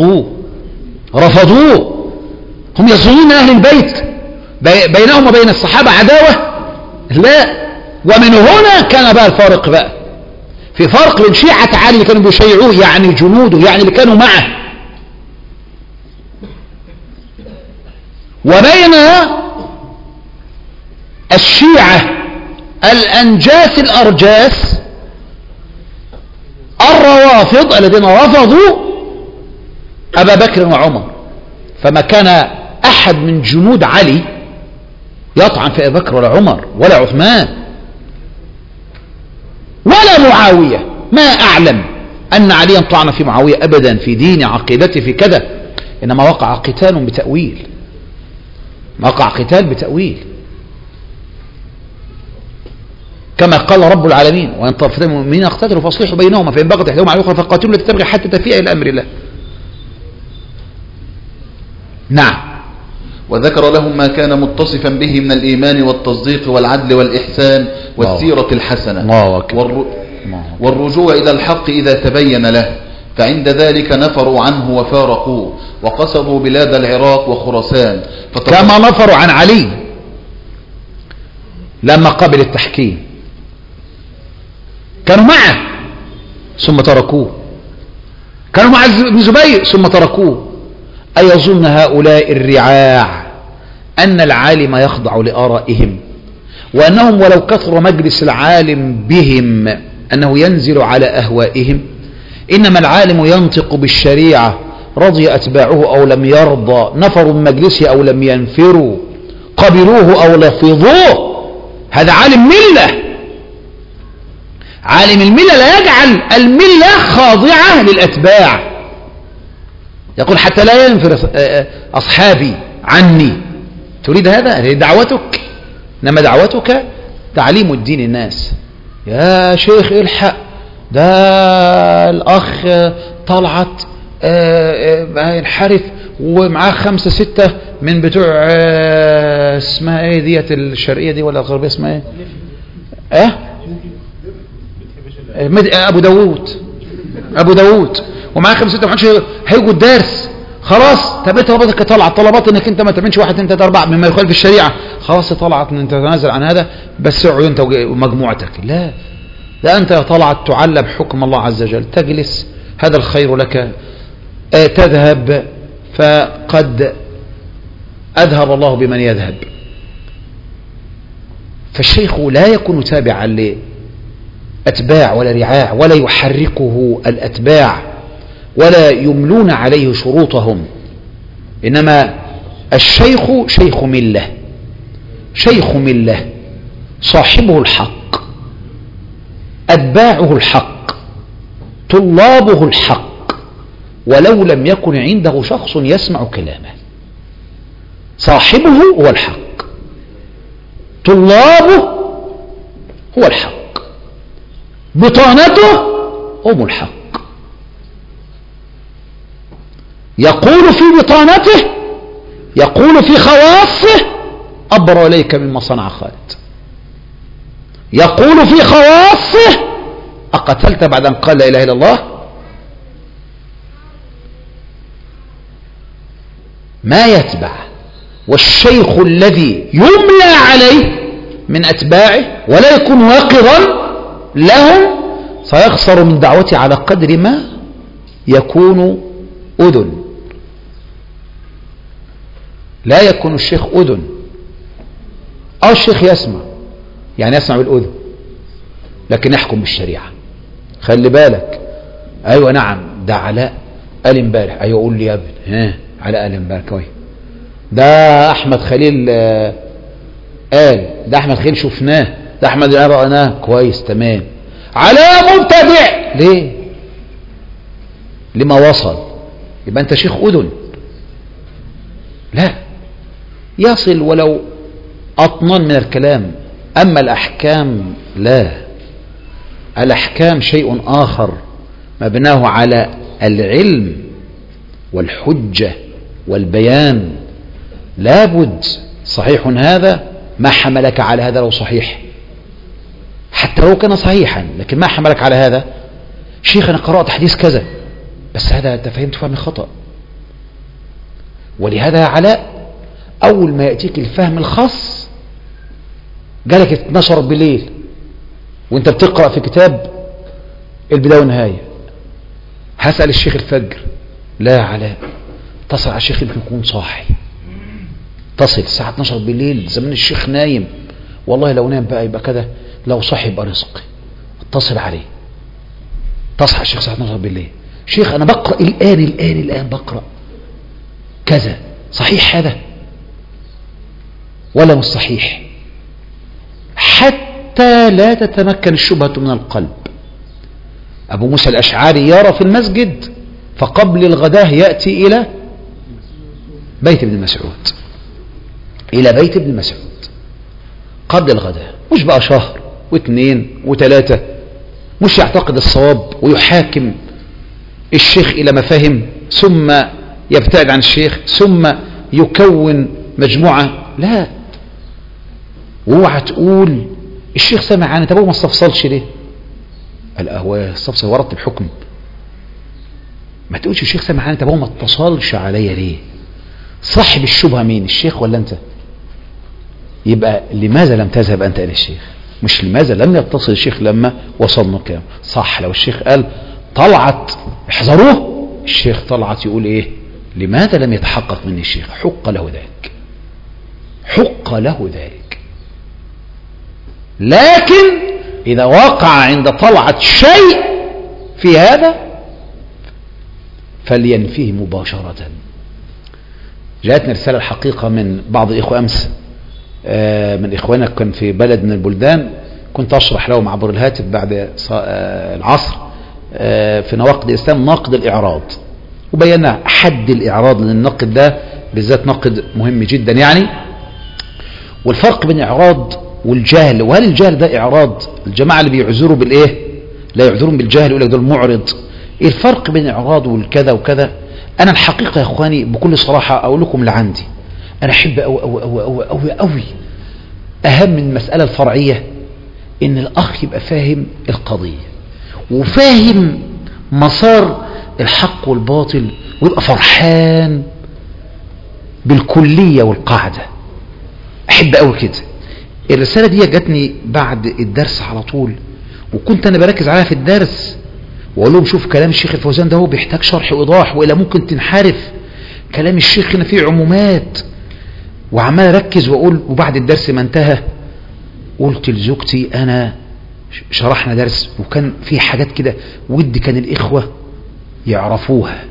رفضوه. هم يظنون أهل البيت بينهم وبين الصحابة عداوة؟ لا. ومن هنا كان بقى الفارق بقى، في فرق بين شيعة علي اللي كانوا بيشيعوه يعني جنوده يعني اللي كانوا معه، وبين الشيعة الأنجاس الأرجاس الروافض الذين رفضوا أبا بكر وعمر. فما كان أحد من جنود علي يطعن في أبي بكر ولا عمر ولا عثمان ولا معاوية. ما أعلم أن عليا طعن في معاوية أبدا في دين عقيدته في كذا، إنما وقع قتال بتأويل، كما قال رب العالمين وإن طائفتان من المؤمنين اقتتلوا فاصلحوا بينهما فإن بغت إحداهما على الأخرى فقاتلوا التي تبغي حتى تفيء إلى أمر الله. نعم. وذكر لهم ما كان متصفا به من الإيمان والتصديق والعدل والإحسان والسيرة الحسنة والرجوع إلى الحق إذا تبين له، فعند ذلك نفروا عنه وفارقوه وقصدوا بلاد العراق وخراسان كما نفروا عن علي لما قبل التحكيم، كانوا معه ثم تركوه، كانوا مع ابن زبير ثم تركوه. أيظن هؤلاء الرعاع أن العالم يخضع لآرائهم، وأنهم ولو كثر مجلس العالم بهم أنه ينزل على أهوائهم؟ إنما العالم ينطق بالشريعة، رضي أتباعه أو لم يرضى، نفروا من مجلسه أو لم ينفروا، قبلوه أو لفظوه. هذا عالم ملة. عالم الملة لا يجعل الملة خاضعة للأتباع، يقول حتى لا ينفر أصحابي عني. تريد هذا؟ هذه دعوتك، إنما دعوتك تعليم الدين الناس. يا شيخ الحق، ده الأخ طلعت ينحرف ومعاه 5 6 من بتوع اسمها ايه ديت الشرقية دي ولا الغربية اسمها ايه ابو داوود ومعاه 5 6 محدش هيجوا الدرس. خلاص طب انت طلباتك طلبات انك انت ما تعملش 1 2 3 4 مما يخالف الشريعة، خلاص طلعت ان انت تتنازل عن هذا، بس اقعد انت ومجموعتك. لا، ده انت طلعت تعلم حكم الله عز وجل، تجلس هذا الخير لك، تذهب فقد أذهب الله بمن يذهب. فالشيخ لا يكون تابعا لأتباع ولا رعاع، ولا يحركه الأتباع ولا يملون عليه شروطهم، إنما الشيخ شيخ ملة صاحبه الحق، أتباعه الحق، طلابه الحق، ولو لم يكن عنده شخص يسمع كلامه. صاحبه هو الحق، طلابه هو الحق، بطانته هم الحق. يقول في بطانته، يقول في خواصه: أبرأ إليك مما صنع خالد. يقول في خواصه: أقتلت بعد أن قال لا إله إلا الله؟ ما يتبع. والشيخ الذي يملى عليه من أتباعه ولا يكون واقظا لهم سيخسر من دعوته على قدر ما يكون أذن. لا يكون الشيخ أذن، أو الشيخ يسمع، يعني يسمع بالأذن لكن يحكم بالشريعة. خلي بالك. أيوة نعم، ده علاء قال امبارح. أيوة قول لي يا ابن، علاء قال امبارح كويس. ده أحمد خليل قال، ده أحمد خليل شفناه، ده أحمد رأناه كويس تمام. علاء مبتدع. ليه؟ لما وصل. يبقى أنت شيخ أذن. لا، يصل ولو أطنان من الكلام، أما الأحكام لا. الأحكام شيء آخر، مبناه على العلم والحجة والبيان. لابد صحيح هذا، ما حملك على هذا لو صحيح، حتى لو كان صحيحا، لكن ما حملك على هذا؟ شيخ أنا قرأت حديث كذا، بس هذا أنت فهمت فهم خطأ. ولهذا يا علاء أول ما يأتيك الفهم الخاص جالك 12 بالليل وانت بتقرأ في كتاب البداية والنهاية، هسأل الشيخ الفجر؟ لا يا علاء، تصل على الشيخ يمكن يكون صاحي، تصل الساعة 12 بالليل زمان الشيخ نايم، والله لو نام بقى يبقى كده، لو صحي يبقى رزقي، اتصل عليه. تصحى الشيخ الساعة 12 بالليل، شيخ أنا بقرأ الآن بقرأ كذا، صحيح هذا ولا مش صحيح؟ حتى لا تتمكن الشبهة من القلب. أبو موسى الأشعري يرى في المسجد، فقبل الغداة يأتي إلى بيت ابن مسعود، إلى بيت ابن مسعود قبل الغداة، مش بقى شهر واثنين وثلاثة، مش يعتقد الصواب ويحاكم الشيخ إلى مفاهيم ثم يبتعد عن الشيخ ثم يكون مجموعة. لا، واوعى تقول الشيخ سمع عني، طب هو ما استفصلش ليه؟ قال هو استفصل ورد الحكم. ما تقولش الشيخ سمع عني، طب هو ما اتصلش عليا ليه؟ صاحب الشبهة مين، الشيخ ولا انت؟ يبقى لماذا لم تذهب انت الى الشيخ؟ مش لماذا لم يتصل الشيخ لما وصلنا كام؟ صح، لو الشيخ قال طلعت احذروه، الشيخ طلعت يقول ايه؟ لماذا لم يتحقق مني الشيخ؟ حق له ذلك، حق له ذلك. لكن إذا وقع عند طلعة شيء في هذا فلينفيه مباشرة. جاءتنا رسالة الحقيقة من بعض الإخوة أمس، من إخواننا كان في بلد من البلدان، كنت أشرح لهم عبر الهاتف بعد العصر في نواقض الإسلام ناقض الإعراض، وبينا حد الإعراض، لأن النقد ده بالذات نقد مهم جدا يعني، والفرق بين الإعراض والجهل. وهل الجهل ده إعراض؟ الجماعة اللي بيعذروا بالإيه؟ لا يعذرون بالجهل، يقول لك ده المعرض. إيه الفرق بين الإعراض والكذا وكذا؟ أنا الحقيقة يا إخواني بكل صراحة أقول لكم اللي عندي، أنا أحب أوي أوي أوي أوي أوي أوي، أهم من المسألة الفرعية إن الأخ يبقى فاهم القضية وفاهم مسار الحق والباطل، ويبقى فرحان بالكلية والقاعدة. أحب أوي كده. الرسالة دي جاتني بعد الدرس على طول، وكنت أنا بركز عليها في الدرس وأقول لهم شوف كلام الشيخ الفوزان ده هو بيحتاج شرح وإيضاح، وإلا ممكن تنحرف. كلام الشيخ هنا فيه عمومات، وعمال أركز وأقول. وبعد الدرس ما انتهى قلت لزوجتي أنا شرحنا درس وكان في حاجات كده ودي كان الإخوة يعرفوها،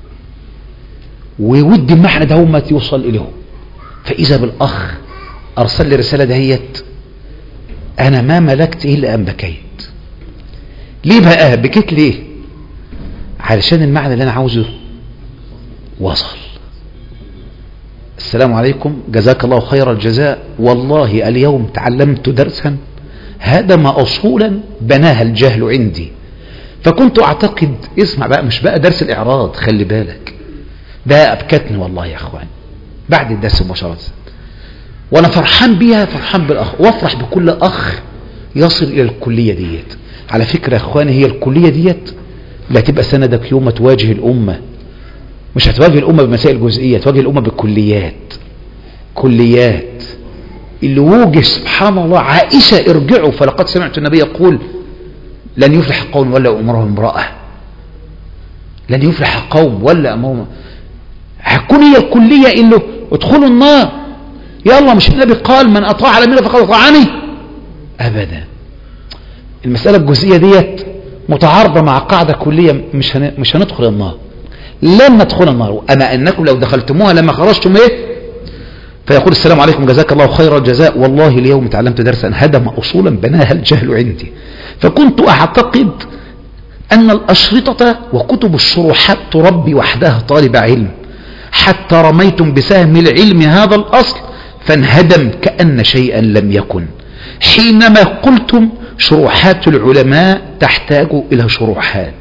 وودي المعنى ده هم يوصل إليهم. فإذا بالأخ أرسل لي رسالة دهيت، أنا ما ملكت إلا أن بكيت. ليه بقى بكيت؟ ليه؟ علشان المعنى اللي أنا عاوزه وصل. السلام عليكم، جزاك الله خير الجزاء، والله اليوم تعلمت درسا هدم أصولا بناها الجهل عندي. فكنت أعتقد، اسمع بقى، مش بقى درس الإعراض، خلي بالك، ده أبكتني والله يا أخوان بعد الدرس مباشرة، وأنا فرحان بيها، فرحان بالأخ، وافرح بكل أخ يصل إلى الكلية ديت. على فكرة يا أخواني، هي الكلية ديت لا تبقى سندك يوم تواجه الأمة، مش هتواجه الأمة بمسائل جزئية، تواجه الأمة بالكليات. كليات اللي وجه سبحان الله. عائشة ارجعوا فلقد سمعت النبي يقول لن يفلح قوم ولا أمرهم امرأة، لن يفلح قوم ولا أمرهم. هتكون هي الكلية اللي ادخلوا النار، يلا مش النبي قال من أطاع على مين فقد أطاعني؟ أبدا. المسألة الجزئية ديت متعارضة مع قاعدة كلية، مش هندخل النار، لن ندخل النار، أما أنكم لو دخلتموها لما خرجتم إيه؟ فيقول السلام عليكم جزاك الله خير الجزاء، والله اليوم تعلمت درسا هدم أصولا بناها الجهل عندي. فكنت أعتقد أن الأشرطة وكتب الشروحات تربي وحدها طالب علم، حتى رميتم بسهم العلم هذا الأصل فانهدم كأن شيئا لم يكن. حينما قلتم شروحات العلماء تحتاج إلى شروحات،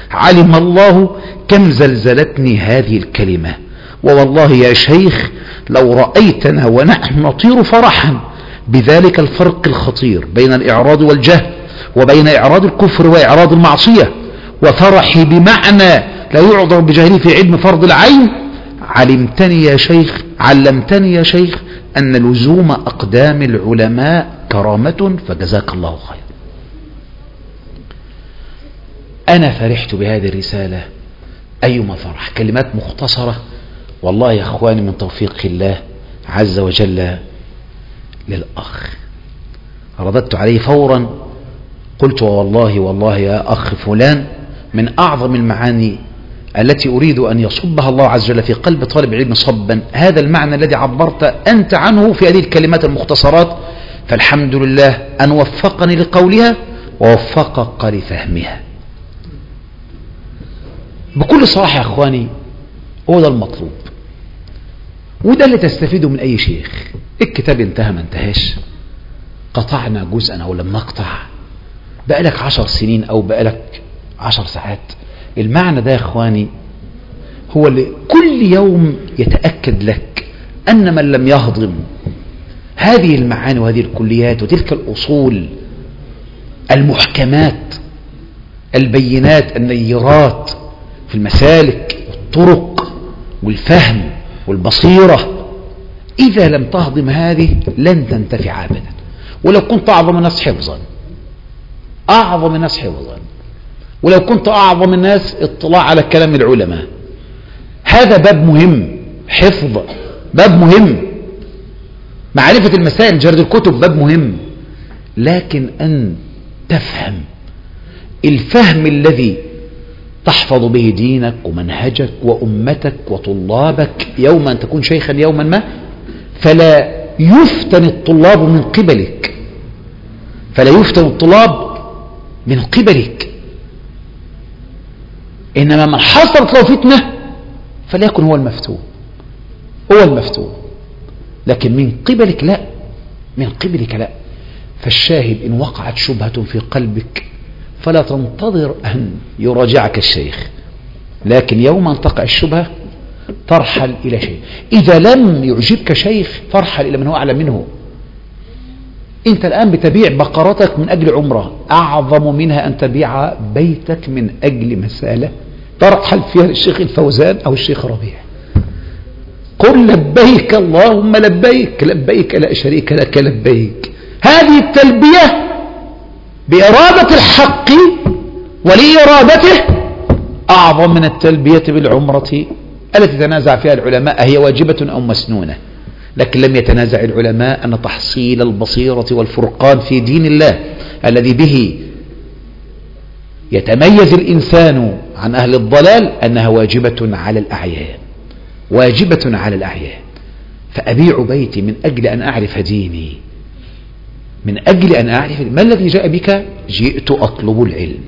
علم الله كم زلزلتني هذه الكلمة، ووالله يا شيخ لو رأيتنا ونحن نطير فرحا بذلك الفرق الخطير بين الإعراض والجهل، وبين إعراض الكفر وإعراض المعصية، وفرحي بمعنى لا يعذر بجهله في علم فرض العين، علمتني يا شيخ أن لزوم أقدام العلماء كرامة، فجزاك الله خير. أنا فرحت بهذه الرسالة أيما فرح. كلمات مختصرة والله يا أخواني من توفيق الله عز وجل للأخ. رددت عليه فورا، قلت والله يا أخ فلان، من أعظم المعاني التي أريد أن يصبها الله عز وجل في قلب طالب العلم صبا هذا المعنى الذي عبرت أنت عنه في هذه الكلمات المختصرات، فالحمد لله أن وفقني لقولها ووفقك لفهمها. بكل صراحة يا أخواني هو ده المطلوب، وده اللي تستفيده من أي شيخ. الكتاب انتهى ما انتهاش، قطعنا جزءا أو لم نقطع، بقالك 10 سنين أو بقالك 10 ساعات، المعنى ده يا أخواني هو اللي كل يوم يتأكد لك أن من لم يهضم هذه المعاني وهذه الكليات وتلك الأصول المحكمات البينات النيرات في المسالك والطرق والفهم والبصيرة، إذا لم تهضم هذه لن تنتفع أبدا. ولو كنت أعظم الناس حفظا، ولو كنت أعظم الناس اطلاع على كلام العلماء، هذا باب مهم. حفظ باب مهم، معرفة المسائل جرد الكتب باب مهم، لكن أن تفهم الفهم الذي تحفظ به دينك ومنهجك وأمتك وطلابك يوم أن تكون شيخا يوما ما، فلا يفتن الطلاب من قبلك، إنما من حصلت له فتنة فليكن هو المفتون، لكن من قبلك لا. فالشاهد إن وقعت شبهة في قلبك فلا تنتظر أن يراجعك الشيخ، لكن يوم أن تقع الشبهة ترحل إلى شيء. إذا لم يعجبك شيخ فارحل إلى من هو أعلم منه. أنت الآن بتبيع بقرتك من أجل عمرة، أعظم منها أن تبيع بيتك من أجل مسألة ترحل فيها الشيخ الفوزان أو الشيخ ربيع. قل لبيك اللهم لبيك، لبيك لا شريك لك لبيك. هذه التلبية بإرادة الحق ولإرادته أعظم من التلبية بالعمرة التي تنازع فيها العلماء هي واجبة أو مسنونة، لكن لم يتنازع العلماء أن تحصيل البصيرة والفرقان في دين الله الذي به يتميز الإنسان عن أهل الضلال أنها واجبة على الأعيان. فأبيع بيتي من أجل أن أعرف ديني، من أجل أن أعرف ما الذي جاء بك. جئت أطلب العلم.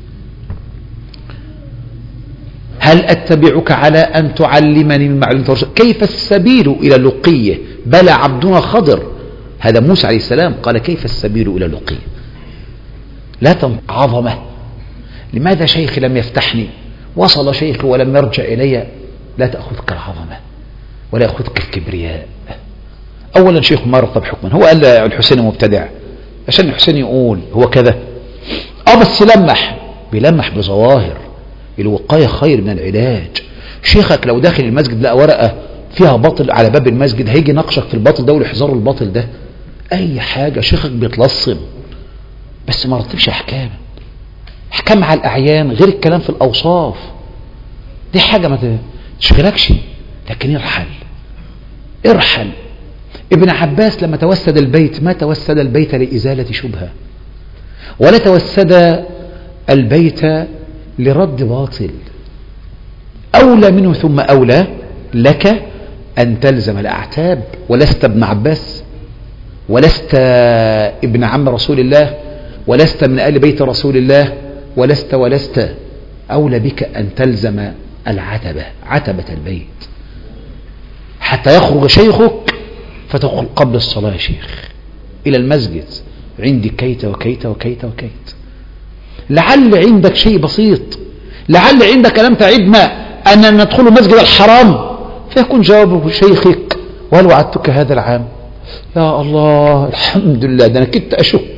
هل أتبعك على أن تعلمني من معلومة الرسول؟ كيف السبيل إلى اللقية؟ بلى عبدنا خضر، هذا موسى عليه السلام قال كيف السبيل إلى اللقية؟ لا عظمة. لماذا شيخي لم يفتحني؟ وصل شيخي ولم يرجع إلي. لا تأخذك العظمة ولا يأخذك الكبرياء. أولا شيخ ما رتب حكما، هو قال الحسين مبتدع عشان الحسين يقول هو كذا، بس بيلمح بظواهر. الوقاية خير من العلاج. شيخك لو داخل المسجد لقى ورقة فيها باطل على باب المسجد هيجي نقشك في الباطل ده ويحذروا الباطل ده. أي حاجة شيخك بيتلصم، بس ما رتبش أحكام على الأعيان غير الكلام في الأوصاف. دي حاجة ما تشغلكش، لكن ارحل. ابن عباس لما توسد البيت ما توسد البيت لإزالة شبهة، ولا توسد البيت لرد باطل. أولى منه ثم أولى لك أن تلزم الأعتاب، ولست ابن عباس، ولست ابن عم رسول الله، ولست من آل بيت رسول الله، ولست أولى بك أن تلزم عتبة البيت حتى يخرج شيخك فتقول قبل الصلاة يا شيخ إلى المسجد عندي كيت وكيت وكيت وكيت. لعل عندك شيء بسيط لعل عندك لم تعدنا أننا ندخل مسجد الحرام، فيكون جواب شيخك وهل وعدتك هذا العام؟ يا الله الحمد لله، ده أنا كنت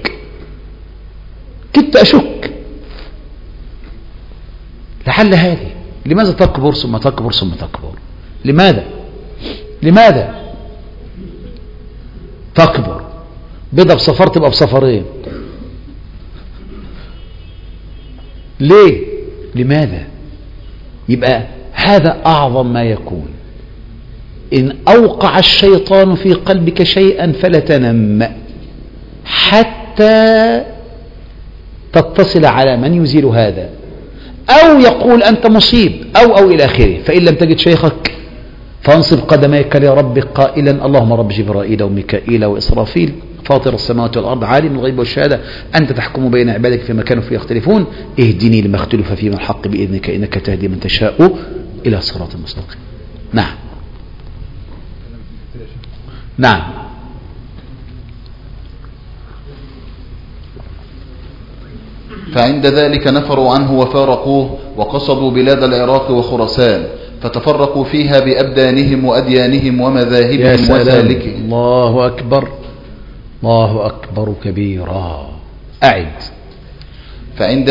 أشك لعل هذه. لماذا تكبر ثم تكبر ثم تكبر؟ لماذا تكبر؟ بدأ بصفر تبقى بصفرين. ليه؟ لماذا؟ يبقى هذا أعظم ما يكون. إن أوقع الشيطان في قلبك شيئا فلا تنم حتى تتصل على من يزيل هذا، أو يقول أنت مصيب أو إلى آخره. فإن لم تجد شيخك فانصب قدميك لربك قائلا اللهم رب جبرائيل وميكائيل وإسرافيل فاطر السماوات والأرض عالم الغيب والشهادة أنت تحكم بين عبادك فيما كانوا فيه يختلفون اهدني لما اختلف فيه من الحق بإذنك إنك تهدي من تشاء إلى صراط مستقيم. نعم. فعند ذلك نفروا عنه وفارقوه وقصدوا بلاد العراق وخراسان فتفرقوا فيها بأبدانهم وأديانهم ومذاهبهم وسالكهم. الله أكبر، الله أكبر كبيرا. أعد. فعند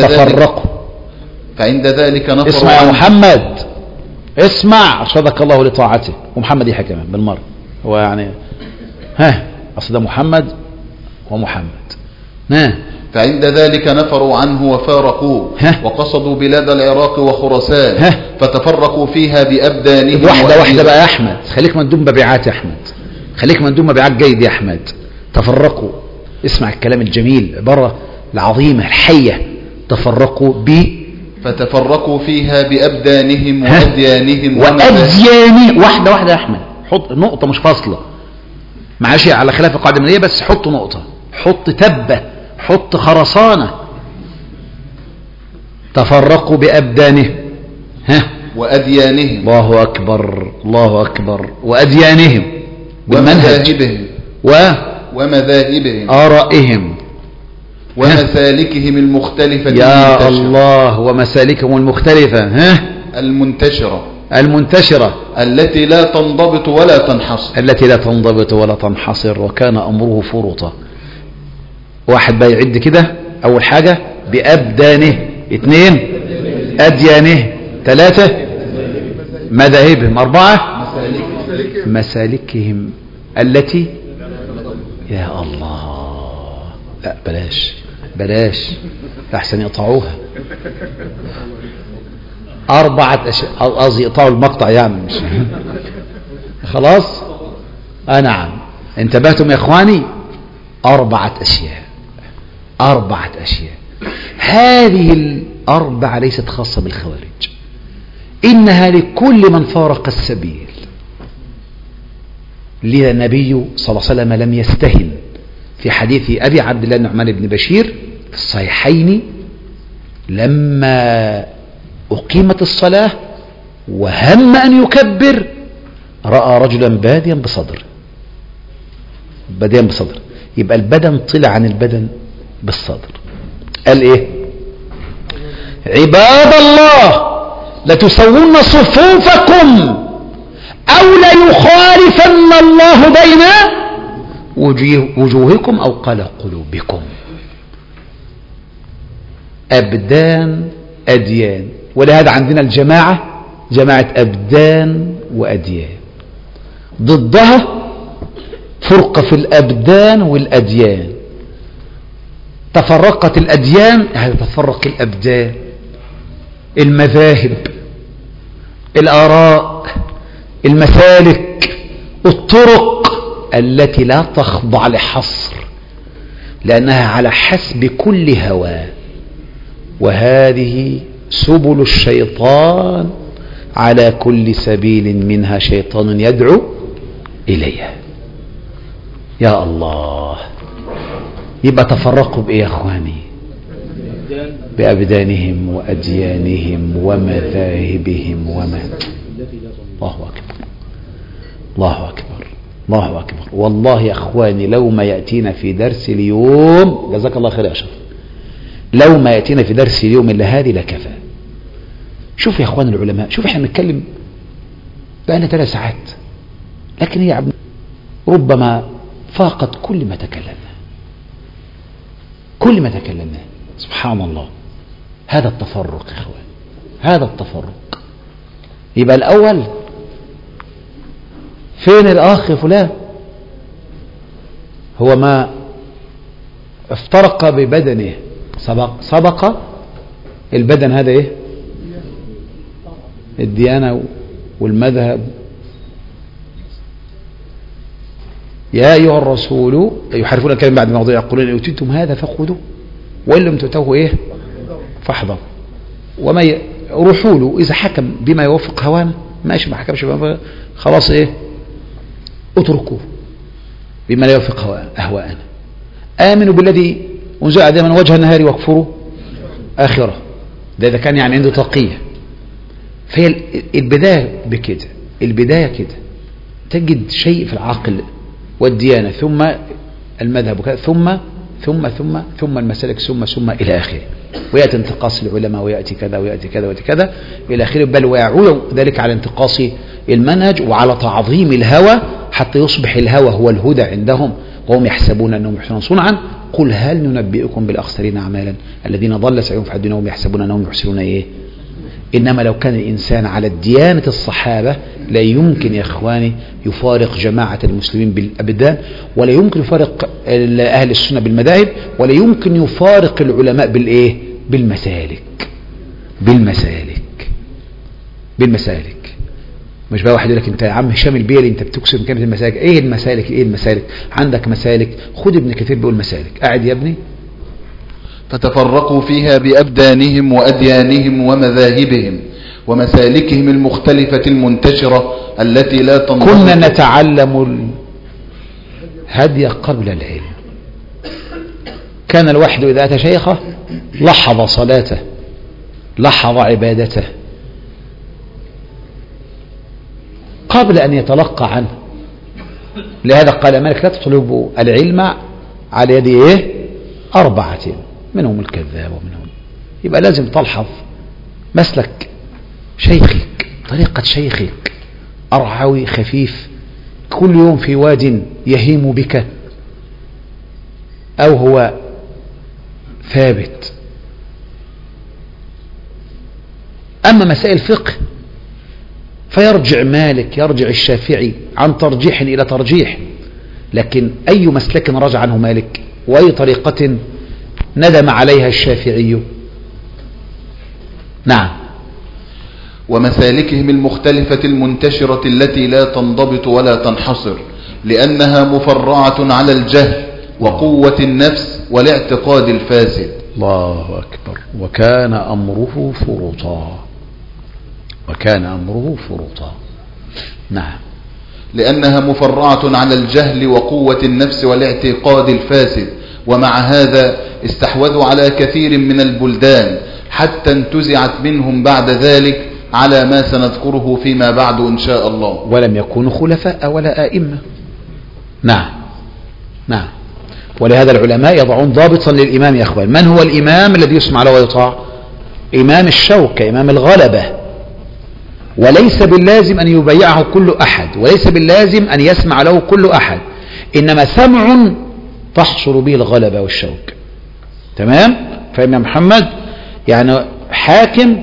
ذلك نفروا اسمع يا محمد، اسمع أرشدك الله لطاعته. ومحمد يحكي كمان بالمرة، هو يعني أصل ده محمد ومحمد. فعند ذلك نفروا عنه وفارقوه وقصدوا بلاد العراق وخراسان فتفرقوا فيها بأبدانهم. واحدة بقى يا أحمد، خليك مندوم مبيعات يا أحمد، خليك مندوم مبيعات جيد يا أحمد. تفرقوا، اسمع الكلام الجميل، عبارة العظيمة الحية. فتفرقوا فيها بأبدانهم وأديانهم واحدة يا أحمد، حط نقطة مش فاصلة، معاشي على خلاف القاعدة المالية، بس حط نقطة، حط تبة، حط خرسانة. تفرقوا بأبدانهم وأديانهم. الله أكبر، الله أكبر. وأديانهم ومذاهبهم ومذاهبهم آرائهم ومسالكهم المختلفة يا الله، ومسالكهم المختلفة المنتشرة التي لا تنضبط ولا تنحصر وكان أمره فرطا. واحد بقى يعد كده، أول حاجة بأبدانه، 2 أديانه، 3 مذاهبهم، 4 مسالكهم التي يا الله. لا بلاش أحسن يقطعوها. 4 أشياء، قصدي يقطعوا المقطع يعني مش خلاص. نعم، انتبهتم يا إخواني؟ 4 أشياء. هذه ال4 ليست خاصة بالخوارج، إنها لكل من فارق السبيل. لذا النبي صلى الله عليه وسلم لم يستهن في حديث أبي عبد الله النعمان بن بشير في الصحيحين لما أقيمت الصلاة وهم أن يكبر رأى رجلا باديا بصدر. يبقى البدن طلع عن البدن بالصدر. قال إيه؟ عباد الله لتسوون صفوفكم أو ليخالفن الله بين وجوهكم أو قال قلوبكم. أبدان أديان، ولهذا عندنا الجماعة جماعة أبدان وأديان، ضدها فرقة في الأبدان والأديان. تفرقت الأديان، تفرق الأبدان، المذاهب، الآراء، المسالك، الطرق التي لا تخضع لحصر لأنها على حسب كل هوى. وهذه سبل الشيطان، على كل سبيل منها شيطان يدعو إليها. يا الله. يبقى تفرقوا بإيه يا أخواني؟ بأبدانهم وأديانهم ومذاهبهم الله أكبر، الله أكبر، الله أكبر. والله يا أخواني لو ما يأتينا في درس اليوم، جزاك الله خير يا أشرف، لو ما يأتينا في درس اليوم إلا هذه لكفى. شوف يا اخوان العلماء، شوف احنا بنتكلم بقى لنا 3 ساعات، لكن هي ربما فاقت كل ما تكلمنا. سبحان الله. هذا التفرق يا اخوان، هذا التفرق. يبقى الاول فين الاخ فلان؟ هو ما افترق ببدنه، سبق البدن هذا ايه؟ الديانة والمذهب. يا أيها الرسول يحرفون الكلام بعد موضوع يقولون أوتيتم هذا فخذوه وإن لم تؤتوه إيه فاحذروا. وما روحوا له إذا حكم بما يوافق هوانا ماشي، ما حكمش بما خلاص إيه اتركوه بما لا يوافق أهواءنا. آمنوا بالذي أنزل على من وجه النهار واكفروا آخرة. ده إذا كان يعني عنده تقية. فهي البداية بكده، البداية كده تجد شيء في العقل والديانة، ثم المذهب وكذا، ثم المسالك، ثم إلى آخره. ويأتي انتقاص العلماء ويأتي كذا ويأتي كذا ويأتي كذا إلى آخره، بل ويعود ذلك على انتقاص المنهج وعلى تعظيم الهوى حتى يصبح الهوى هو الهدى عندهم وهم يحسبون أنهم يحسنون صنعا. قل هل ننبئكم بالأخسرين أعمالا الذين ضل سعيهم في الدنيا وهم يحسبون أنهم يحسنون إيه. إنما لو كان الإنسان على الديانة الصحابة لا يمكن يا إخواني يفارق جماعة المسلمين بالأبدان، ولا يمكن يفارق أهل السنة بالمذاهب، ولا يمكن يفارق العلماء بالإيه؟ بالمسالك. مش بقى واحد يقول لك انت يا عم هشام البيلي انت بتكسب كلمة المسالك. ايه المسالك؟ عندك مسالك، خد ابن كثير بيقول مسالك. قاعد يا ابني. فتفرقوا فيها بأبدانهم وأديانهم ومذاهبهم ومسالكهم المختلفة المنتشرة التي لا تنضبط. كنا نتعلم الهدي قبل العلم. كان الواحد إذا أتى شيخه لحظ صلاته، لحظ عبادته قبل أن يتلقى عنه. لهذا قال مالك لا تطلبوا العلم على يد إيه؟ 4 منهم الكذاب ومنهم. يبقى لازم تلحظ مسلك شيخك، طريقة شيخك، أرعوي خفيف كل يوم في واد يهيم بك، أو هو ثابت. أما مسائل فقه فيرجع مالك، يرجع الشافعي عن ترجيح إلى ترجيح. لكن أي مسلك رجع عنه مالك وأي طريقة ندم عليها الشافعي؟ نعم. ومسالكهم المختلفة المنتشرة التي لا تنضبط ولا تنحصر لأنها مفرعة على الجهل وقوة النفس والاعتقاد الفاسد. الله أكبر. وكان أمره فرطا. نعم. لأنها مفرعة على الجهل وقوة النفس والاعتقاد الفاسد. ومع هذا استحوذوا على كثير من البلدان حتى انتزعت منهم بعد ذلك على ما سنذكره فيما بعد إن شاء الله. ولم يكونوا خلفاء ولا آئمة. نعم. ولهذا العلماء يضعون ضابطا للإمام يا أخوان. من هو الإمام الذي يسمع له ويطاع؟ إمام الشوكة، إمام الغلبة. وليس باللازم أن يبيعه كل أحد، وليس باللازم أن يسمع له كل أحد، إنما سمع تحصل به الغلبة والشوك. تمام؟ فإمام محمد يعني حاكم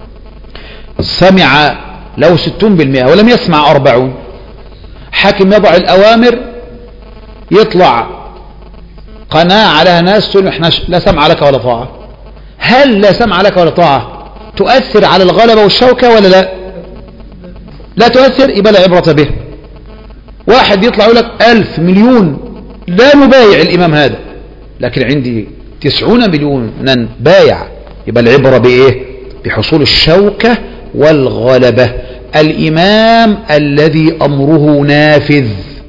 سمع له 60% ولم يسمع 40. حاكم يضع الأوامر، يطلع قناة على ناس تقول احنا لا سمع لك ولا طاعة. هل لا سمع لك ولا طاعة تؤثر على الغلبة والشوكة ولا لا؟ لا تؤثر، يبقى لا عبرة به. واحد يطلع يقول لك 1000 مليون لا نبايع الإمام هذا، لكن عندي 90 مليون بايع، يبقى العبرة بإيه؟ بحصول الشوكة والغلبة. الإمام الذي أمره نافذ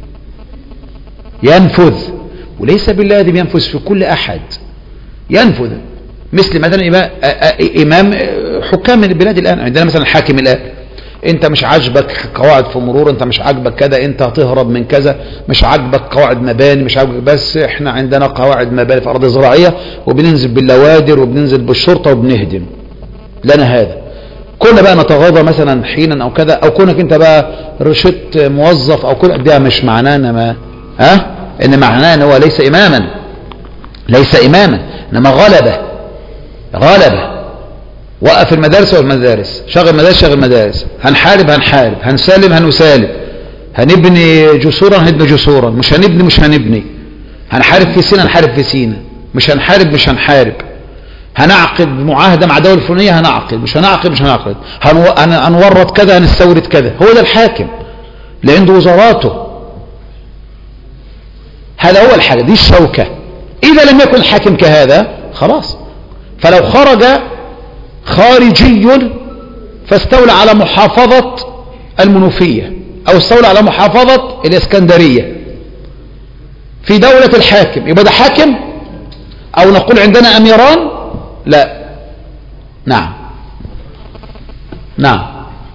ينفذ، وليس باللازم ينفذ في كل أحد، ينفذ. مثل مثلا إمام حكام من البلاد الآن، عندنا مثلا حاكم الآن، انت مش عاجبك قواعد في مرور، انت مش عاجبك كذا، انت هتهرب من كذا، مش عاجبك قواعد مباني، مش عاجبك، بس احنا عندنا قواعد مباني في أراضي زراعية وبننزل باللوادر وبننزل بالشرطة وبنهدم لنا هذا. كنا بقى نتغاضى مثلا حينا او كذا، او كونك انت بقى رشدت موظف او كل ده مش معناه ان معناه ان هو ليس اماما، انما غلبه. وقف المدارس شغل مدارس، هنحارب، هنسالم، هنبني جسورا، مش هنبني، هنحارب في سينا، مش هنحارب، هنعقد معاهدة مع دولة فلانية، مش هنعقد، هنورط كذا، هنستورد كذا. هو ده الحاكم اللي عنده وزاراته، هذا هو الحاجة دي الشوكة. إذا لم يكن الحاكم كهذا خلاص. فلو خرج خارجي فاستولى على محافظة المنوفية أو استولى على محافظة الإسكندرية في دولة الحاكم، يبقى ده حاكم؟ أو نقول عندنا أميران؟ لا. نعم.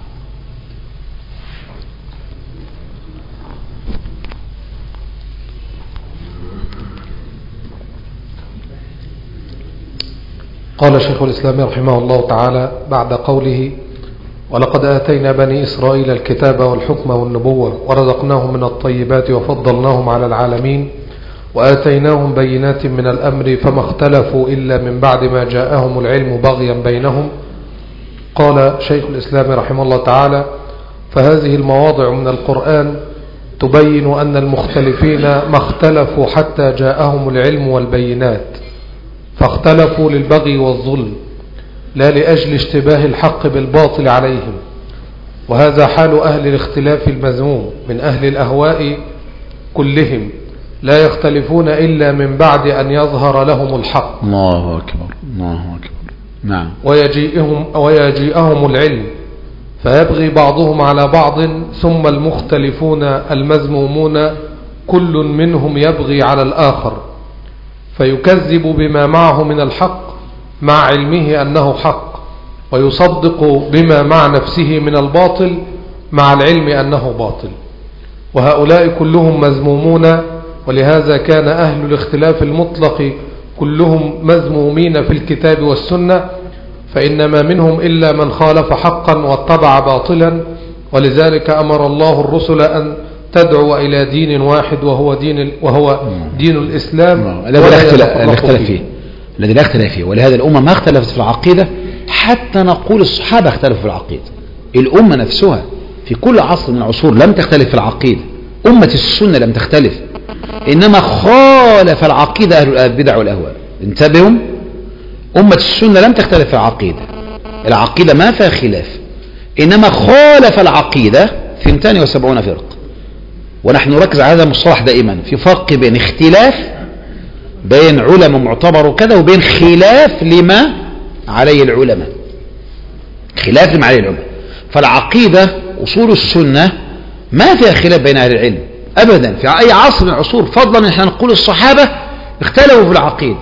قال شيخ الإسلام رحمه الله تعالى بعد قوله: ولقد آتينا بني إسرائيل الكتاب والحكم والنبوة ورزقناهم من الطيبات وفضلناهم على العالمين وآتيناهم بينات من الأمر فما اختلفوا إلا من بعد ما جاءهم العلم بغيا بينهم. قال شيخ الإسلام رحمه الله تعالى: فهذه المواضع من القرآن تبين أن المختلفين ما اختلفوا حتى جاءهم العلم والبينات، فاختلفوا للبغي والظلم لا لأجل اشتباه الحق بالباطل عليهم، وهذا حال أهل الاختلاف المذموم من أهل الأهواء كلهم، لا يختلفون إلا من بعد أن يظهر لهم الحق. الله أكبر. نعم. ويجيئهم العلم فيبغي بعضهم على بعض، ثم المختلفون المذمومون كل منهم يبغي على الآخر فيكذب بما معه من الحق مع علمه أنه حق، ويصدق بما مع نفسه من الباطل مع العلم أنه باطل، وهؤلاء كلهم مذمومون. ولهذا كان أهل الاختلاف المطلق كلهم مذمومين في الكتاب والسنة، فإنما منهم إلا من خالف حقا واتبع باطلا. ولذلك أمر الله الرسل أن تدعو إلى دين واحد وهو دين الإسلام الذي لا اختلاف فيه. ولهذا الأمة ما اختلفت في العقيدة، حتى نقول الصحابة اختلفوا في العقيدة. الأمة نفسها في كل عصر من العصور لم تختلف في العقيدة. أمة السنة لم تختلف، إنما خالف العقيدة أهل البدع والأهواء. انتبهوا، أمة السنة لم تختلف في العقيدة ما فيها خلاف، إنما خالف العقيدة 72 فرق. ونحن نركز على هذا المصطلح دائما، في فرق بين اختلاف بين علماء معتبر وكذا، وبين خلاف لما عليه العلماء. فالعقيدة أصول السنة ما فيها خلاف بين أهل العلم أبدا في أي عصر من العصور، فضلا نحن نقول الصحابة اختلفوا في العقيدة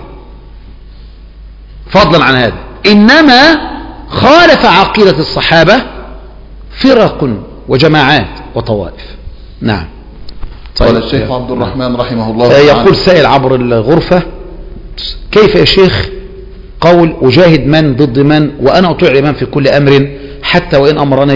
فضلا عن هذا، إنما خالف عقيدة الصحابة فرق وجماعات وطوائف. نعم. قال الشيخ عبد الرحمن رحمه الله يقول سائل عبر الغرفة: كيف يا شيخ قول أجاهد من ضد من وأنا أطيع الإمام في كل أمر حتى وإن أمرني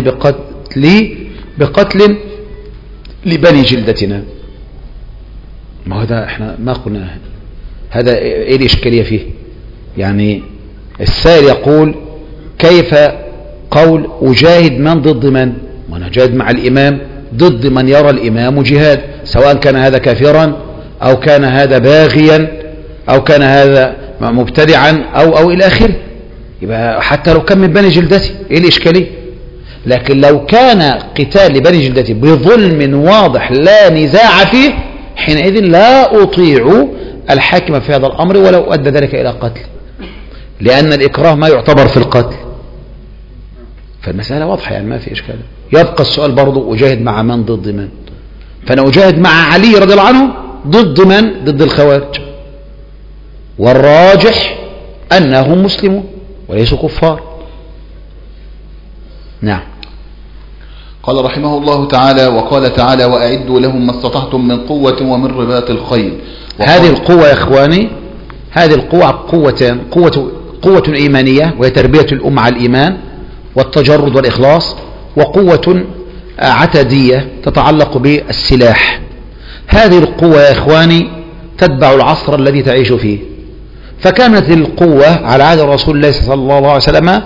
بقتل لبني جلدتنا؟ ما هذا احنا ما قلنا هذا، ايه الإشكالية فيه؟ يعني السائل يقول كيف قول أجاهد من ضد من، وأنا أجاهد مع الإمام ضد من يرى الإمام جهاد، سواء كان هذا كافرا أو كان هذا باغيا أو كان هذا مبتدعا أو إلى آخره. يبقى حتى لو كان من بني جلدتي ايه الإشكالية؟ لكن لو كان قتال لبني جلدتي بظلم واضح لا نزاع فيه، حينئذ لا أطيع الحاكم في هذا الأمر ولو أدى ذلك إلى قتل، لأن الإكراه ما يعتبر في القتل. فالمسألة واضحة، يعني ما في إشكال. يبقى السؤال برضو أجاهد مع من ضد من؟ فأنا أجاهد مع علي رضي الله عنه ضد من؟ ضد الخوارج، والراجح أنهم مسلمون وليسوا كفار. نعم. قال رحمه الله تعالى: وقال تعالى: وأعدوا لهم ما استطعتم من قوة ومن رباط الخيل. هذه القوة يا إخواني، هذه القوة قوتان: قوة إيمانية وهي تربية الأمة على الإيمان، والتجرد والإخلاص، وقوة عتدية تتعلق بالسلاح. هذه القوة يا إخواني تتبع العصر الذي تعيش فيه. فكانت القوة على عهد رسول الله صلى الله عليه وسلم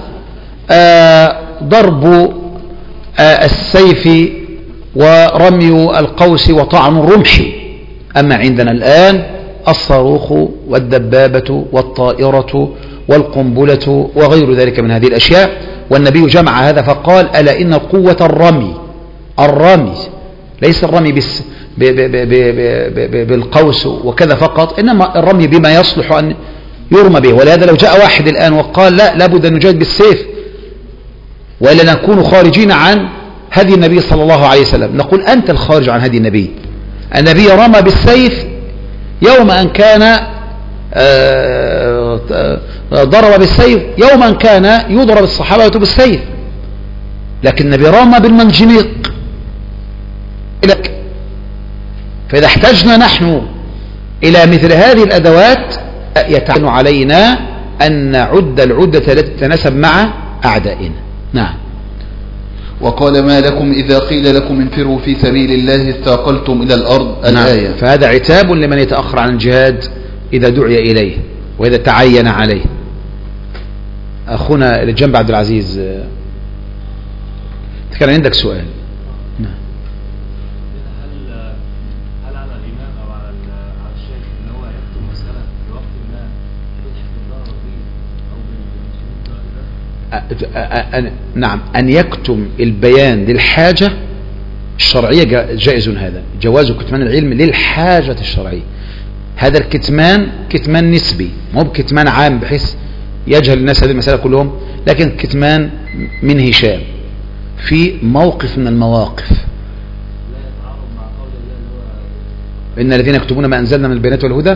ضرب السيف ورمي القوس وطعن الرمح. أما عندنا الآن الصاروخ والدبابة والطائرة والقنبلة وغير ذلك من هذه الأشياء. والنبي جمع هذا فقال: ألا إن القوة الرمي ليس الرمي بالقوس وكذا فقط، إنما الرمي بما يصلح أن يرمى به. ولهذا لو جاء واحد الآن وقال لا لابد أن نجاهد بالسيف وإلا نكون خارجين عن هدي النبي صلى الله عليه وسلم، نقول أنت الخارج عن هدي النبي. النبي رمى بالسيف يوم أن كان ضرب بالسيف، يوم أن كان يضرب الصحابة بالسيف، لكن النبي رمى بالمنجنيق. فإذا احتجنا نحن إلى مثل هذه الأدوات يتعين علينا أن نعد العدة التي تتناسب مع أعدائنا. نعم. وقال: ما لكم إذا قيل لكم انفروا في سبيل الله اثاقلتم إلى الأرض. الآية. فهذا عتاب لمن يتأخر عن الجهاد إذا دعي إليه وإذا تعين عليه. أخونا الجنب عبد العزيز كان عندك سؤال. نعم. هل على الإمام أو على الشيخ إن هو يكتب مسألة في وقت ما يضحك الظاهر فيه أو نعم، أن يكتم البيان للحاجة الشرعية جائز. هذا جواز كتمان العلم للحاجة الشرعية. هذا الكتمان كتمان نسبي، مو بكتمان عام بحيث يجهل الناس هذه المسألة كلهم، لكن كتمان من هشام في موقف من المواقف. لا يتعارض مع قول الله إن الذين يكتبون ما أنزلنا من البينات والهدى.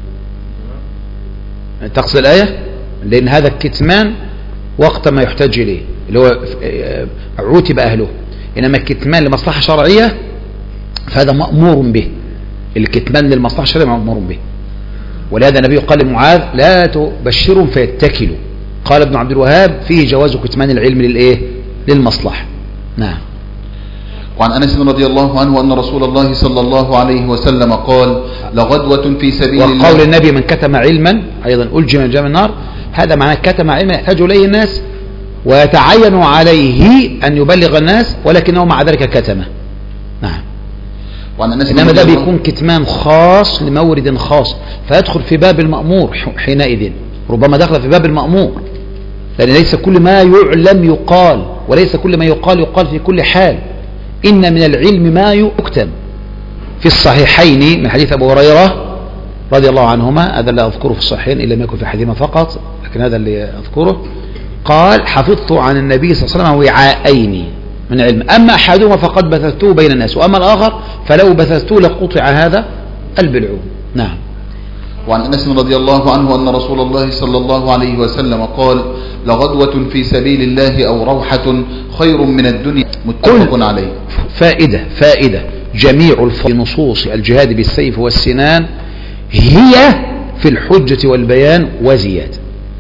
تقصد الآية؟ لأن هذا الكتمان وقت ما يحتاج إليه اللي هو عوتب أهله، إنما الكتمان لمصلحة شرعية فهذا مأمور به. الكتمان للمصلحة الشرعية مأمور به. ولهذا النبي قال لمعاذ: لا تبشرهم فيتكلوا. قال ابن عبد الوهاب: فيه جواز كتمان العلم للإيه؟ للمصلحة. نعم. وعن أنس رضي الله عنه أن رسول الله صلى الله عليه وسلم قال: لغدوة في سبيل الله. وقول النبي: من كتم علما أيضا ألجم من جام النار. هذا معناه كتم علما يحتاج إليه الناس ويتعين عليه أن يبلغ الناس، ولكنه مع ذلك كتمه. نعم. إنما ده بيكون كتمان خاص لمورد خاص، فيدخل في باب المأمور حينئذ، ربما دخل في باب المأمور، لأن ليس كل ما يعلم يقال، وليس كل ما يقال في كل حال. إن من العلم ما يكتم. في الصحيحين من حديث أبو هريرة رضي الله عنهما، هذا اللي أذكره في الصحيحين إن لم يكن في حديث فقط، لكن هذا اللي أذكره، قال: حفظت عن النبي صلى الله عليه وسلم وعاءين من علم، أما أحدهما فقد بثثته بين الناس، وأما الآخر فلو بثثته لقطع هذا البلعوم. نعم. وعن أنس رضي الله عنه أن رسول الله صلى الله عليه وسلم قال: لغدوة في سبيل الله أو روحة خير من الدنيا. متفق عليه. فائدة جميع نصوص الجهاد بالسيف والسنان هي في الحجة والبيان وزيادة.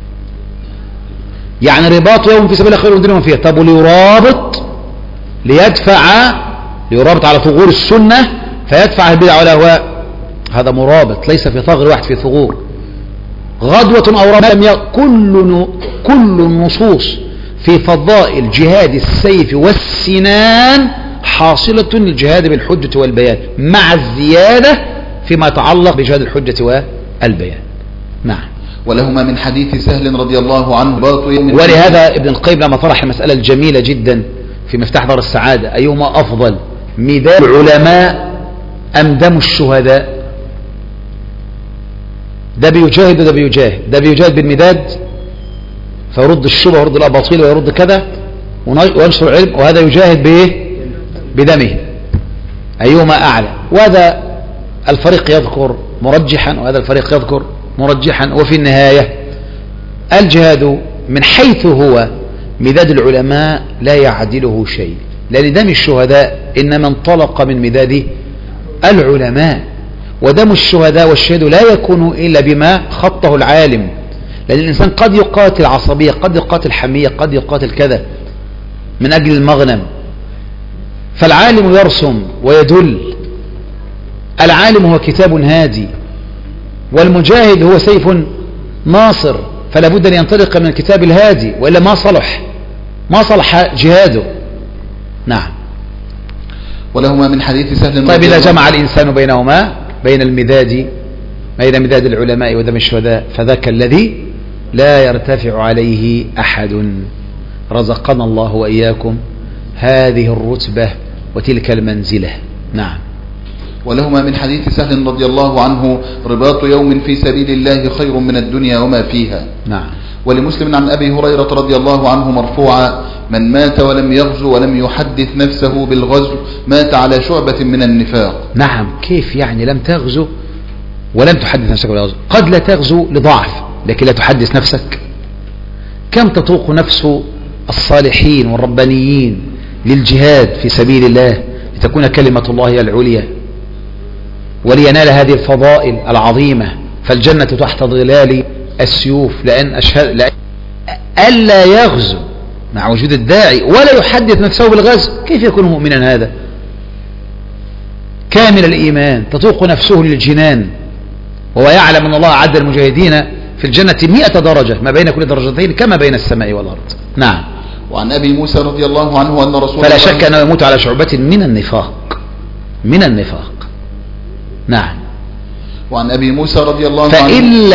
يعني رباط يوم في سبيل الله خير من الدنيا وما فيها. طب ليرابط على ثغور السنة فيدفع البدع والأهواء، هذا مرابط، ليس في ثغر واحد، في ثغور. غدوة أو رابط، كل النصوص في فضائل جهاد السيف والسنان حاصلة للجهاد بالحجة والبيان مع الزيادة فيما يتعلق بجهاد الحجة والبيان. نعم. ولهما من حديث سهل رضي الله عنه. ولهذا ابن القيم لما طرح المسألة الجميلة جدا في مفتاح دار السعادة: أيهما أفضل، ميدان العلماء أم دم الشهداء؟ ده بيجاهد وده بيجاهد، ده بيجاهد بالمداد فيرد الشبه ويرد الأباطيل ويرد كذا وينشر العلم، وهذا يجاهد بإيه؟ بدمه. أيهما أعلى؟ وهذا الفريق يذكر مرجحا وهذا الفريق يذكر مرجحا. وفي النهاية الجهاد من حيث هو مداد العلماء لا يعدله شيء، لأن دم الشهداء إنما انطلق من مداد العلماء، ودم الشهداء والشهيد لا يكون إلا بما خطه العالم، لأن الإنسان قد يقاتل عصبية، قد يقاتل حمية، قد يقاتل كذا، من أجل المغنم. فالعالم يرسم ويدل، العالم هو كتاب هادي، والمجاهد هو سيف ناصر، فلا بد أن ينطلق من الكتاب الهادي وإلا ما صلح جهاده. نعم. ولهما من حديث سهل. طيب إذا جمع الإنسان بينهما، بين مداد العلماء ودم الشهداء، فذاك الذي لا يرتفع عليه أحد. رزقنا الله وإياكم هذه الرتبة وتلك المنزلة. نعم. ولهما من حديث سهل رضي الله عنه: رباط يوم في سبيل الله خير من الدنيا وما فيها. نعم. ولمسلم عن أبي هريرة رضي الله عنه مرفوعا: من مات ولم يغزو ولم يحدث نفسه بالغزو مات على شعبة من النفاق. نعم. كيف يعني لم تغزو ولم تحدث نفسك بالغزو؟ قد لا تغزو لضعف، لكن لا تحدث نفسك. كم تطوق نفس الصالحين والربانيين للجهاد في سبيل الله لتكون كلمة الله هي العليا ولينال هذه الفضائل العظيمة، فالجنة تحت ظلال السيوف. لأن ألا يغزو مع وجود الداعي ولا يحدث نفسه بالغزو، كيف يكون مؤمنا هذا؟ كامل الإيمان، تطوق نفسه للجنان، وهو يعلم أن الله أعد المجاهدين في الجنة 100 درجة ما بين كل درجتين كما بين السماء والأرض. نعم. وعن أبي موسى رضي الله عنه أن رسول فلا شك أنه يموت على شعبة من النفاق. نعم. وعن أبي موسى رضي الله عنه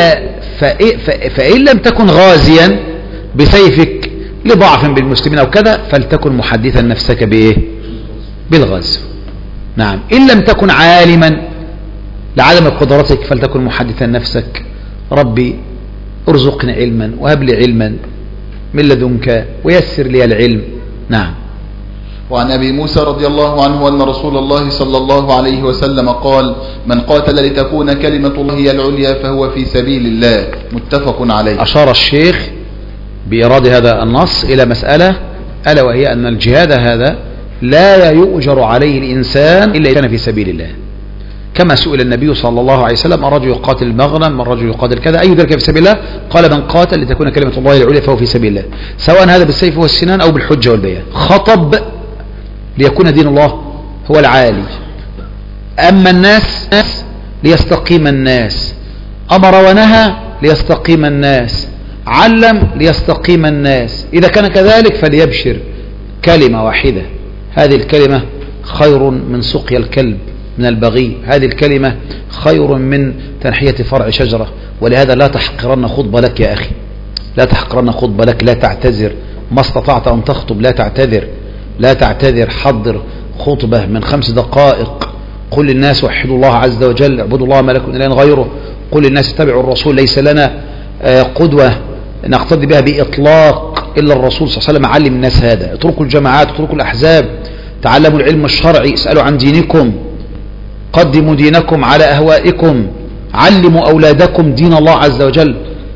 فإن لم تكن غازيا بسيفك لضعف بالمسلمين أو كذا، فلتكن محدثا نفسك بإيه؟ بالغزو. نعم. إن لم تكن عالما لعدم قدرتك، فلتكن محدثا نفسك: ربي ارزقني علما وهب لي علما من لدنك ويسر لي العلم. نعم. وعن أبي موسى رضي الله عنه أن رسول الله صلى الله عليه وسلم قال: من قاتل لتكون كلمة الله هي العليا فهو في سبيل الله. متفق عليه. أشار الشيخ بإيراد هذا النص إلى مسألة، ألا وهي أن الجهاد هذا لا يؤجر عليه الإنسان إلا إذا كان في سبيل الله، كما سئل النبي صلى الله عليه وسلم: الرجل يقاتل المغنم، الرجل يقاتل كذا، أي ذلك في سبيل الله؟ قال: من قاتل لتكون كلمة الله العليا فهو في سبيل الله، سواء هذا بالسيف والسنان أو بالحجة والبيان. خطب ليكون دين الله هو العالي. أما الناس ليستقيم الناس، أمر ونهى ليستقيم الناس، علم ليستقيم الناس. إذا كان كذلك فليبشر كلمة واحدة، هذه الكلمة خير من سقيا الكلب من البغي، هذه الكلمة خير من تنحية فرع شجرة. ولهذا لا تحقرن خطبة لك يا أخي، لا تحقرن خطبة لك، لا تعتذر، ما استطعت أن تخطب لا تعتذر، حضر خطبة من 5 دقائق، قل للناس وحدوا الله عز وجل، اعبدوا الله ما لكم من إله غيره، قل للناس اتبعوا الرسول، ليس لنا قدوة نقتدي بها بإطلاق إلا الرسول صلى الله عليه وسلم. علم الناس هذا، اتركوا الجماعات، اتركوا الأحزاب، تعلموا العلم الشرعي، اسألوا عن دينكم، قدموا دينكم على أهوائكم، علموا أولادكم دين الله عز وجل.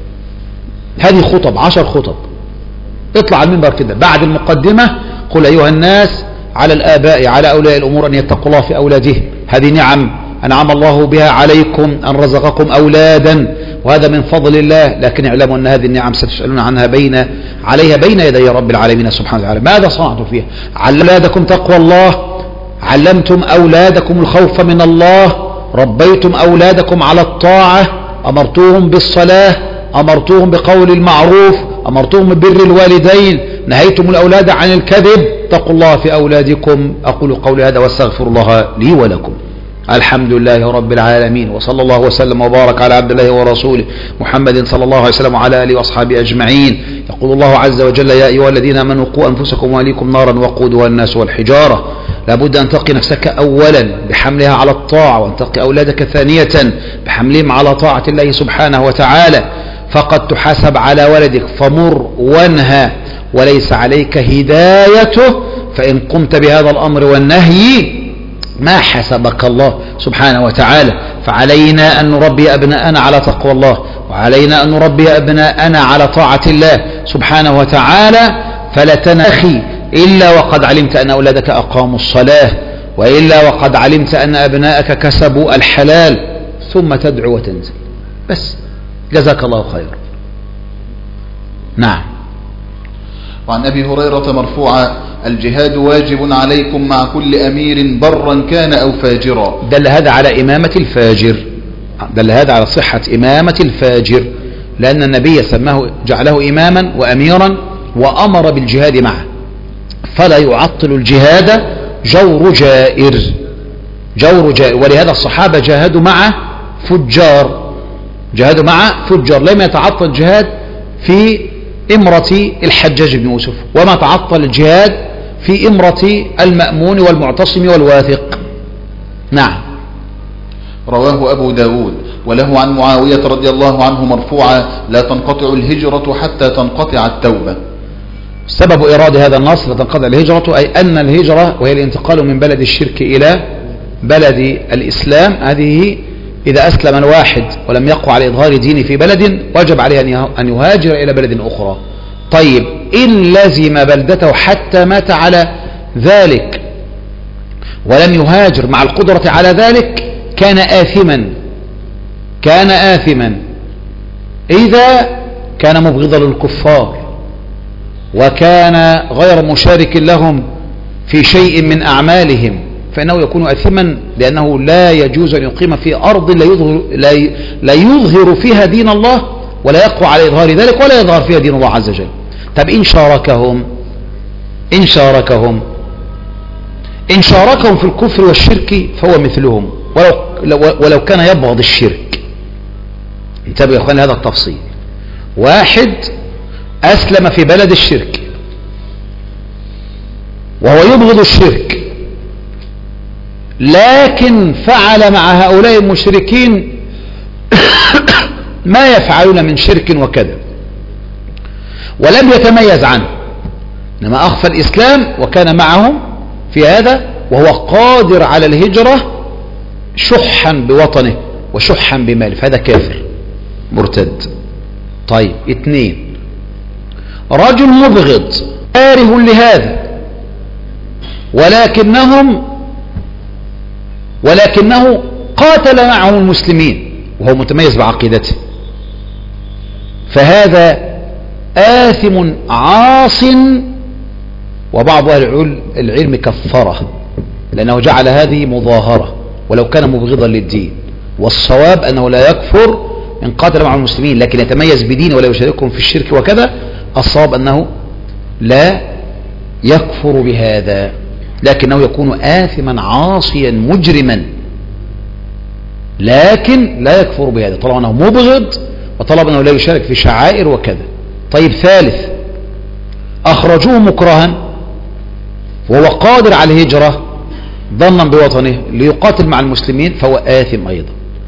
هذه خطب 10 خطب، اطلع على المنبر كده بعد المقدمة: قل أيها الناس على الآباء على أولياء الأمور أن يتقوا الله في أولاده، هذه نعم أنعم الله بها عليكم أن رزقكم أولادا، وهذا من فضل الله، لكن اعلموا أن هذه النعم ستسألون عنها عليها بين يدي رب العالمين سبحانه وتعالى. ماذا صنعتم فيها؟ علمتم تقوى الله، علمتم أولادكم الخوف من الله، ربيتم أولادكم على الطاعة، أمرتوهم بالصلاة، أمرتوهم بقول المعروف، أمرتوهم ببر الوالدين، نهيتم الأولاد عن الكذب، اتقوا الله في أولادكم. أقول قولي هذا واستغفر الله لي ولكم. الحمد لله رب العالمين، وصلى الله وسلم وبارك على عبد الله ورسوله محمد صلى الله عليه وسلم وعلى آله وأصحابه أجمعين. يقول الله عز وجل: يا أيها الذين آمنوا قوا أنفسكم وأهليكم نارا وقودها الناس والحجارة. لابد أن تقي نفسك أولا بحملها على الطاعة، وأن تقي أولادك ثانية بحملهم على طاعة الله سبحانه وتعالى. فقد تحاسب على ولدك، فمر وانهى، وليس عليك هدايته، فإن قمت بهذا الأمر والنهي ما حسبك الله سبحانه وتعالى. فعلينا أن نربي أبناءنا على تقوى الله، وعلينا أن نربي أبناءنا على طاعة الله سبحانه وتعالى. فلا تنخي إلا وقد علمت أن أولادك أقاموا الصلاة، وإلا وقد علمت أن أبناءك كسبوا الحلال، ثم تدعو وتنزل بس. جزاك الله خير. نعم. وعن أبي هريرة مرفوعا: الجهاد واجب عليكم مع كل أمير برا كان أو فاجرا. دل هذا على إمامة الفاجر، دل هذا على صحة إمامة الفاجر، لأن النبي سماه جعله إماما وأميرا وأمر بالجهاد معه، فلا يعطل الجهاد جور جائر، جور جائر. ولهذا الصحابة جاهدوا مع فجار، جاهدوا مع فجار، لم يتعطل الجهاد في إمرة الحجاج بن يوسف، وما تعطل الجهاد في إمرة المأمون والمعتصم والواثق. نعم. رواه أبو داود. وله عن معاوية رضي الله عنه مرفوعا: لا تنقطع الهجرة حتى تنقطع التوبة. سبب إرادة هذا النص لا تنقطع الهجرة، أي أن الهجرة وهي الانتقال من بلد الشرك إلى بلد الإسلام، هذه إذا أسلم الواحد ولم يقع على إظهار دينه في بلد وجب عليه أن يهاجر إلى بلد أخرى. طيب إن لزم بلدته حتى مات على ذلك ولم يهاجر مع القدرة على ذلك كان آثما، كان آثما إذا كان مبغضا للكفار وكان غير مشارك لهم في شيء من أعمالهم، فإنه يكون أثما، لأنه لا يجوز أن يقيم في أرض لا يظهر فيها دين الله ولا يقوى على إظهار ذلك ولا يظهر فيها دين الله عز وجل. طب إن شاركهم في الكفر والشرك فهو مثلهم ولو كان يبغض الشرك. انتبهوا يا أخوان هذا التفصيل. واحد أسلم في بلد الشرك وهو يبغض الشرك، لكن فعل مع هؤلاء المشركين ما يفعلون من شرك وكذا ولم يتميز عنه، إنما أخفى الإسلام وكان معهم في هذا وهو قادر على الهجرة شحا بوطنه وشحا بماله، فهذا كافر مرتد. طيب اثنين، رجل مبغض كاره لهذا ولكنه قاتل معهم المسلمين وهو متميز بعقيدته، فهذا آثم عاص، وبعض أهل العلم كفره لأنه جعل هذه مظاهرة ولو كان مبغضا للدين، والصواب أنه لا يكفر إن قاتل مع المسلمين لكن يتميز بدينه ولا يشاركهم في الشرك وكذا، الصواب أنه لا يكفر بهذا لكنه يكون آثما عاصيا مجرما، لكن لا يكفر بهذا طالما أنه مبغض وطالما أنه لا يشارك في شعائر وكذا. طيب ثالث، أخرجوه مكرها وهو قادر على الهجرة ظنا بوطنه ليقاتل مع المسلمين فهو آثم أيضا،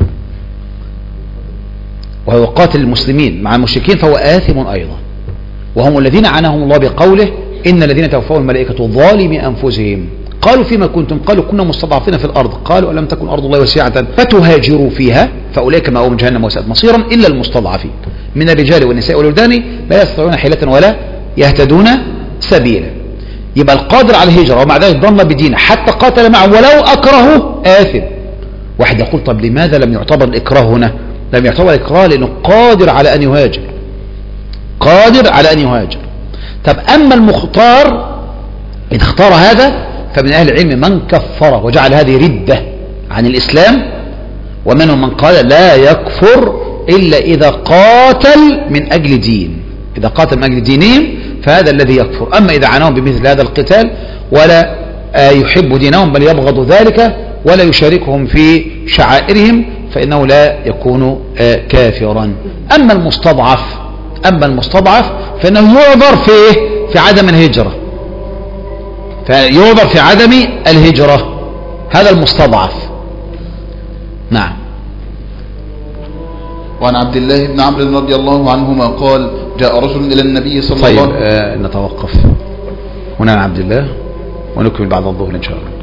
وهو يقاتل المسلمين مع المشركين فهو آثم أيضا، وهم الذين عنهم الله بقوله إن الذين توفوا الملائكة ظالمي أنفسهم قالوا فيما كنتم، قالوا كنا مستضعفين في الأرض، قالوا ألم تكن أرض الله واسعة فتهاجروا فيها فأولئك مأواهم جهنم وساءت مصيرا إلا المستضعفين من الرجال والنساء والولدان لا يستطيعون حيلة ولا يهتدون سبيلا. يبقى القادر على الهجرة ومع ذلك ضل بدينه حتى قاتل معه ولو أكرهه آثم. واحد يقول طب لماذا لم يعتبر الإكراه هنا؟ لم يعتبر الإكراه لأنه قادر على أن يهاجر، قادر على أن يهاجر. طب أما المختار إن اختار هذا فمن أهل العلم من كفر وجعل هذه ردة عن الإسلام، ومنهم من قال لا يكفر إلا إذا قاتل من أجل دين، إذا قاتل من أجل دينهم فهذا الذي يكفر. أما إذا عناهم بمثل هذا القتال ولا يحب دينهم بل يبغض ذلك ولا يشاركهم في شعائرهم فإنه لا يكون كافرا. أما المستضعف فإنه يعذر في عدم الهجرة، فيعذر في عدم الهجرة، هذا المستضعف. نعم. وعن عبد الله بن عمرو رضي الله عنهما قال جاء رجل إلى النبي صلى الله عليه وسلم. طيب نتوقف هنا عن عبد الله ونكمل بعد الظهر إن شاء الله.